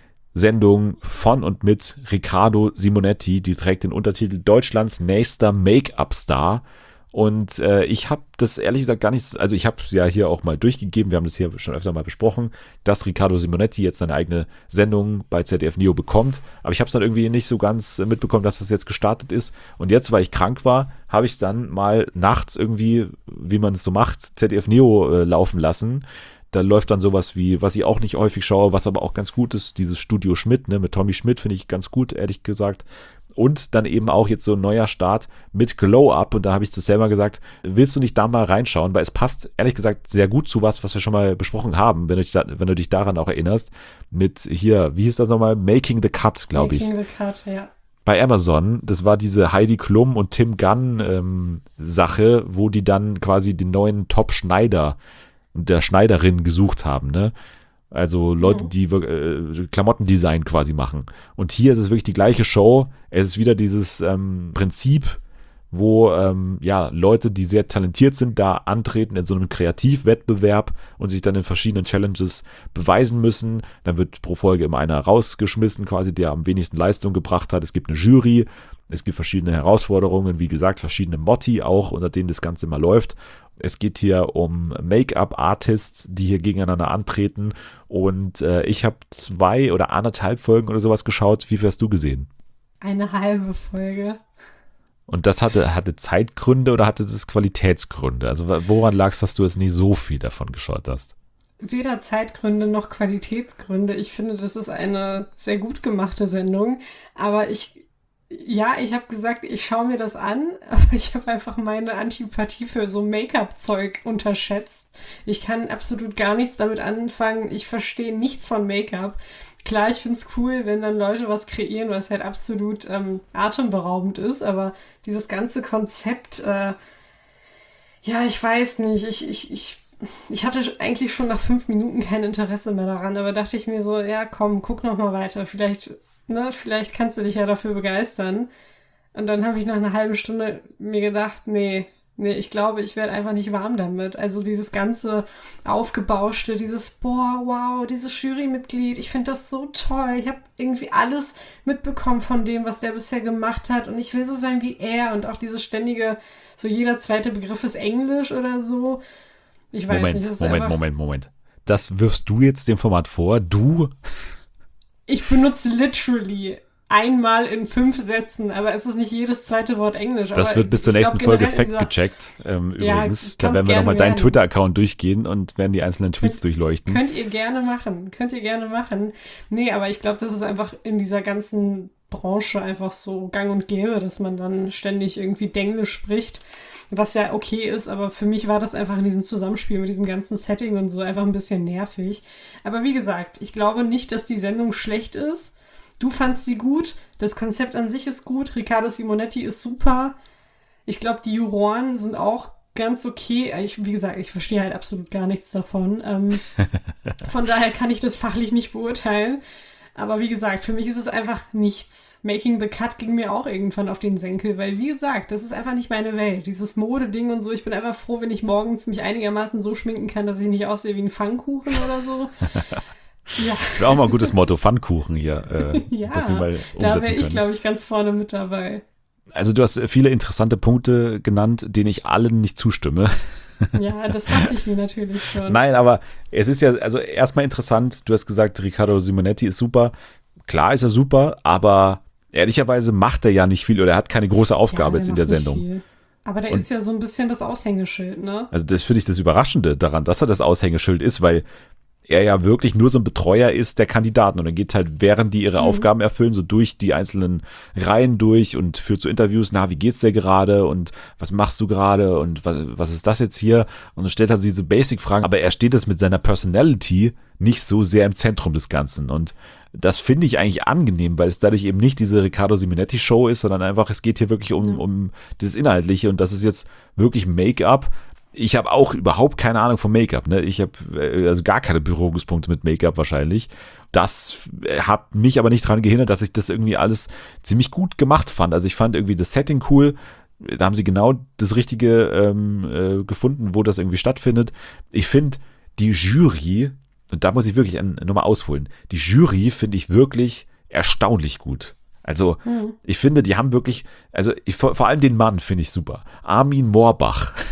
Sendung von und mit Riccardo Simonetti, die trägt den Untertitel Deutschlands nächster Make-up-Star. Und äh, ich habe das ehrlich gesagt gar nicht, also ich habe es ja hier auch mal durchgegeben, wir haben das hier schon öfter mal besprochen, dass Riccardo Simonetti jetzt seine eigene Sendung bei Z D F Neo bekommt. Aber ich habe es dann irgendwie nicht so ganz mitbekommen, dass das jetzt gestartet ist. Und jetzt, weil ich krank war, habe ich dann mal nachts irgendwie, wie man es so macht, Z D F Neo äh, laufen lassen. Da läuft dann sowas wie, was ich auch nicht häufig schaue, was aber auch ganz gut ist, dieses Studio Schmidt, ne, mit Tommy Schmidt finde ich ganz gut, ehrlich gesagt. Und dann eben auch jetzt so ein neuer Start mit Glow Up. Und da habe ich zu Selma gesagt, willst du nicht da mal reinschauen? Weil es passt, ehrlich gesagt, sehr gut zu was, was wir schon mal besprochen haben, wenn du dich, da, wenn du dich daran auch erinnerst. Mit hier, wie hieß das nochmal? Making the Cut, glaube ich. Making the Cut, ja. Bei Amazon, das war diese Heidi Klum und Tim Gunn ähm, Sache, wo die dann quasi den neuen Top-Schneider und der Schneiderin gesucht haben, ne? Also Leute, die äh, Klamottendesign quasi machen. Und hier ist es wirklich die gleiche Show. Es ist wieder dieses ähm, Prinzip, wo ähm, ja Leute, die sehr talentiert sind, da antreten in so einem Kreativwettbewerb und sich dann in verschiedenen Challenges beweisen müssen. Dann wird pro Folge immer einer rausgeschmissen, quasi der am wenigsten Leistung gebracht hat. Es gibt eine Jury, es gibt verschiedene Herausforderungen, wie gesagt, verschiedene Motti auch, unter denen das Ganze mal läuft. Es geht hier um Make-up-Artists, die hier gegeneinander antreten. Und äh, ich habe zwei oder anderthalb Folgen oder sowas geschaut. Wie viel hast du gesehen? Eine halbe Folge. Und das hatte, hatte Zeitgründe oder hatte das Qualitätsgründe? Also woran lag es, dass du jetzt nicht so viel davon geschaut hast? Weder Zeitgründe noch Qualitätsgründe. Ich finde, das ist eine sehr gut gemachte Sendung. Aber ich... Ja, ich habe gesagt, ich schaue mir das an, aber ich habe einfach meine Antipathie für so Make-up-Zeug unterschätzt. Ich kann absolut gar nichts damit anfangen. Ich verstehe nichts von Make-up. Klar, ich finde es cool, wenn dann Leute was kreieren, was halt absolut ähm, atemberaubend ist, aber dieses ganze Konzept, äh, ja, ich weiß nicht, ich, ich, ich, ich hatte eigentlich schon nach fünf Minuten kein Interesse mehr daran, aber dachte ich mir so, ja komm, guck noch mal weiter, vielleicht... Ne, vielleicht kannst du dich ja dafür begeistern. Und dann habe ich nach einer halben Stunde mir gedacht, nee, nee, ich glaube, ich werde einfach nicht warm damit. Also dieses ganze Aufgebauschte, dieses, boah, wow, dieses Jurymitglied, ich finde das so toll. Ich habe irgendwie alles mitbekommen von dem, was der bisher gemacht hat. Und ich will so sein wie er. Und auch dieses ständige, so jeder zweite Begriff ist Englisch oder so. Ich weiß Moment, nicht. Das ist Moment, einfach, Moment, Moment. Das wirfst du jetzt dem Format vor? Du? Ich benutze literally einmal in fünf Sätzen, aber es ist nicht jedes zweite Wort Englisch. Das aber wird bis zur ich nächsten glaub, Folge generell fact gecheckt. Ähm, Ja, übrigens, kann's da werden wir gerne nochmal deinen werden. Twitter-Account durchgehen und werden die einzelnen Tweets Könnt- durchleuchten. Könnt ihr gerne machen. Könnt ihr gerne machen. Nee, aber ich glaube, das ist einfach in dieser ganzen Branche einfach so gang und gäbe, dass man dann ständig irgendwie Denglisch spricht, was ja okay ist, aber für mich war das einfach in diesem Zusammenspiel mit diesem ganzen Setting und so einfach ein bisschen nervig. Aber wie gesagt, ich glaube nicht, dass die Sendung schlecht ist. Du fandst sie gut, das Konzept an sich ist gut, Riccardo Simonetti ist super. Ich glaube, die Juroren sind auch ganz okay. Ich, wie gesagt, ich verstehe halt absolut gar nichts davon. Ähm, von daher kann ich das fachlich nicht beurteilen. Aber wie gesagt, für mich ist es einfach nichts. Making the Cut ging mir auch irgendwann auf den Senkel, weil wie gesagt, das ist einfach nicht meine Welt. Dieses Modeding und so, ich bin einfach froh, wenn ich morgens mich einigermaßen so schminken kann, dass ich nicht aussehe wie ein Pfannkuchen oder so. Ja, Das wäre auch mal ein gutes Motto, Pfannkuchen hier, äh, ja, das wir mal da umsetzen wäre ich, können. glaube ich, ganz vorne mit dabei. Also du hast viele interessante Punkte genannt, denen ich allen nicht zustimme. Ja, das dachte ich mir natürlich schon. Nein, aber es ist ja, also erstmal interessant, du hast gesagt, Riccardo Simonetti ist super. Klar ist er super, aber ehrlicherweise macht er ja nicht viel oder er hat keine große Aufgabe Ja, jetzt in macht der nicht Sendung. viel. Aber der Und- ist ja so ein bisschen das Aushängeschild, ne? Also das finde ich das Überraschende daran, dass er das Aushängeschild ist, weil er ja wirklich nur so ein Betreuer ist der Kandidaten und er geht halt, während die ihre Mhm. Aufgaben erfüllen, so durch die einzelnen Reihen durch und führt so Interviews, na, wie geht's dir gerade und was machst du gerade und was, was ist das jetzt hier? Und dann stellt er diese Basic-Fragen, aber er steht das mit seiner Personality nicht so sehr im Zentrum des Ganzen und das finde ich eigentlich angenehm, weil es dadurch eben nicht diese Riccardo Simonetti-Show ist, sondern einfach, es geht hier wirklich um, um das Inhaltliche und das ist jetzt wirklich Make-up. Ich habe auch überhaupt keine Ahnung von Make-up. Ne? Ich habe äh, also gar keine Berührungspunkte mit Make-up wahrscheinlich. Das äh, hat mich aber nicht daran gehindert, dass ich das irgendwie alles ziemlich gut gemacht fand. Also ich fand irgendwie das Setting cool. Da haben sie genau das Richtige ähm, äh, gefunden, wo das irgendwie stattfindet. Ich finde die Jury, und da muss ich wirklich nochmal ausholen, die Jury finde ich wirklich erstaunlich gut. Also Hm. ich finde, die haben wirklich, also ich, vor, vor allem den Mann finde ich super. Armin Moorbach.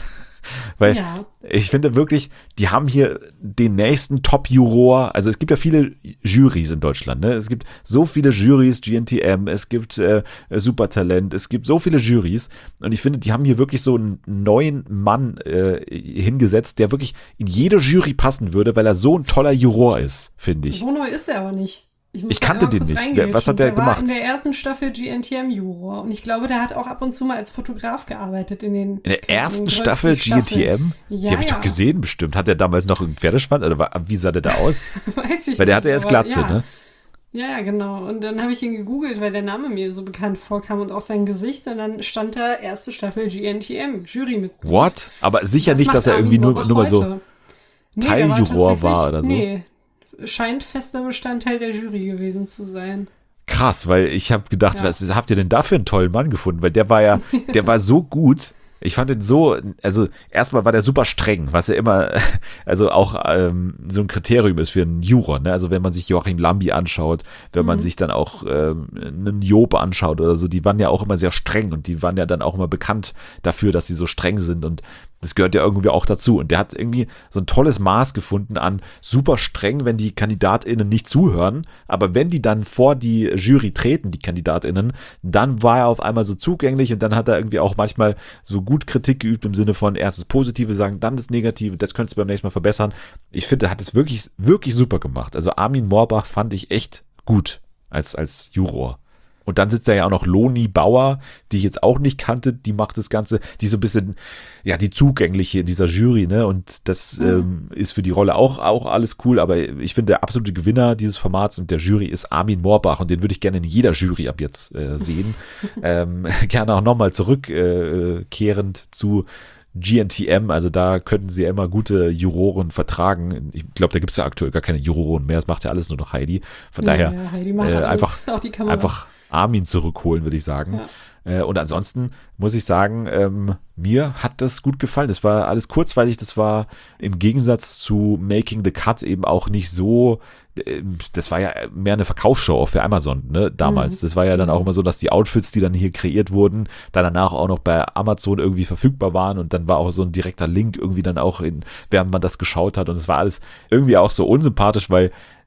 Weil Ja. ich finde wirklich, die haben hier den nächsten Top-Juror. Also es gibt ja viele Jurys in Deutschland. Ne? Es gibt so viele Jurys, G N T M, es gibt äh, Supertalent, es gibt so viele Jurys. Und ich finde, die haben hier wirklich so einen neuen Mann äh, hingesetzt, der wirklich in jede Jury passen würde, weil er so ein toller Juror ist, finde ich. So neu ist er aber nicht. muss Ich da kannte einmal den kurz nicht. reingrätschen. Wer- was hat der der war gemacht? in der ersten Staffel G N T M-Juror. Und ich glaube, der hat auch ab und zu mal als Fotograf gearbeitet in den In der ersten in den Staffel G N T M? Ja, Die habe ich ja. doch gesehen bestimmt. Hat der damals noch einen Pferdeschwanz? Oder war, wie sah der da aus? Weiß ich Weil der nicht, hatte erst aber Glatze, ja. ne? Ja, ja, genau. Und dann habe ich ihn gegoogelt, weil der Name mir so bekannt vorkam und auch sein Gesicht. Und dann stand da erste Staffel G N T M, Jurymitglied. What? Aber sicher Was nicht, macht dass er Armin irgendwie nur, Morbach nur mal so heute? Nee, der Teiljuror war oder so. Nee, scheint fester Bestandteil der Jury gewesen zu sein. krass, weil ich habe gedacht, Ja. was habt ihr denn da für einen tollen Mann gefunden? Weil der war ja, der war so gut. Ich fand ihn so, also erstmal war der super streng, was ja immer, also auch ähm, so ein Kriterium ist für einen Juror, ne? Also wenn man sich Joachim Lambi anschaut, wenn man Mhm. sich dann auch ähm, einen Job anschaut oder so, die waren ja auch immer sehr streng und die waren ja dann auch immer bekannt dafür, dass sie so streng sind und das gehört ja irgendwie auch dazu. Und der hat irgendwie so ein tolles Maß gefunden an super streng, wenn die KandidatInnen nicht zuhören, aber wenn die dann vor die Jury treten, die KandidatInnen, dann war er auf einmal so zugänglich und dann hat er irgendwie auch manchmal so gut Kritik geübt im Sinne von erst das Positive sagen, dann das Negative, das könntest du beim nächsten Mal verbessern. Ich finde, er hat es wirklich, wirklich super gemacht. Also Armin Morbach fand ich echt gut als, als Juror. Und dann sitzt da ja auch noch Loni Bauer, die ich jetzt auch nicht kannte, die macht das Ganze, die so ein bisschen, ja, die zugängliche in dieser Jury, ne, und das Mhm. ähm, ist für die Rolle auch, auch alles cool, aber ich finde, der absolute Gewinner dieses Formats und der Jury ist Armin Morbach und den würde ich gerne in jeder Jury ab jetzt äh, sehen. ähm, gerne auch nochmal zurückkehrend äh, zu G N T M, also da könnten sie ja immer gute Juroren vertragen. Ich glaube, da gibt es ja aktuell gar keine Juroren mehr, das macht ja alles nur noch Heidi. Von Ja, daher ja, Heidi macht äh, alles, einfach, auch die Kamera. einfach Armin zurückholen, würde ich sagen. Äh, und ansonsten muss ich sagen, ähm, mir hat das gut gefallen. Das war alles kurzweilig, das war im Gegensatz zu Making the Cut eben auch nicht so, äh, das war ja mehr eine Verkaufsshow auch für Amazon, ne, damals. Mhm. Das war ja dann auch immer so, dass die Outfits, die dann hier kreiert wurden, dann danach auch noch bei Amazon irgendwie verfügbar waren und dann war auch so ein direkter Link irgendwie dann auch, in, während man das geschaut hat und es war alles irgendwie auch so unsympathisch, weil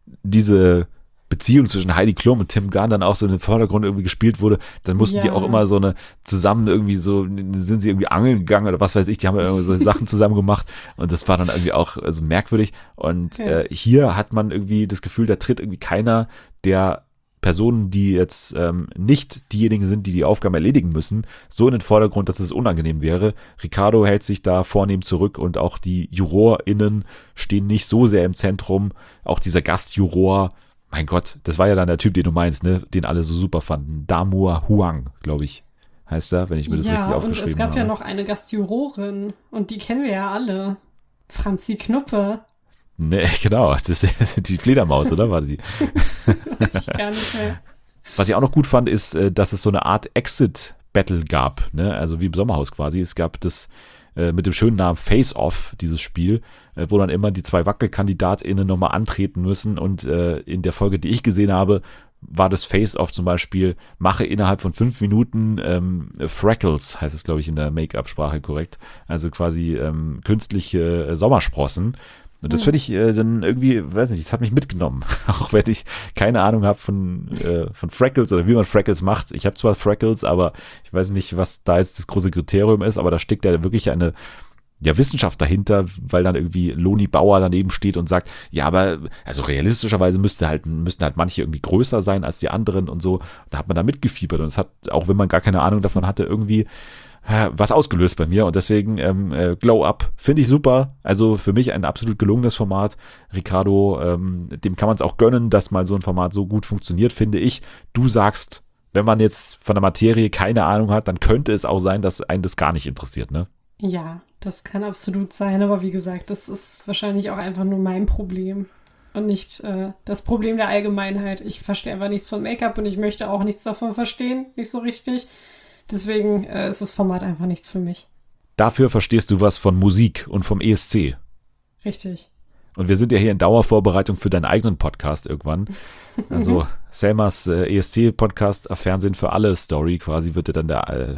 diese Beziehung zwischen Heidi Klum und Tim Gunn dann auch so in den Vordergrund irgendwie gespielt wurde, dann mussten die Ja. auch immer so eine zusammen irgendwie so, sind sie irgendwie angeln gegangen oder was weiß ich, die haben ja irgendwie so Sachen zusammen gemacht und das war dann irgendwie auch also merkwürdig und Ja. äh, hier hat man irgendwie das Gefühl, da tritt irgendwie keiner der Personen, die jetzt ähm, nicht diejenigen sind, die die Aufgaben erledigen müssen, so in den Vordergrund, dass es unangenehm wäre. Ricardo hält sich da vornehm zurück und auch die JurorInnen stehen nicht so sehr im Zentrum. Auch dieser Gastjuror, mein Gott, das war ja dann der Typ, den du meinst, ne, den alle so super fanden. Damur Huang, glaube ich, heißt er, wenn ich mir das ja, richtig und aufgeschrieben es gab habe. ja noch eine Gastjurorin und die kennen wir ja alle. Franzi Knuppe. Ne, genau, das ist die Fledermaus, oder war sie? Weiß ich gar nicht mehr. Was ich auch noch gut fand, ist, äh, dass es so eine Art Exit-Battle gab, ne? Also wie im Sommerhaus quasi. Es gab das äh, mit dem schönen Namen Face-Off, dieses Spiel, äh, wo dann immer die zwei WackelkandidatInnen nochmal antreten müssen und äh, in der Folge, die ich gesehen habe, war das Face-Off zum Beispiel, mache innerhalb von fünf Minuten ähm, Freckles, heißt es glaube ich in der Make-up-Sprache korrekt, also quasi ähm, künstliche äh, Sommersprossen. Und das finde ich äh, dann irgendwie, weiß nicht, das hat mich mitgenommen. Auch wenn ich keine Ahnung habe von, äh, von Freckles oder wie man Freckles macht. Ich habe zwar Freckles, aber ich weiß nicht, was da jetzt das große Kriterium ist, aber da steckt ja wirklich eine ja, Wissenschaft dahinter, weil dann irgendwie Loni Bauer daneben steht und sagt, ja, aber also realistischerweise müsste halt, müssten halt manche irgendwie größer sein als die anderen und so. Da hat man da mitgefiebert und es hat, auch wenn man gar keine Ahnung davon hatte, irgendwie was ausgelöst bei mir und deswegen ähm, äh, Glow Up finde ich super, also für mich ein absolut gelungenes Format. Ricardo, ähm, dem kann man es auch gönnen, dass mal so ein Format so gut funktioniert, finde ich. Du sagst, wenn man jetzt von der Materie keine Ahnung hat, dann könnte es auch sein, dass einen das gar nicht interessiert, ne? Ja, das kann absolut sein, aber wie gesagt, das ist wahrscheinlich auch einfach nur mein Problem und nicht äh, das Problem der Allgemeinheit. Ich verstehe einfach nichts von Make-up und ich möchte auch nichts davon verstehen, nicht so richtig. Deswegen äh, ist das Format einfach nichts für mich. Dafür verstehst du was von Musik und vom E S C. Richtig. Und wir sind ja hier in Dauervorbereitung für deinen eigenen Podcast irgendwann. Also Selmas äh, E S C-Podcast, Fernsehen für alle Story quasi, wird ja dann der, äh,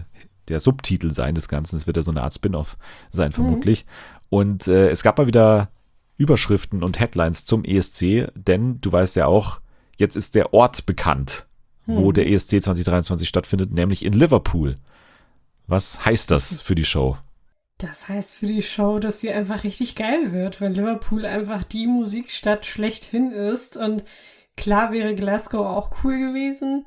der Subtitel sein des Ganzen. Es wird ja so eine Art Spin-off sein, vermutlich. Mhm. Und äh, es gab mal wieder Überschriften und Headlines zum E S C, denn du weißt ja auch, jetzt ist der Ort bekannt, mhm. wo der E S C zwanzig dreiundzwanzig stattfindet, nämlich in Liverpool. Was heißt das für die Show? Das heißt für die Show, dass sie einfach richtig geil wird, weil Liverpool einfach die Musikstadt schlechthin ist. Und klar wäre Glasgow auch cool gewesen,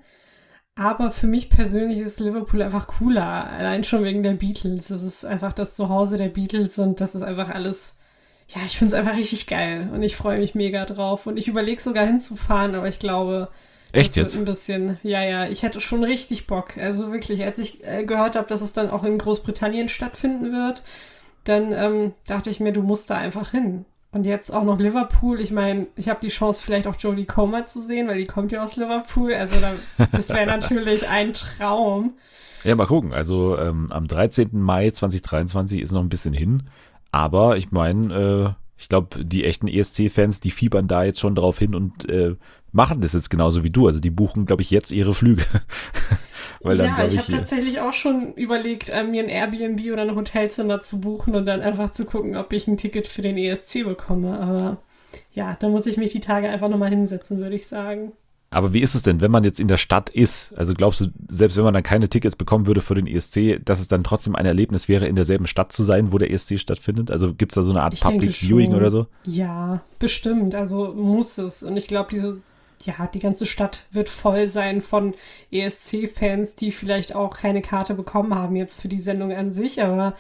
aber für mich persönlich ist Liverpool einfach cooler, allein schon wegen der Beatles. Das ist einfach das Zuhause der Beatles und das ist einfach alles, ja, ich finde es einfach richtig geil und ich freue mich mega drauf. Und ich überlege sogar hinzufahren, aber ich glaube... Echt das jetzt? Wird ein bisschen, ja, ja, ich hätte schon richtig Bock. Also wirklich, als ich äh, gehört habe, dass es dann auch in Großbritannien stattfinden wird, dann ähm, dachte ich mir, du musst da einfach hin. Und jetzt auch noch Liverpool. Ich meine, ich habe die Chance, vielleicht auch Jodie Comer zu sehen, weil die kommt ja aus Liverpool. Also da, das wäre natürlich ein Traum. Ja, mal gucken. Also ähm, am dreizehnten Mai zweitausenddreiundzwanzig ist noch ein bisschen hin. Aber ich meine, äh, ich glaube, die echten E S C-Fans, die fiebern da jetzt schon drauf hin und äh, machen das jetzt genauso wie du. Also die buchen, glaube ich, jetzt ihre Flüge. Weil dann, ja, ich, ich habe tatsächlich auch schon überlegt, äh, mir ein Airbnb oder ein Hotelzimmer zu buchen und dann einfach zu gucken, ob ich ein Ticket für den E S C bekomme. Aber ja, da muss ich mich die Tage einfach nochmal hinsetzen, würde ich sagen. Aber wie ist es denn, wenn man jetzt in der Stadt ist? Also glaubst du, selbst wenn man dann keine Tickets bekommen würde für den E S C, dass es dann trotzdem ein Erlebnis wäre, in derselben Stadt zu sein, wo der E S C stattfindet? Also gibt es da so eine Art Ich Public denke Viewing schon. oder so? Ja, bestimmt. Also muss es. Und ich glaube, diese, ja, die ganze Stadt wird voll sein von E S C-Fans, die vielleicht auch keine Karte bekommen haben jetzt für die Sendung an sich. Aber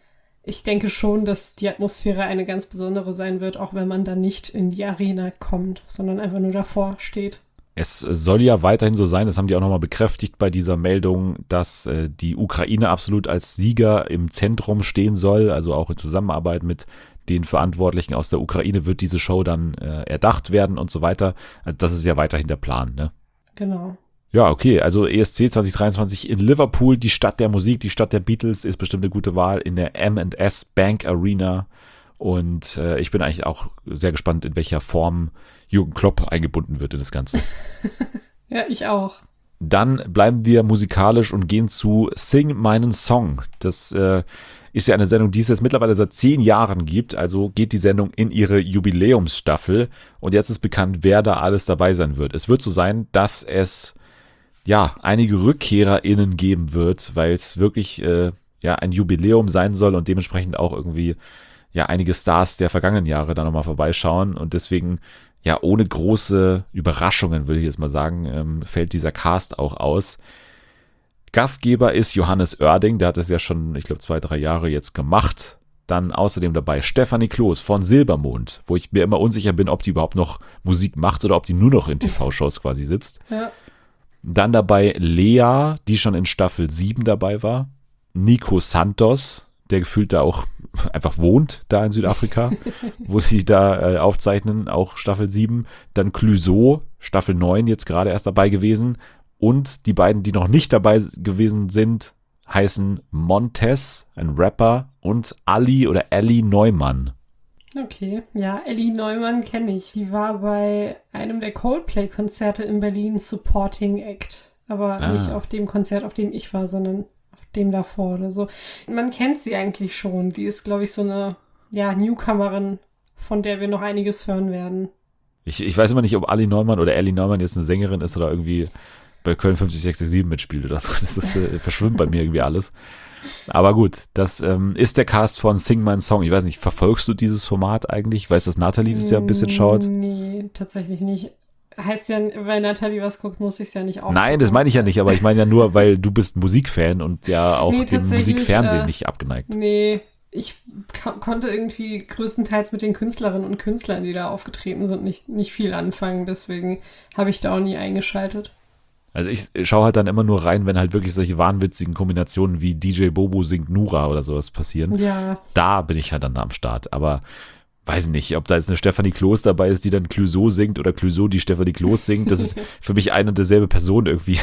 ich denke schon, dass die Atmosphäre eine ganz besondere sein wird, auch wenn man dann nicht in die Arena kommt, sondern einfach nur davor steht. Es soll ja weiterhin so sein, das haben die auch nochmal bekräftigt bei dieser Meldung, dass äh, die Ukraine absolut als Sieger im Zentrum stehen soll, also auch in Zusammenarbeit mit den Verantwortlichen aus der Ukraine wird diese Show dann äh, erdacht werden und so weiter. Das ist ja weiterhin der Plan, ne? Genau. Ja, okay, also E S C zwanzig dreiundzwanzig in Liverpool, die Stadt der Musik, die Stadt der Beatles ist bestimmt eine gute Wahl in der M and S Bank Arena. Und äh, ich bin eigentlich auch sehr gespannt, in welcher Form Jürgen Klopp eingebunden wird in das Ganze. Ja, ich auch. Dann bleiben wir musikalisch und gehen zu Sing meinen Song. Das äh, ist ja eine Sendung, die es jetzt mittlerweile seit zehn Jahren gibt. Also geht die Sendung in ihre Jubiläumsstaffel. Und jetzt ist bekannt, wer da alles dabei sein wird. Es wird so sein, dass es ja einige RückkehrerInnen geben wird, weil es wirklich äh, ja ein Jubiläum sein soll und dementsprechend auch irgendwie ja einige Stars der vergangenen Jahre da nochmal vorbeischauen und deswegen ja ohne große Überraschungen, würde ich jetzt mal sagen, ähm, fällt dieser Cast auch aus. Gastgeber ist Johannes Oerding, der hat es ja schon, ich glaube, zwei, drei Jahre jetzt gemacht. Dann außerdem dabei Stefanie Kloß von Silbermond, wo ich mir immer unsicher bin, ob die überhaupt noch Musik macht oder ob die nur noch in T V-Shows quasi sitzt. Ja. Dann dabei Lea, die schon in Staffel sieben dabei war. Nico Santos, der gefühlt da auch einfach wohnt, da in Südafrika, wo sie da äh, aufzeichnen, auch Staffel sieben. Dann Clouseau, Staffel neun, jetzt gerade erst dabei gewesen. Und die beiden, die noch nicht dabei gewesen sind, heißen Montez, ein Rapper, und Ali oder Ellie Neumann. Okay, ja, Ellie Neumann kenne ich. Die war bei einem der Coldplay-Konzerte in Berlin Supporting Act. Aber Ah. nicht auf dem Konzert, auf dem ich war, sondern auf dem davor oder so. Man kennt sie eigentlich schon. Die ist, glaube ich, so eine ja, Newcomerin, von der wir noch einiges hören werden. Ich, ich weiß immer nicht, ob Ali Neumann oder Ellie Neumann jetzt eine Sängerin ist oder irgendwie bei Köln fünfzig siebenundsechzig mitspielt oder so. Das ist, äh, verschwimmt bei mir irgendwie alles. Aber gut, das ähm, ist der Cast von Sing My Song. Ich weiß nicht, verfolgst du dieses Format eigentlich? Ich weiß, dass Nathalie das ja ein bisschen schaut. Nee, tatsächlich nicht. Heißt ja, weil Nathalie was guckt, muss ich es ja nicht auch. Nein, das meine ich ja nicht, aber ich meine ja nur, weil du bist Musikfan und ja auch Nee, dem tatsächlich, Musikfernsehen äh, nicht abgeneigt. Nee, ich ko- konnte irgendwie größtenteils mit den Künstlerinnen und Künstlern, die da aufgetreten sind, nicht, nicht viel anfangen. Deswegen habe ich da auch nie eingeschaltet. Also ich schaue halt dann immer nur rein, wenn halt wirklich solche wahnwitzigen Kombinationen wie D J Bobo singt Nura oder sowas passieren. Ja, Da bin ich halt dann am Start. Aber weiß nicht, ob da jetzt eine Stefanie Kloß dabei ist, die dann Clouseau singt oder Clouseau, die Stefanie Kloß singt. Das ist für mich eine und derselbe Person irgendwie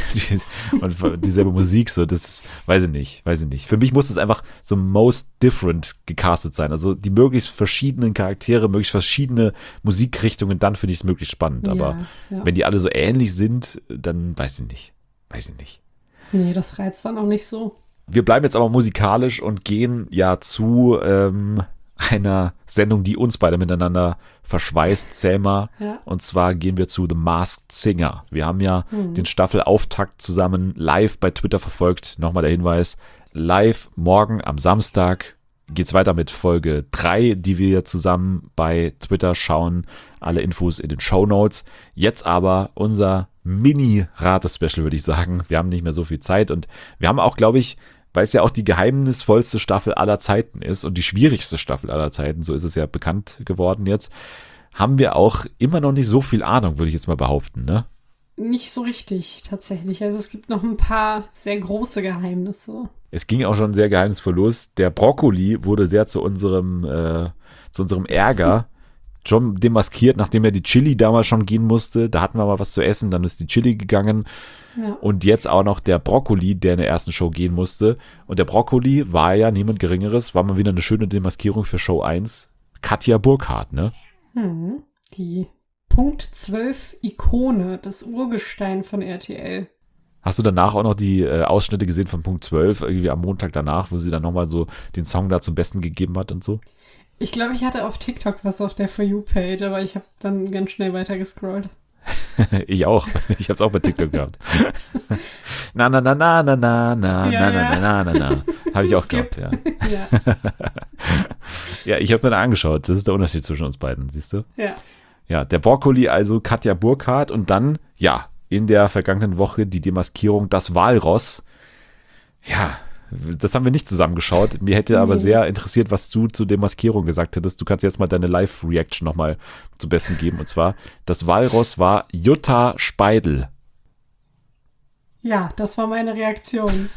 und dieselbe Musik. So, das weiß ich nicht, weiß ich nicht. Für mich muss es einfach so most different gecastet sein. Also die möglichst verschiedenen Charaktere, möglichst verschiedene Musikrichtungen, dann finde ich es möglichst spannend. Aber ja, ja. wenn die alle so ähnlich sind, dann weiß ich nicht. Weiß ich nicht. Nee, das reizt dann auch nicht so. Wir bleiben jetzt aber musikalisch und gehen ja zu ähm, einer Sendung, die uns beide miteinander verschweißt, Selma. Ja. Und zwar gehen wir zu The Masked Singer. Wir haben ja Mhm. den Staffelauftakt zusammen live bei Twitter verfolgt. Nochmal der Hinweis, live morgen am Samstag geht's weiter mit Folge drei, die wir zusammen bei Twitter schauen. Alle Infos in den Shownotes. Jetzt aber unser Mini-Rate-Special, würde ich sagen. Wir haben nicht mehr so viel Zeit und wir haben auch, glaube ich, weil es ja auch die geheimnisvollste Staffel aller Zeiten ist und die schwierigste Staffel aller Zeiten, so ist es ja bekannt geworden jetzt, haben wir auch immer noch nicht so viel Ahnung, würde ich jetzt mal behaupten, ne? Nicht so richtig, tatsächlich. Also es gibt noch ein paar sehr große Geheimnisse. Es ging auch schon sehr geheimnisvoll los. Der Brokkoli wurde sehr zu unserem, äh, zu unserem Ärger schon demaskiert, nachdem er die Chili damals schon gehen musste. Da hatten wir mal was zu essen, dann ist die Chili gegangen. Ja. Und jetzt auch noch der Brokkoli, der in der ersten Show gehen musste. Und der Brokkoli war ja niemand Geringeres, war mal wieder eine schöne Demaskierung für Show eins. Katja Burkhardt, ne? Hm, die Punkt zwölf Ikone, das Urgestein von R T L. Hast du danach auch noch die äh, Ausschnitte gesehen von Punkt zwölf, irgendwie am Montag danach, wo sie dann nochmal so den Song da zum Besten gegeben hat und so? Ich glaube, ich hatte auf TikTok was auf der For You-Page, aber ich habe dann ganz schnell weiter gescrollt. Ich auch. Ich habe es auch bei TikTok gehabt. Na, na, na, na, na, na, na, Ja, na, na, ja. na, na, na. Habe ich auch Skip. gehabt, ja. Ja, Ja, ich habe mir da angeschaut. Das ist der Unterschied zwischen uns beiden, siehst du? ja. Ja, der Brokkoli, also Katja Burkhardt und dann, ja, in der vergangenen Woche die Demaskierung, das Walross. Ja, das haben wir nicht zusammengeschaut. Mir hätte aber Nee. sehr interessiert, was du zu Demaskierung gesagt hättest. Du kannst jetzt mal deine Live-Reaction nochmal zu Besten geben. Und zwar, das Walross war Jutta Speidel. Ja, das war meine Reaktion.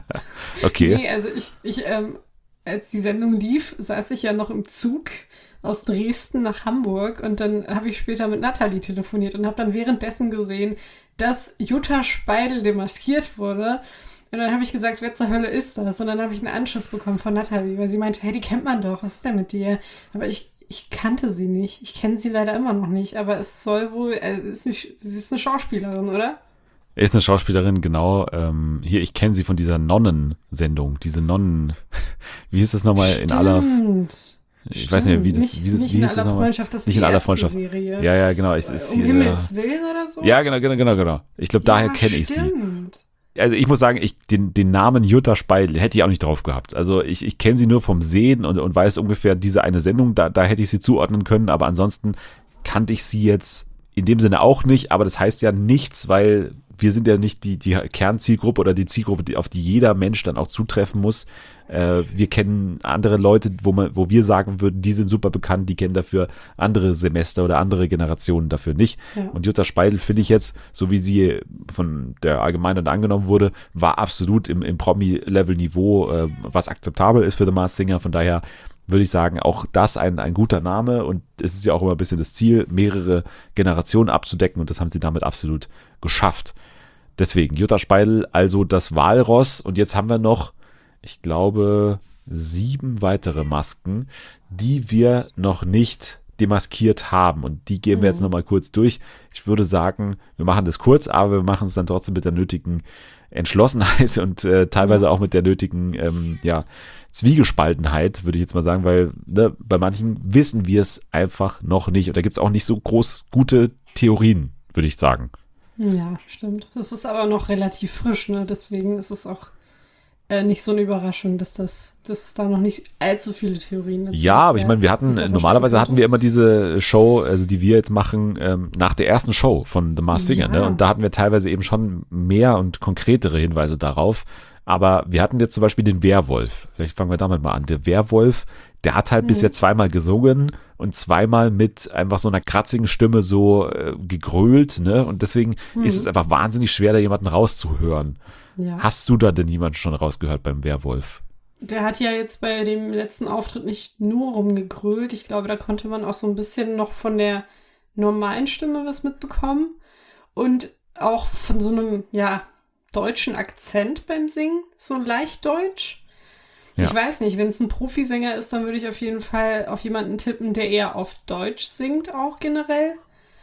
Okay. Nee, also ich, ich ähm, als die Sendung lief, saß ich ja noch im Zug aus Dresden nach Hamburg und dann habe ich später mit Nathalie telefoniert und habe dann währenddessen gesehen, dass Jutta Speidel demaskiert wurde. Und dann habe ich gesagt, wer zur Hölle ist das? Und dann habe ich einen Anschluss bekommen von Nathalie, weil sie meinte, hey, die kennt man doch, was ist denn mit dir? Aber ich, ich kannte sie nicht. Ich kenne sie leider immer noch nicht, aber es soll wohl, äh, ist nicht, sie ist eine Schauspielerin, oder? Er ist eine Schauspielerin, genau. Ähm, hier, ich kenne sie von dieser Nonnensendung. Diese Nonnen, wie hieß das nochmal in aller... Stimmt. Ich weiß nicht mehr, wie das, Nicht- wie das, nicht wie in hieß das aller nochmal? Freundschaft, das ist Nicht die in aller erste Freundschaft. Serie. Ja, ja, genau. Ich, ist Um hier, Himmels Willen oder so? ja, genau, genau, genau, genau. Ich glaube, daher kenne ich sie. Stimmt. Also ich muss sagen, ich, den, den Namen Jutta Speidel hätte ich auch nicht drauf gehabt. Also ich, ich kenne sie nur vom Sehen und, und weiß ungefähr diese eine Sendung, da, da hätte ich sie zuordnen können, aber ansonsten kannte ich sie jetzt in dem Sinne auch nicht, aber das heißt ja nichts, weil wir sind ja nicht die, die Kernzielgruppe oder die Zielgruppe, die, auf die jeder Mensch dann auch zutreffen muss. Äh, wir kennen andere Leute, wo man, wo wir sagen würden, die sind super bekannt, die kennen dafür andere Semester oder andere Generationen dafür nicht. Ja. Und Jutta Speidel finde ich jetzt, so wie sie von der Allgemeinheit angenommen wurde, war absolut im, im Promi-Level-Niveau, äh, was akzeptabel ist für The Masked Singer. Von daher würde ich sagen, auch das ein, ein guter Name und es ist ja auch immer ein bisschen das Ziel, mehrere Generationen abzudecken und das haben sie damit absolut geschafft. Deswegen, Jutta Speidel, also das Walross und jetzt haben wir noch, ich glaube, sieben weitere Masken, die wir noch nicht demaskiert haben und die gehen wir jetzt Mhm. nochmal kurz durch. Ich würde sagen, wir machen das kurz, aber wir machen es dann trotzdem mit der nötigen Entschlossenheit und äh, teilweise auch mit der nötigen, ähm, ja, Zwiegespaltenheit, würde ich jetzt mal sagen, weil ne, bei manchen wissen wir es einfach noch nicht und da gibt es auch nicht so groß gute Theorien, würde ich sagen. Ja, stimmt. Das ist aber noch relativ frisch, ne? Deswegen ist es auch äh, nicht so eine Überraschung, dass das, dass es da noch nicht allzu viele Theorien dazu Ja, aber ich meine, wir hatten, super normalerweise hatten verstanden wir immer diese Show, also die wir jetzt machen, ähm, nach der ersten Show von The Masked Singer, Ja. ne? Und da hatten wir teilweise eben schon mehr und konkretere Hinweise darauf. Aber wir hatten jetzt zum Beispiel den Werwolf. Vielleicht fangen wir damit mal an. Der Werwolf, der hat halt Mhm. bisher zweimal gesungen und zweimal mit einfach so einer kratzigen Stimme so äh, gegrölt, ne? Und deswegen Mhm. ist es einfach wahnsinnig schwer, da jemanden rauszuhören. Ja. Hast du da denn jemanden schon rausgehört beim Werwolf? Der hat ja jetzt bei dem letzten Auftritt nicht nur rumgegrölt. Ich glaube, da konnte man auch so ein bisschen noch von der normalen Stimme was mitbekommen. Und auch von so einem, ja, deutschen Akzent beim Singen. So leicht deutsch. Ja. Ich weiß nicht, wenn es ein Profisänger ist, dann würde ich auf jeden Fall auf jemanden tippen, der eher auf Deutsch singt, auch generell.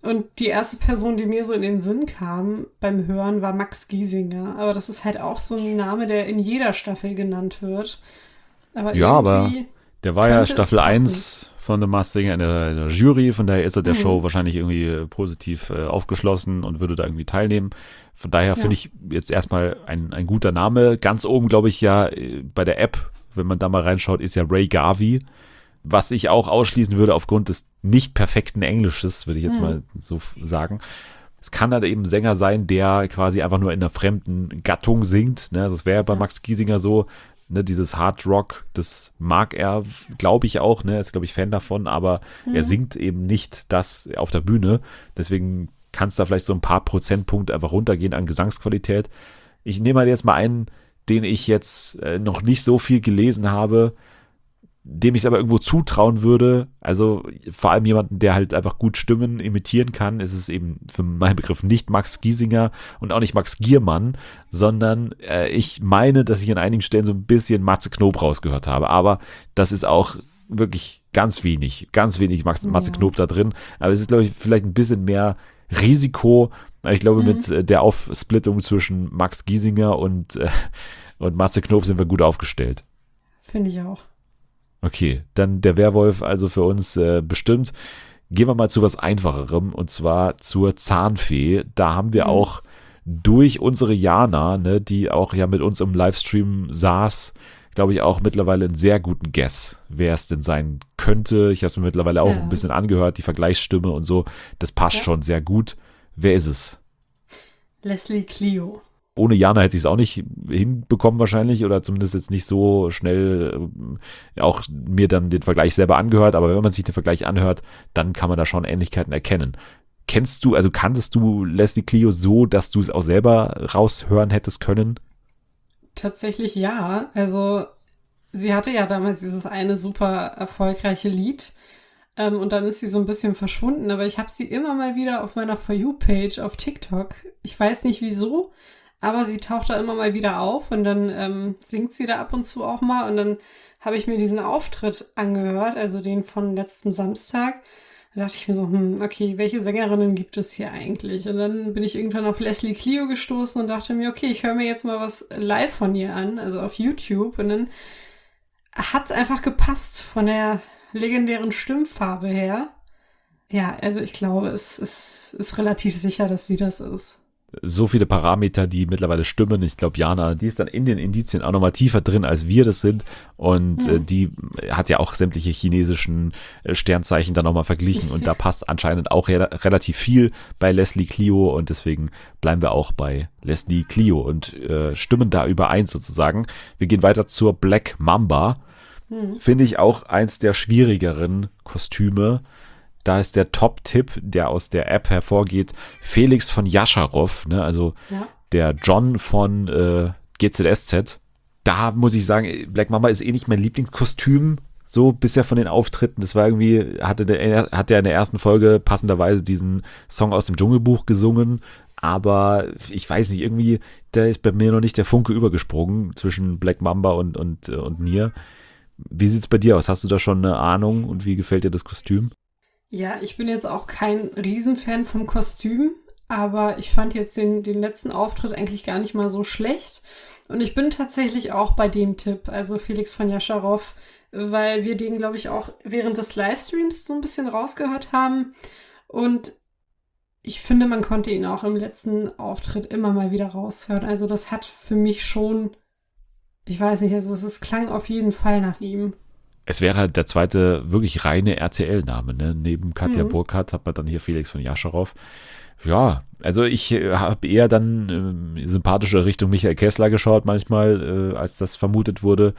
Und die erste Person, die mir so in den Sinn kam beim Hören, war Max Giesinger. Aber das ist halt auch so ein Name, der in jeder Staffel genannt wird. Aber Ja, aber irgendwie der war ja könnte es Staffel passen. eins von The Masked Singer in der, in der Jury, von daher ist er der Mhm. Show wahrscheinlich irgendwie äh, positiv äh, aufgeschlossen und würde da irgendwie teilnehmen. Von daher finde ich jetzt erstmal ein, ein guter Name. Ganz oben, glaube ich, ja, äh, bei der App, wenn man da mal reinschaut, ist ja Ray Garvey, was ich auch ausschließen würde aufgrund des nicht perfekten Englisches, würde ich jetzt Mhm. mal so f- sagen. Es kann halt eben ein Sänger sein, der quasi einfach nur in einer fremden Gattung singt. Ne? Das wäre ja bei Ja. Max Giesinger so. Ne, dieses Hard Rock, das mag er, glaube ich auch, ne, er ist, glaube ich, Fan davon, aber Mhm. er singt eben nicht das auf der Bühne. Deswegen kann es da vielleicht so ein paar Prozentpunkte einfach runtergehen an Gesangsqualität. Ich nehme halt jetzt mal einen, den ich jetzt äh, noch nicht so viel gelesen habe, dem ich es aber irgendwo zutrauen würde. Also vor allem jemanden, der halt einfach gut Stimmen imitieren kann, ist es eben für meinen Begriff nicht Max Giesinger und auch nicht Max Giermann, sondern äh, ich meine, dass ich an einigen Stellen so ein bisschen Matze Knob rausgehört habe. Aber das ist auch wirklich ganz wenig, ganz wenig Max, Matze Ja. Knob da drin. Aber es ist, glaube ich, vielleicht ein bisschen mehr Risiko. Ich glaube, Mhm. mit äh, der Aufsplittung zwischen Max Giesinger und, äh, und Matze Knob sind wir gut aufgestellt. Finde ich auch. Okay, dann der Werwolf also für uns äh, bestimmt. Gehen wir mal zu was Einfacherem und zwar zur Zahnfee. Da haben wir Mhm. auch durch unsere Jana, ne, die auch ja mit uns im Livestream saß, glaube ich auch mittlerweile einen sehr guten Guess, wer es denn sein könnte. Ich habe es mir mittlerweile auch Ja. ein bisschen angehört, die Vergleichsstimme und so. Das passt Ja. schon sehr gut. Wer ist es? Leslie Clio. Ohne Jana hätte ich es auch nicht hinbekommen wahrscheinlich oder zumindest jetzt nicht so schnell äh, auch mir dann den Vergleich selber angehört, aber wenn man sich den Vergleich anhört, dann kann man da schon Ähnlichkeiten erkennen. Kennst du, also kanntest du Leslie Clio so, dass du es auch selber raushören hättest können? Tatsächlich ja. Also sie hatte ja damals dieses eine super erfolgreiche Lied. Ähm, und dann ist sie so ein bisschen verschwunden. Aber ich habe sie immer mal wieder auf meiner For You-Page auf TikTok. Ich weiß nicht wieso, aber sie taucht da immer mal wieder auf und dann ähm, singt sie da ab und zu auch mal. Und dann habe ich mir diesen Auftritt angehört, also den von letztem Samstag. Da dachte ich mir so, hm, okay, welche Sängerinnen gibt es hier eigentlich? Und dann bin ich irgendwann auf Leslie Clio gestoßen und dachte mir, okay, ich höre mir jetzt mal was live von ihr an, also auf YouTube. Und dann hat es einfach gepasst von der legendären Stimmfarbe her. Ja, also ich glaube, es, es ist relativ sicher, dass sie das ist. So viele Parameter, die mittlerweile stimmen. Ich glaube, Jana, die ist dann in den Indizien auch nochmal tiefer drin, als wir das sind. Und Mhm. äh, die hat ja auch sämtliche chinesischen äh, Sternzeichen dann nochmal verglichen. Und da passt anscheinend auch re relativ viel bei Leslie Clio. Und deswegen bleiben wir auch bei Leslie Clio und äh, stimmen da überein sozusagen. Wir gehen weiter zur Black Mamba. Mhm. Finde ich auch eins der schwierigeren Kostüme. Da ist der Top-Tipp, der aus der App hervorgeht, Felix von Jascharow, ne, also Ja. der John von äh, G Z S Z. Da muss ich sagen, Black Mamba ist eh nicht mein Lieblingskostüm, so bisher von den Auftritten. Das war irgendwie, hatte der, hat der in der ersten Folge passenderweise diesen Song aus dem Dschungelbuch gesungen, aber ich weiß nicht, irgendwie, da ist bei mir noch nicht der Funke übergesprungen zwischen Black Mamba und, und, äh, und mir. Wie sieht's bei dir aus? Hast du da schon eine Ahnung und wie gefällt dir das Kostüm? Ja, ich bin jetzt auch kein Riesenfan vom Kostüm, aber ich fand jetzt den, den letzten Auftritt eigentlich gar nicht mal so schlecht. Und ich bin tatsächlich auch bei dem Tipp, also Felix von Jascharow, weil wir den, glaube ich, auch während des Livestreams so ein bisschen rausgehört haben. Und ich finde, man konnte ihn auch im letzten Auftritt immer mal wieder raushören. Also das hat für mich schon, ich weiß nicht, also es, es klang auf jeden Fall nach ihm. Es wäre halt der zweite wirklich reine R T L-Name, ne? Neben Katja Mhm. Burkhardt hat man dann hier Felix von Jascharow. Ja, also ich äh, habe eher dann ähm, sympathische Richtung Michael Kessler geschaut manchmal, äh, als das vermutet wurde.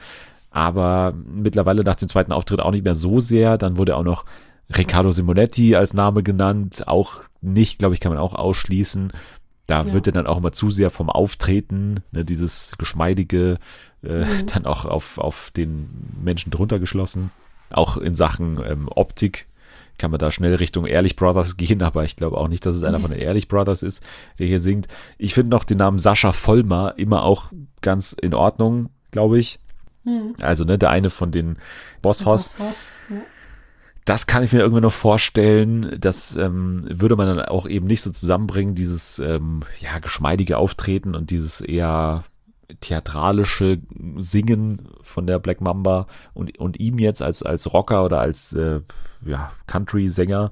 Aber mittlerweile nach dem zweiten Auftritt auch nicht mehr so sehr. Dann wurde auch noch Riccardo Simonetti als Name genannt. Auch nicht, glaube ich, kann man auch ausschließen. Da Ja. wird er dann auch immer zu sehr vom Auftreten, ne, dieses geschmeidige, äh, Mhm. dann auch auf, auf den Menschen drunter geschlossen. Auch in Sachen ähm, Optik kann man da schnell Richtung Ehrlich Brothers gehen, aber ich glaube auch nicht, dass es einer von den Ehrlich Brothers ist, der hier singt. Ich finde noch den Namen Sascha Vollmer immer auch ganz in Ordnung, glaube ich. Mhm. Also ne, der eine von den Boss Hoss. Was, was? Ja. Das kann ich mir irgendwie noch vorstellen. Das ähm, würde man dann auch eben nicht so zusammenbringen, dieses ähm, ja, geschmeidige Auftreten und dieses eher theatralische Singen von der Black Mamba und, und ihm jetzt als, als Rocker oder als äh, ja, Country-Sänger.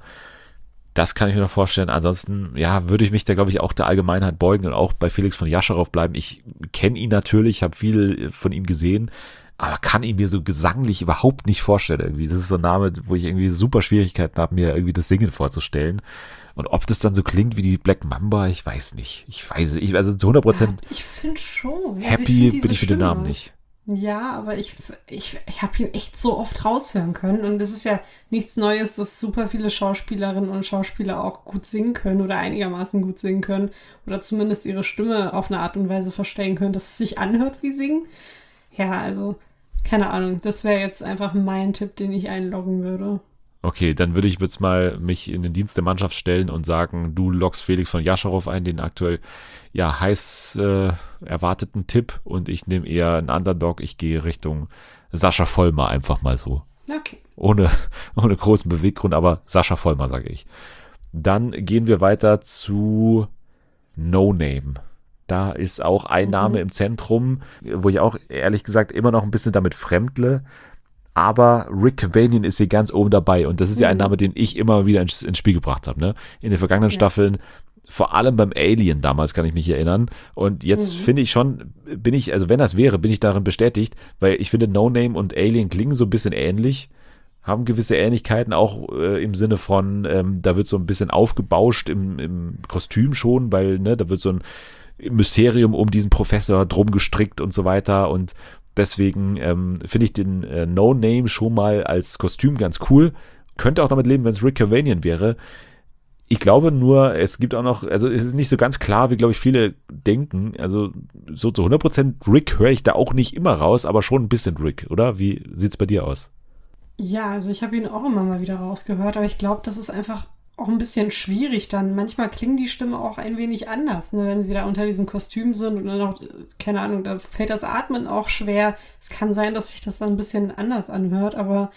Das kann ich mir noch vorstellen. Ansonsten, ja, würde ich mich da, glaube ich, auch der Allgemeinheit beugen und auch bei Felix von Jascharow bleiben. Ich kenne ihn natürlich, habe viel von ihm gesehen, aber kann ihn mir so gesanglich überhaupt nicht vorstellen irgendwie. Das ist so ein Name, wo ich irgendwie super Schwierigkeiten habe, mir irgendwie das Singen vorzustellen. Und ob das dann so klingt wie die Black Mamba, ich weiß nicht. Ich weiß nicht. Also zu hundert Prozent Ja, ich finde schon. happy also ich find bin ich mit dem Stimme. Namen nicht. Ja, aber ich, ich, ich habe ihn echt so oft raushören können. Und es ist ja nichts Neues, dass super viele Schauspielerinnen und Schauspieler auch gut singen können oder einigermaßen gut singen können. Oder zumindest ihre Stimme auf eine Art und Weise verstellen können, dass es sich anhört wie singen. Ja, also, keine Ahnung. Das wäre jetzt einfach mein Tipp, den ich einloggen würde. Okay, dann würde ich jetzt mal mich in den Dienst der Mannschaft stellen und sagen, du loggst Felix von Jascharow ein, den aktuell ja heiß äh, erwarteten Tipp, und ich nehme eher einen Underdog. Ich gehe Richtung Sascha Vollmer, einfach mal so. Okay. Ohne, ohne großen Beweggrund, aber Sascha Vollmer, sage ich. Dann gehen wir weiter zu No Name. Da ist auch ein Mhm. Name im Zentrum, wo ich auch ehrlich gesagt immer noch ein bisschen damit fremdle. Aber Rick Cavanian ist hier ganz oben dabei, und das ist ja ein Mhm. Name, den ich immer wieder ins, ins Spiel gebracht habe, ne? In den vergangenen Ja. Staffeln, vor allem beim Alien damals, kann ich mich erinnern. Und jetzt Mhm. finde ich schon, bin ich, also wenn das wäre, bin ich darin bestätigt, weil ich finde, No Name und Alien klingen so ein bisschen ähnlich, haben gewisse Ähnlichkeiten auch äh, im Sinne von, ähm, da wird so ein bisschen aufgebauscht im, im Kostüm schon, weil, ne, da wird so ein Mysterium um diesen Professor drum gestrickt und so weiter, und deswegen ähm, finde ich den äh, No Name schon mal als Kostüm ganz cool. Könnte auch damit leben, wenn es Rick Cavanian wäre. Ich glaube nur, es gibt auch noch, also es ist nicht so ganz klar, wie, glaube ich, viele denken. Also so zu hundert Prozent Rick höre ich da auch nicht immer raus, aber schon ein bisschen Rick, oder? Wie sieht es bei dir aus? Ja, also ich habe ihn auch immer mal wieder rausgehört, aber ich glaube, das ist einfach auch ein bisschen schwierig dann. Manchmal klingen die Stimmen auch ein wenig anders, ne, wenn sie da unter diesem Kostüm sind und dann auch, äh, keine Ahnung, da fällt das Atmen auch schwer. Es kann sein, dass sich das dann ein bisschen anders anhört, aber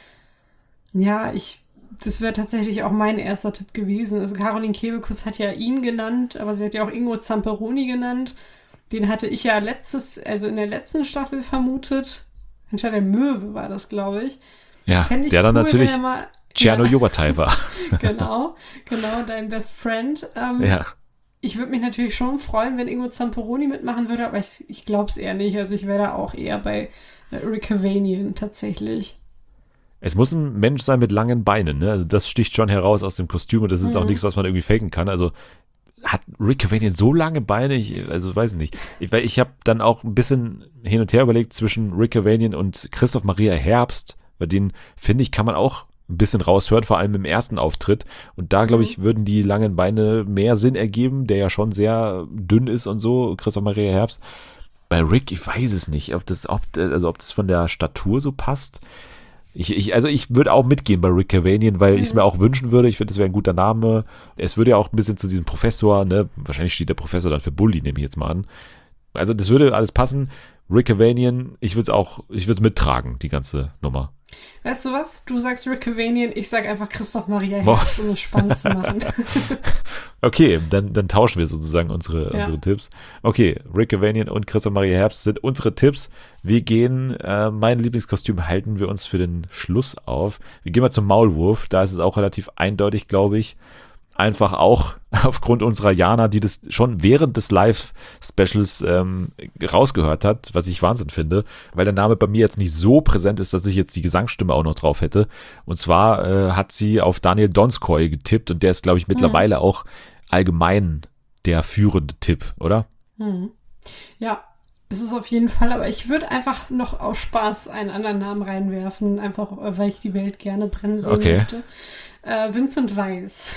ja, ich, das wäre tatsächlich auch mein erster Tipp gewesen. Also Caroline Kebekus hat ja ihn genannt, aber sie hat ja auch Ingo Zamperoni genannt. Den hatte ich ja letztes, also in der letzten Staffel vermutet. Hinter der Möwe war das, glaube ich. Ja, Fänd ich der dann cool, natürlich wenn er mal- Tscherno Ja. Jobatai war. Genau, genau, dein Best Friend. Ähm, Ja. Ich würde mich natürlich schon freuen, wenn Ingo Zamperoni mitmachen würde, aber ich, ich glaube es eher nicht. Also ich wäre da auch eher bei äh, Rick Cavanian tatsächlich. Es muss ein Mensch sein mit langen Beinen, ne? Also das sticht schon heraus aus dem Kostüm, und das ist auch Mhm. nichts, was man irgendwie faken kann. Also hat Rick Cavanian so lange Beine? Ich, also weiß ich nicht. Ich, weil ich habe dann auch ein bisschen hin und her überlegt zwischen Rick Cavanian und Christoph Maria Herbst, bei denen, finde ich, kann man auch ein bisschen raushören, vor allem im ersten Auftritt. Und da, glaube ich, würden die langen Beine mehr Sinn ergeben, der ja schon sehr dünn ist und so, Christoph Maria Herbst. Bei Rick, ich weiß es nicht, ob das, ob, also ob das von der Statur so passt. Ich, ich, also ich würde auch mitgehen bei Rick Cavanian, weil ich es mir auch wünschen würde. Ich finde, das wäre ein guter Name. Es würde ja auch ein bisschen zu diesem Professor, ne? Wahrscheinlich steht der Professor dann für Bully, nehme ich jetzt mal an. Also das würde alles passen. Rick Cavanian, ich würde es auch, ich würde es mittragen, die ganze Nummer. Weißt du was? Du sagst Rick Cavanian, ich sag einfach Christoph Maria Boah. Herbst, um es spannend zu machen. Okay, dann, dann tauschen wir sozusagen unsere, Ja. unsere Tipps. Okay, Rick Cavanian und Christoph Maria Herbst sind unsere Tipps. Wir gehen, äh, mein Lieblingskostüm halten wir uns für den Schluss auf. Wir gehen mal zum Maulwurf. Da ist es auch relativ eindeutig, glaube ich. Einfach auch aufgrund unserer Jana, die das schon während des Live-Specials ähm, rausgehört hat, was ich Wahnsinn finde, weil der Name bei mir jetzt nicht so präsent ist, dass ich jetzt die Gesangsstimme auch noch drauf hätte. Und zwar äh, hat sie auf Daniel Donskoy getippt, und der ist, glaube ich, mittlerweile auch allgemein der führende Tipp, oder? Hm. Ja, ist es auf jeden Fall, aber ich würde einfach noch aus Spaß einen anderen Namen reinwerfen, einfach äh, weil ich die Welt gerne brennen sehen Okay. möchte. Äh, Vincent Weiss.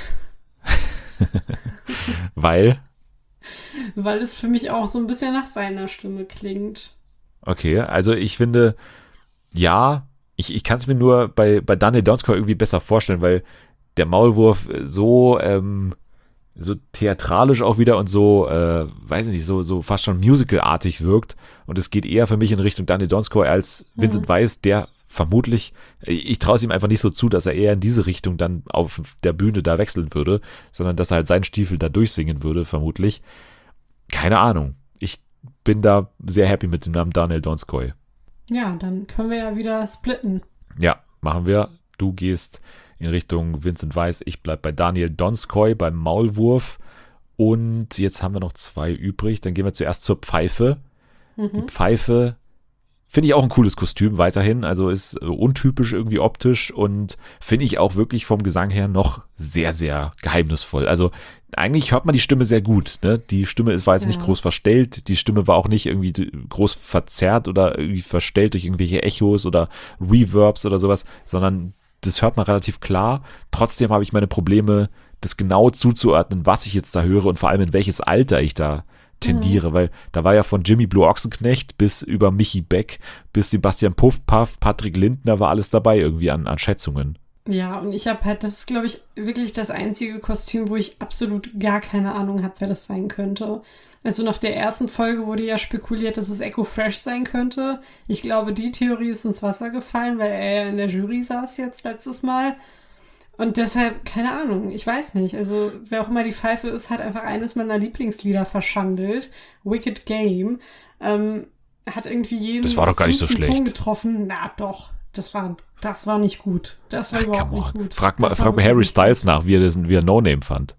Weil, Weil es für mich auch so ein bisschen nach seiner Stimme klingt. okay, also ich finde, ja, ich, ich kann es mir nur bei, bei Daniel Donskoy irgendwie besser vorstellen, weil der Maulwurf so, ähm, so theatralisch auch wieder und so, äh, weiß ich nicht, so, so fast schon musicalartig wirkt, und es geht eher für mich in Richtung Daniel Donskoy als Vincent Mhm. Weiss, der vermutlich, ich traue es ihm einfach nicht so zu, dass er eher in diese Richtung dann auf der Bühne da wechseln würde, sondern dass er halt seinen Stiefel da durchsingen würde, vermutlich. Keine Ahnung. Ich bin da sehr happy mit dem Namen Daniel Donskoy. Ja, dann können wir ja wieder splitten. Ja, machen wir. Du gehst in Richtung Vincent Weiss, ich bleib bei Daniel Donskoy beim Maulwurf. Und jetzt haben wir noch zwei übrig. Dann gehen wir zuerst zur Pfeife. Mhm. Die Pfeife finde ich auch ein cooles Kostüm weiterhin. Also ist untypisch irgendwie optisch und finde ich auch wirklich vom Gesang her noch sehr, sehr geheimnisvoll. Also eigentlich hört man die Stimme sehr gut. Ne? Die Stimme ist, war jetzt Ja. nicht groß verstellt. Die Stimme war auch nicht irgendwie groß verzerrt oder irgendwie verstellt durch irgendwelche Echos oder Reverbs oder sowas, sondern das hört man relativ klar. Trotzdem habe ich meine Probleme, das genau zuzuordnen, was ich jetzt da höre und vor allem in welches Alter ich da tendiere, mhm. weil da war ja von Jimmy Blue Ochsenknecht bis über Michi Beck bis Sebastian Puffpaff, Patrick Lindner war alles dabei irgendwie an, an Schätzungen. Ja, und ich habe halt, das ist, glaube ich, wirklich das einzige Kostüm, wo ich absolut gar keine Ahnung habe, wer das sein könnte. Also nach der ersten Folge wurde ja spekuliert, dass es Echo Fresh sein könnte. Ich glaube, die Theorie ist ins Wasser gefallen, weil er ja in der Jury saß jetzt letztes Mal. Und deshalb, keine Ahnung, ich weiß nicht. Also, wer auch immer die Pfeife ist, hat einfach eines meiner Lieblingslieder verschandelt. Wicked Game. Ähm, hat irgendwie jeden Das war doch gar nicht so fünften schlecht. Ton getroffen. Na doch, das war, das war nicht gut. Das war Ach, überhaupt come nicht on. gut. Frag mal, Das war frag mal wirklich Harry nicht Styles gut. nach, wie er, das, wie er No Name fand.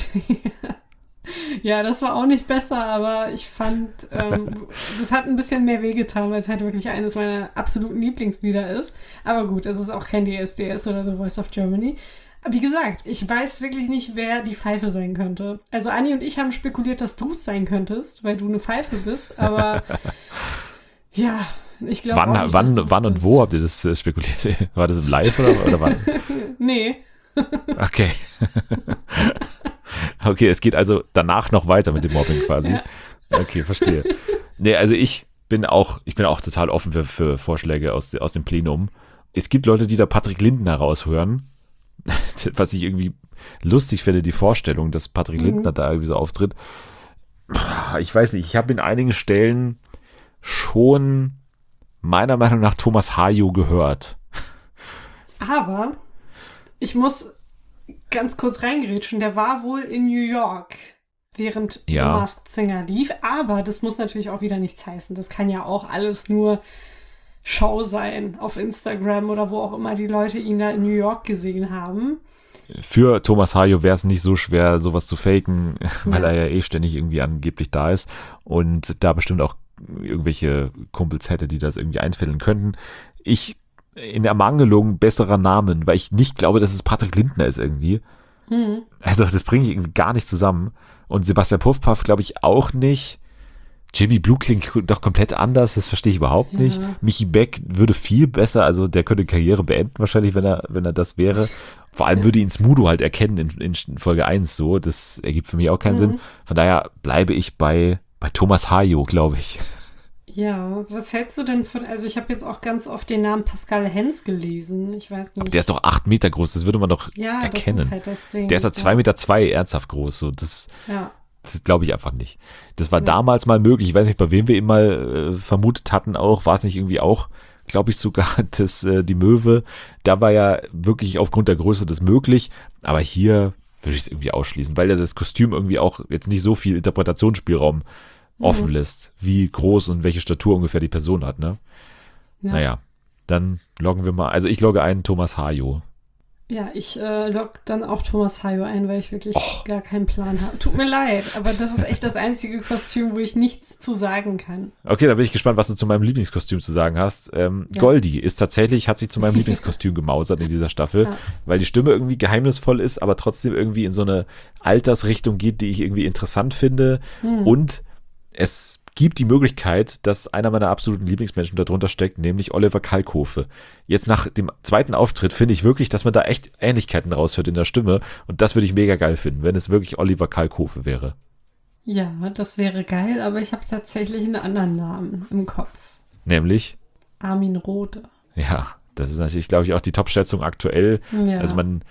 Ja, das war auch nicht besser, aber ich fand, ähm, das hat ein bisschen mehr wehgetan, weil es halt wirklich eines meiner absoluten Lieblingslieder ist. Aber gut, es ist auch kein D S D S oder The Voice of Germany. Wie gesagt, ich weiß wirklich nicht, wer die Pfeife sein könnte. Also Anni und ich haben spekuliert, dass du es sein könntest, weil du eine Pfeife bist, aber ja, ich glaube Wann, auch nicht, wann, dass wann und bist. wo habt ihr das äh, spekuliert? War das im Live oder, oder wann? Nee. Okay. Okay, es geht also danach noch weiter mit dem Mobbing quasi. Ja. Okay, verstehe. Nee, also ich bin auch, ich bin auch total offen für, für Vorschläge aus, aus dem Plenum. Es gibt Leute, die da Patrick Lindner raushören, was ich irgendwie lustig finde, die Vorstellung, dass Patrick Mhm. Lindner da irgendwie so auftritt. Ich weiß nicht, ich habe in einigen Stellen schon meiner Meinung nach Thomas Hayo gehört. Aber ich muss ganz kurz reingrätschen, der war wohl in New York, während Ja. The Masked Singer lief, aber das muss natürlich auch wieder nichts heißen. Das kann ja auch alles nur Show sein auf Instagram oder wo auch immer die Leute ihn da in New York gesehen haben. Für Thomas Hayo wäre es nicht so schwer, sowas zu faken, weil Ja. er ja eh ständig irgendwie angeblich da ist und da bestimmt auch irgendwelche Kumpels hätte, die das irgendwie einfällen könnten. Ich in Ermangelung besserer Namen, weil ich nicht glaube, dass es Patrick Lindner ist irgendwie. Hm. Also das bringe ich irgendwie gar nicht zusammen. Und Sebastian Puffpaff glaube ich auch nicht. Jimmy Blue klingt doch komplett anders, das verstehe ich überhaupt Ja. nicht. Michi Beck würde viel besser, also der könnte Karriere beenden wahrscheinlich, wenn er, wenn er das wäre. Vor allem würde ihn Smudo halt erkennen in, in Folge eins so, das ergibt für mich auch keinen Mhm. Sinn. Von daher bleibe ich bei, bei Thomas Hayo, glaube ich. Ja, was hältst du denn von, also ich habe jetzt auch ganz oft den Namen Pascal Hens gelesen, ich weiß nicht. Der ist doch acht Meter groß, das würde man doch ja, erkennen. das ist halt das Ding. Der ist ja zwei ja. Meter zwei ernsthaft groß, so das, Ja. das glaube ich einfach nicht. Das war Ja. damals mal möglich, ich weiß nicht, bei wem wir ihn mal äh, vermutet hatten auch, war es nicht irgendwie auch, glaube ich sogar, das, äh, die Möwe, da war ja wirklich aufgrund der Größe das möglich, aber hier würde ich es irgendwie ausschließen, weil ja das Kostüm irgendwie auch jetzt nicht so viel Interpretationsspielraum offen Mhm. lässt, wie groß und welche Statur ungefähr die Person hat, ne? Ja. Naja, dann loggen wir mal, also ich logge ein Thomas Hayo. Ja, ich äh, log dann auch Thomas Hayo ein, weil ich wirklich Och. gar keinen Plan habe. Tut mir leid, aber das ist echt das einzige Kostüm, wo ich nichts zu sagen kann. Okay, dann bin ich gespannt, was du zu meinem Lieblingskostüm zu sagen hast. Ähm, Ja. Goldie ist tatsächlich, hat sich zu meinem Lieblingskostüm gemausert in dieser Staffel, Ja. weil die Stimme irgendwie geheimnisvoll ist, aber trotzdem irgendwie in so eine Altersrichtung geht, die ich irgendwie interessant finde. Hm. Und es gibt die Möglichkeit, dass einer meiner absoluten Lieblingsmenschen darunter steckt, nämlich Oliver Kalkofe. Jetzt nach dem zweiten Auftritt finde ich wirklich, dass man da echt Ähnlichkeiten raushört in der Stimme und das würde ich mega geil finden, wenn es wirklich Oliver Kalkofe wäre. Ja, das wäre geil, aber ich habe tatsächlich einen anderen Namen im Kopf. Nämlich, Armin Rohde. ja, das ist natürlich, glaube ich, auch die Top-Schätzung aktuell. Ja. Also man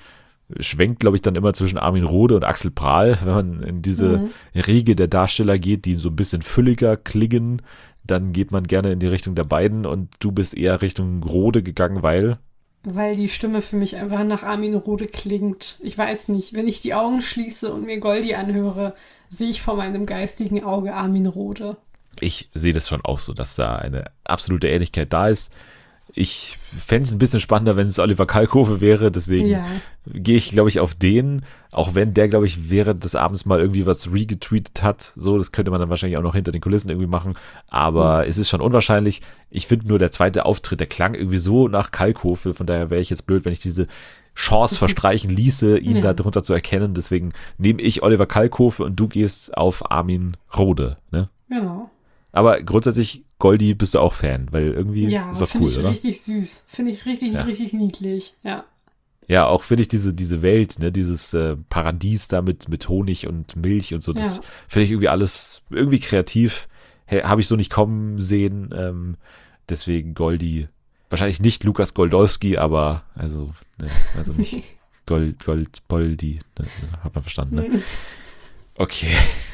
schwenkt, glaube ich, dann immer zwischen Armin Rohde und Axel Prahl, wenn man in diese Mhm. Riege der Darsteller geht, die so ein bisschen fülliger klingen, dann geht man gerne in die Richtung der beiden und du bist eher Richtung Rohde gegangen, weil Weil die Stimme für mich einfach nach Armin Rohde klingt. Ich weiß nicht, wenn ich die Augen schließe und mir Goldi anhöre, sehe ich vor meinem geistigen Auge Armin Rohde. ich sehe das schon auch so, dass da eine absolute Ähnlichkeit da ist. Ich fände es ein bisschen spannender, wenn es Oliver Kalkofe wäre, deswegen Ja. gehe ich, glaube ich, auf den, auch wenn der, glaube ich, während des Abends mal irgendwie was regetweetet hat, so, das könnte man dann wahrscheinlich auch noch hinter den Kulissen irgendwie machen, aber es ist schon unwahrscheinlich. Ich finde nur, der zweite Auftritt, der klang irgendwie so nach Kalkofe, von daher wäre ich jetzt blöd, wenn ich diese Chance verstreichen ließe, ihn Ja. da drunter zu erkennen, deswegen nehme ich Oliver Kalkofe und du gehst auf Armin Rohde, ne? Genau. Aber grundsätzlich, Goldi, bist du auch Fan, weil irgendwie Ja, ist doch finde cool, ich oder? richtig süß. Finde ich richtig, Ja. richtig niedlich. Ja. Ja, auch finde ich diese, diese Welt, ne, dieses äh, Paradies da mit, mit Honig und Milch und so, das Ja. finde ich irgendwie alles irgendwie kreativ. Hey, habe ich so nicht kommen sehen. Ähm, deswegen Goldi. Wahrscheinlich nicht Lukas Goldowski, aber also, ne, also nicht Gold, Gold, Boldi. Ne, hat man verstanden, ne? Mhm. Okay.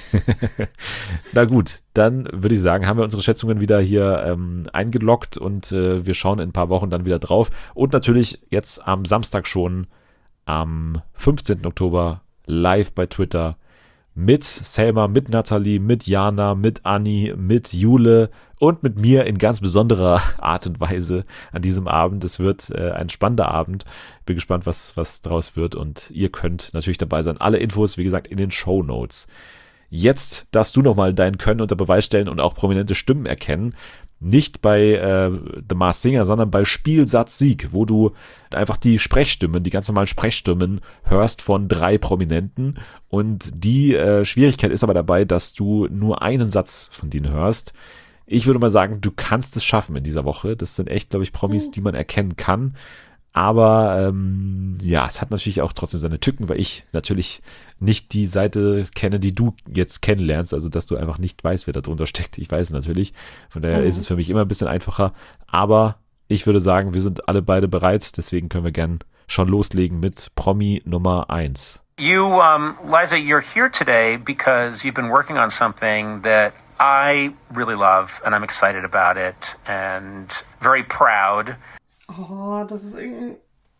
Na gut, dann würde ich sagen, haben wir unsere Schätzungen wieder hier ähm, eingeloggt und äh, wir schauen in ein paar Wochen dann wieder drauf. Und natürlich jetzt am Samstag schon, am fünfzehnten Oktober, live bei Twitter mit Selma, mit Nathalie, mit Jana, mit Anni, mit Jule und mit mir in ganz besonderer Art und Weise an diesem Abend. Es wird äh, ein spannender Abend. Bin gespannt, was, was draus wird und ihr könnt natürlich dabei sein. Alle Infos, wie gesagt, in den Shownotes. Jetzt darfst du nochmal dein Können unter Beweis stellen und auch prominente Stimmen erkennen. Nicht bei äh, The Masked Singer, sondern bei Spielsatz Sieg, wo du einfach die Sprechstimmen, die ganz normalen Sprechstimmen hörst von drei Prominenten. Und die äh, Schwierigkeit ist aber dabei, dass du nur einen Satz von denen hörst. Ich würde mal sagen, du kannst es schaffen in dieser Woche. Das sind echt, glaube ich, Promis, die man erkennen kann. Aber ähm, ja, es hat natürlich auch trotzdem seine Tücken, weil ich natürlich nicht die Seite kenne, die du jetzt kennenlernst, also dass du einfach nicht weißt, wer da drunter steckt. Ich weiß es natürlich. Von daher Mhm. ist es für mich immer ein bisschen einfacher. Aber ich würde sagen, wir sind alle beide bereit. Deswegen können wir gern schon loslegen mit Promi Nummer eins. You, um, Liza, you're here today because you've been working on something that I really love and I'm excited about it and very proud. Oh, das ist irgendein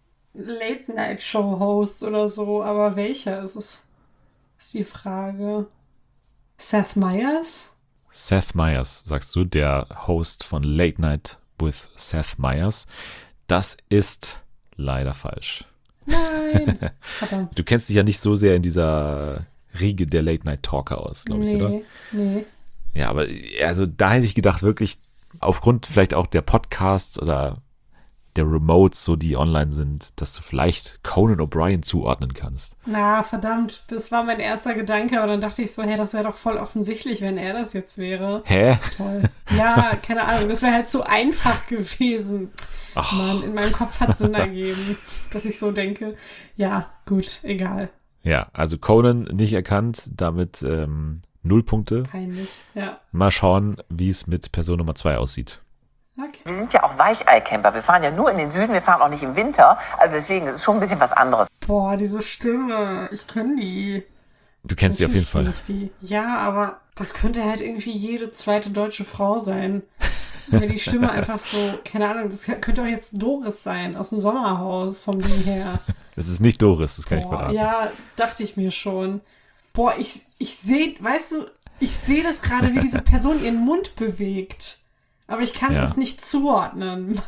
Late-Night-Show-Host oder so, aber welcher ist es? Ist die Frage. Seth Meyers? Seth Meyers, sagst du, der Host von Late Night with Seth Meyers. Das ist leider falsch. Nein. Verdammt. Du kennst dich ja nicht so sehr in dieser Riege der Late Night Talker aus, glaube ich, nee, oder? nee. Ja, aber also da hätte ich gedacht, wirklich aufgrund vielleicht auch der Podcasts oder der Remotes, so die online sind, dass du vielleicht Conan O'Brien zuordnen kannst. Na, verdammt. Das war mein erster Gedanke, aber dann dachte ich so, hey, das wäre doch voll offensichtlich, wenn er das jetzt wäre. Hä? Toll. Ja, keine Ahnung. Das wäre halt so einfach gewesen. Ach. Mann, in meinem Kopf hat Sinn ergeben, dass ich so denke. Ja, gut, egal. Ja, also Conan nicht erkannt, damit ähm, null Punkte. Peinlich. Ja. Mal schauen, wie es mit Person Nummer zwei aussieht. Okay. Wir sind ja auch Weicheicamper. Wir fahren ja nur in den Süden, wir fahren auch nicht im Winter. Also deswegen ist es schon ein bisschen was anderes. Boah, diese Stimme. Ich kenne die. Du kennst sie auf jeden Natürlich Fall. kenn ich die. Ja, aber das könnte halt irgendwie jede zweite deutsche Frau sein. Wenn die Stimme einfach so, keine Ahnung, das könnte auch jetzt Doris sein, aus dem Sommerhaus, vom Ding her. Das ist nicht Doris, das kann ich Boah, verraten. ja, dachte ich mir schon. Boah, ich, ich sehe, weißt du, ich sehe das gerade, wie diese Person ihren Mund bewegt. Aber ich kann Ja. es nicht zuordnen.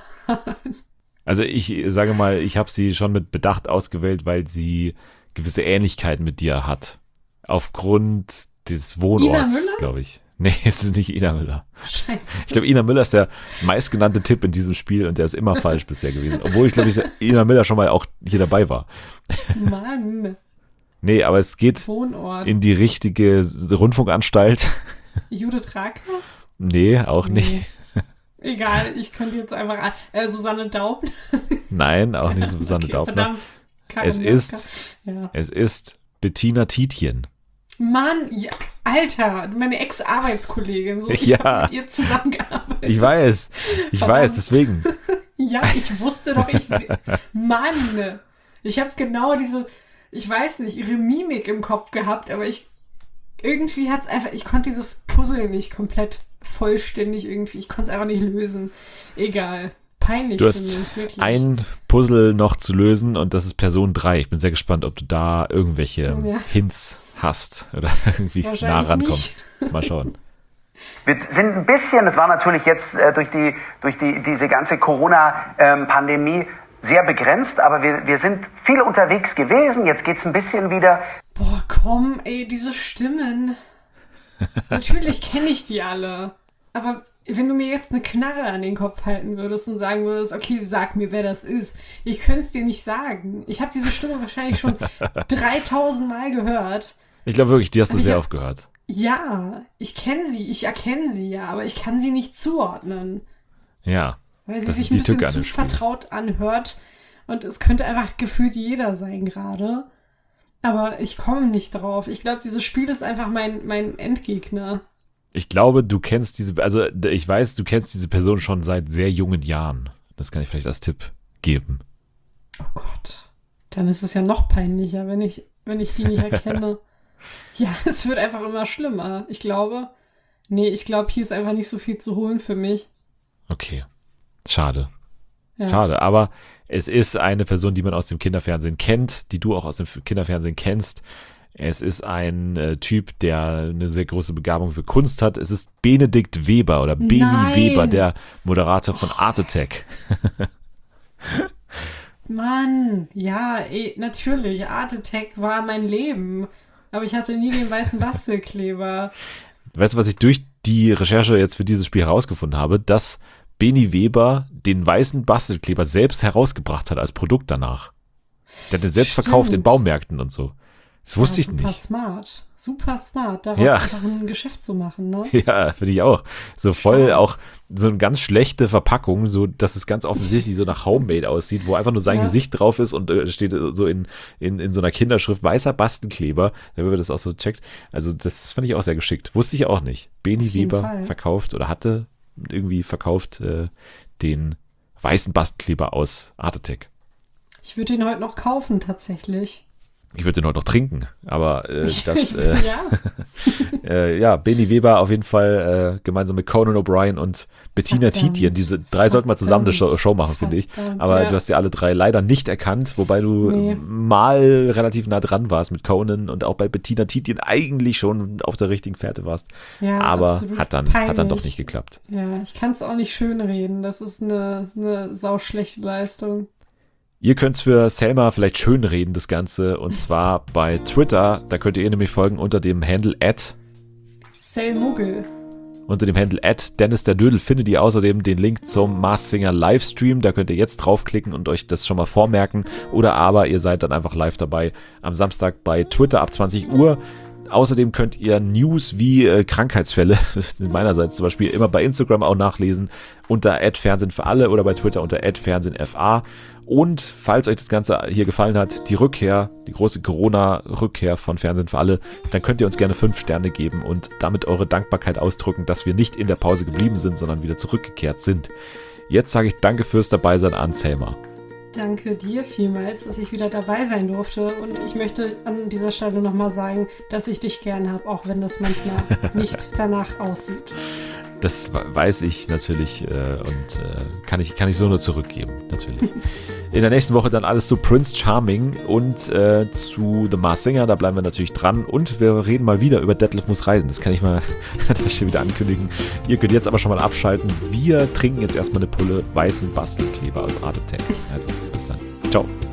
Also ich sage mal, ich habe sie schon mit Bedacht ausgewählt, weil sie gewisse Ähnlichkeiten mit dir hat. Aufgrund des Ina Wohnorts, Müller? glaube ich. Nee, es ist nicht Ina Müller. Scheiße. Ich glaube, Ina Müller ist der meistgenannte Tipp in diesem Spiel und der ist immer falsch bisher gewesen. Obwohl ich glaube, ich, Ina Müller schon mal auch hier dabei war. Mann, Nee, aber es geht Wohnort. in die richtige Rundfunkanstalt. Judith Rakers? Nee, auch nicht. Nee. Egal, ich könnte jetzt einfach, äh, Susanne Daub. Nein, auch nicht Susanne Okay, Daubner. verdammt. Karin Es Moska. ist, Ja. es ist Bettina Tietjen. Mann, ja, Alter, meine Ex-Arbeitskollegin. So, ich Ja. habe mit ihr zusammengearbeitet. Ich weiß, ich Verdammt. weiß, deswegen. Ja, ich wusste doch, ich se- Mann! Ich habe genau diese, ich weiß nicht, ihre Mimik im Kopf gehabt, aber ich, irgendwie hat's einfach, ich konnte dieses Puzzle nicht komplett vollständig irgendwie, ich konnte es einfach nicht lösen. Egal. Peinlich Du für hast mich, wirklich. ein Puzzle noch zu lösen und das ist Person drei. Ich bin sehr gespannt, ob du da irgendwelche Ja. Hints hast oder irgendwie nah Wahrscheinlich rankommst. Mal schauen. Wir sind ein bisschen, es war natürlich jetzt äh, durch, die, durch die, diese ganze Corona-Pandemie sehr begrenzt, aber wir, wir sind viel unterwegs gewesen. Jetzt geht's ein bisschen wieder. Boah, komm, ey, diese Stimmen. Natürlich kenne ich die alle. Aber wenn du mir jetzt eine Knarre an den Kopf halten würdest und sagen würdest, okay, sag mir, wer das ist. Ich könnte es dir nicht sagen. Ich habe diese Stimme wahrscheinlich schon dreitausend Mal gehört. Ich glaube wirklich, die hast du Aber sehr ja- oft gehört. Ja, ich kenne sie, ich erkenne sie ja, aber ich kann sie nicht zuordnen. Ja. Weil sie Das sich ist ein die bisschen Tücke an zu dem Spiel. vertraut anhört. Und es könnte einfach gefühlt jeder sein gerade. Aber ich komme nicht drauf. Ich glaube, dieses Spiel ist einfach mein, mein Endgegner. Ich glaube, du kennst diese, also ich weiß, du kennst diese Person schon seit sehr jungen Jahren. Das kann ich vielleicht als Tipp geben. Oh Gott. Dann ist es ja noch peinlicher, wenn ich, wenn ich die nicht erkenne. Ja, es wird einfach immer schlimmer. Ich glaube, nee, ich glaube, hier ist einfach nicht so viel zu holen für mich. Okay. Schade. Ja. Schade, aber es ist eine Person, die man aus dem Kinderfernsehen kennt, die du auch aus dem Kinderfernsehen kennst. Es ist ein äh, Typ, der eine sehr große Begabung für Kunst hat. Es ist Benedikt Weber oder Beni Nein. Weber, der Moderator von Art Attack. Mann, ja, eh, natürlich. Art Attack war mein Leben. Aber ich hatte nie den weißen Bastelkleber. Weißt du, was ich durch die Recherche jetzt für dieses Spiel herausgefunden habe? Dass Beni Weber den weißen Bastelkleber selbst herausgebracht hat als Produkt danach. Der hat den selbst Stimmt. verkauft in Baumärkten und so. Das wusste Ja, ich super nicht. smart. Super smart, daraus Ja. einfach ein Geschäft zu machen, ne? Ja, finde ich auch. So voll Klar. auch so eine ganz schlechte Verpackung, so dass es ganz offensichtlich so nach Homemade aussieht, wo einfach nur sein Ja. Gesicht drauf ist und äh, steht so in, in, in so einer Kinderschrift weißer Bastelkleber, wenn man das auch so checkt. Also das fand ich auch sehr geschickt. Wusste ich auch nicht. Beni Auf jeden Weber Fall. verkauft oder hatte irgendwie verkauft äh, den weißen Bastelkleber aus Art Attack. Ich würde ihn heute noch kaufen, tatsächlich. Ich würde den heute noch trinken, aber äh, das, äh, ja. äh, ja, Beni Weber auf jeden Fall äh, gemeinsam mit Conan O'Brien und Bettina Verdammt. Titian. Diese drei sollten mal zusammen eine Show, Verdammt. Show machen, finde ich. Verdammt, Aber ja. du hast sie alle drei leider nicht erkannt, wobei du Nee. mal relativ nah dran warst mit Conan und auch bei Bettina Titian eigentlich schon auf der richtigen Fährte warst. Ja, aber absolut hat dann, hat dann doch peinlich. nicht geklappt. Ja, ich kann es auch nicht schönreden. Das ist eine, eine sauschlechte Leistung. Ihr könnt es für Selma vielleicht schönreden, das Ganze, und zwar bei Twitter. Da könnt ihr ihr nämlich folgen unter dem Handle at Selmuggel. Unter dem Handle at Dennis der Dödel findet ihr außerdem den Link zum Masked Singer Livestream. Da könnt ihr jetzt draufklicken und euch das schon mal vormerken. Oder aber ihr seid dann einfach live dabei am Samstag bei Twitter ab zwanzig Uhr. Außerdem könnt ihr News wie äh, Krankheitsfälle, meinerseits zum Beispiel, immer bei Instagram auch nachlesen unter at Fernsehen für alle oder bei Twitter unter at Fernsehen F A. Und falls euch das Ganze hier gefallen hat, die Rückkehr, die große Corona-Rückkehr von Fernsehen für alle, dann könnt ihr uns gerne fünf Sterne geben und damit eure Dankbarkeit ausdrücken, dass wir nicht in der Pause geblieben sind, sondern wieder zurückgekehrt sind. Jetzt sage ich danke fürs Dabeisein an Selma. Danke dir vielmals, dass ich wieder dabei sein durfte. Und ich möchte an dieser Stelle nochmal sagen, dass ich dich gern habe, auch wenn das manchmal nicht danach aussieht. Das weiß ich natürlich äh, und äh, kann, ich, kann ich so nur zurückgeben, natürlich. In der nächsten Woche dann alles zu Prince Charming und äh, zu The Masked Singer, da bleiben wir natürlich dran. Und wir reden mal wieder über Detlef muss reisen, das kann ich mal an der Stelle wieder ankündigen. Ihr könnt jetzt aber schon mal abschalten. Wir trinken jetzt erstmal eine Pulle weißen Bastelkleber aus Art Attack. Also, bis dann. Ciao.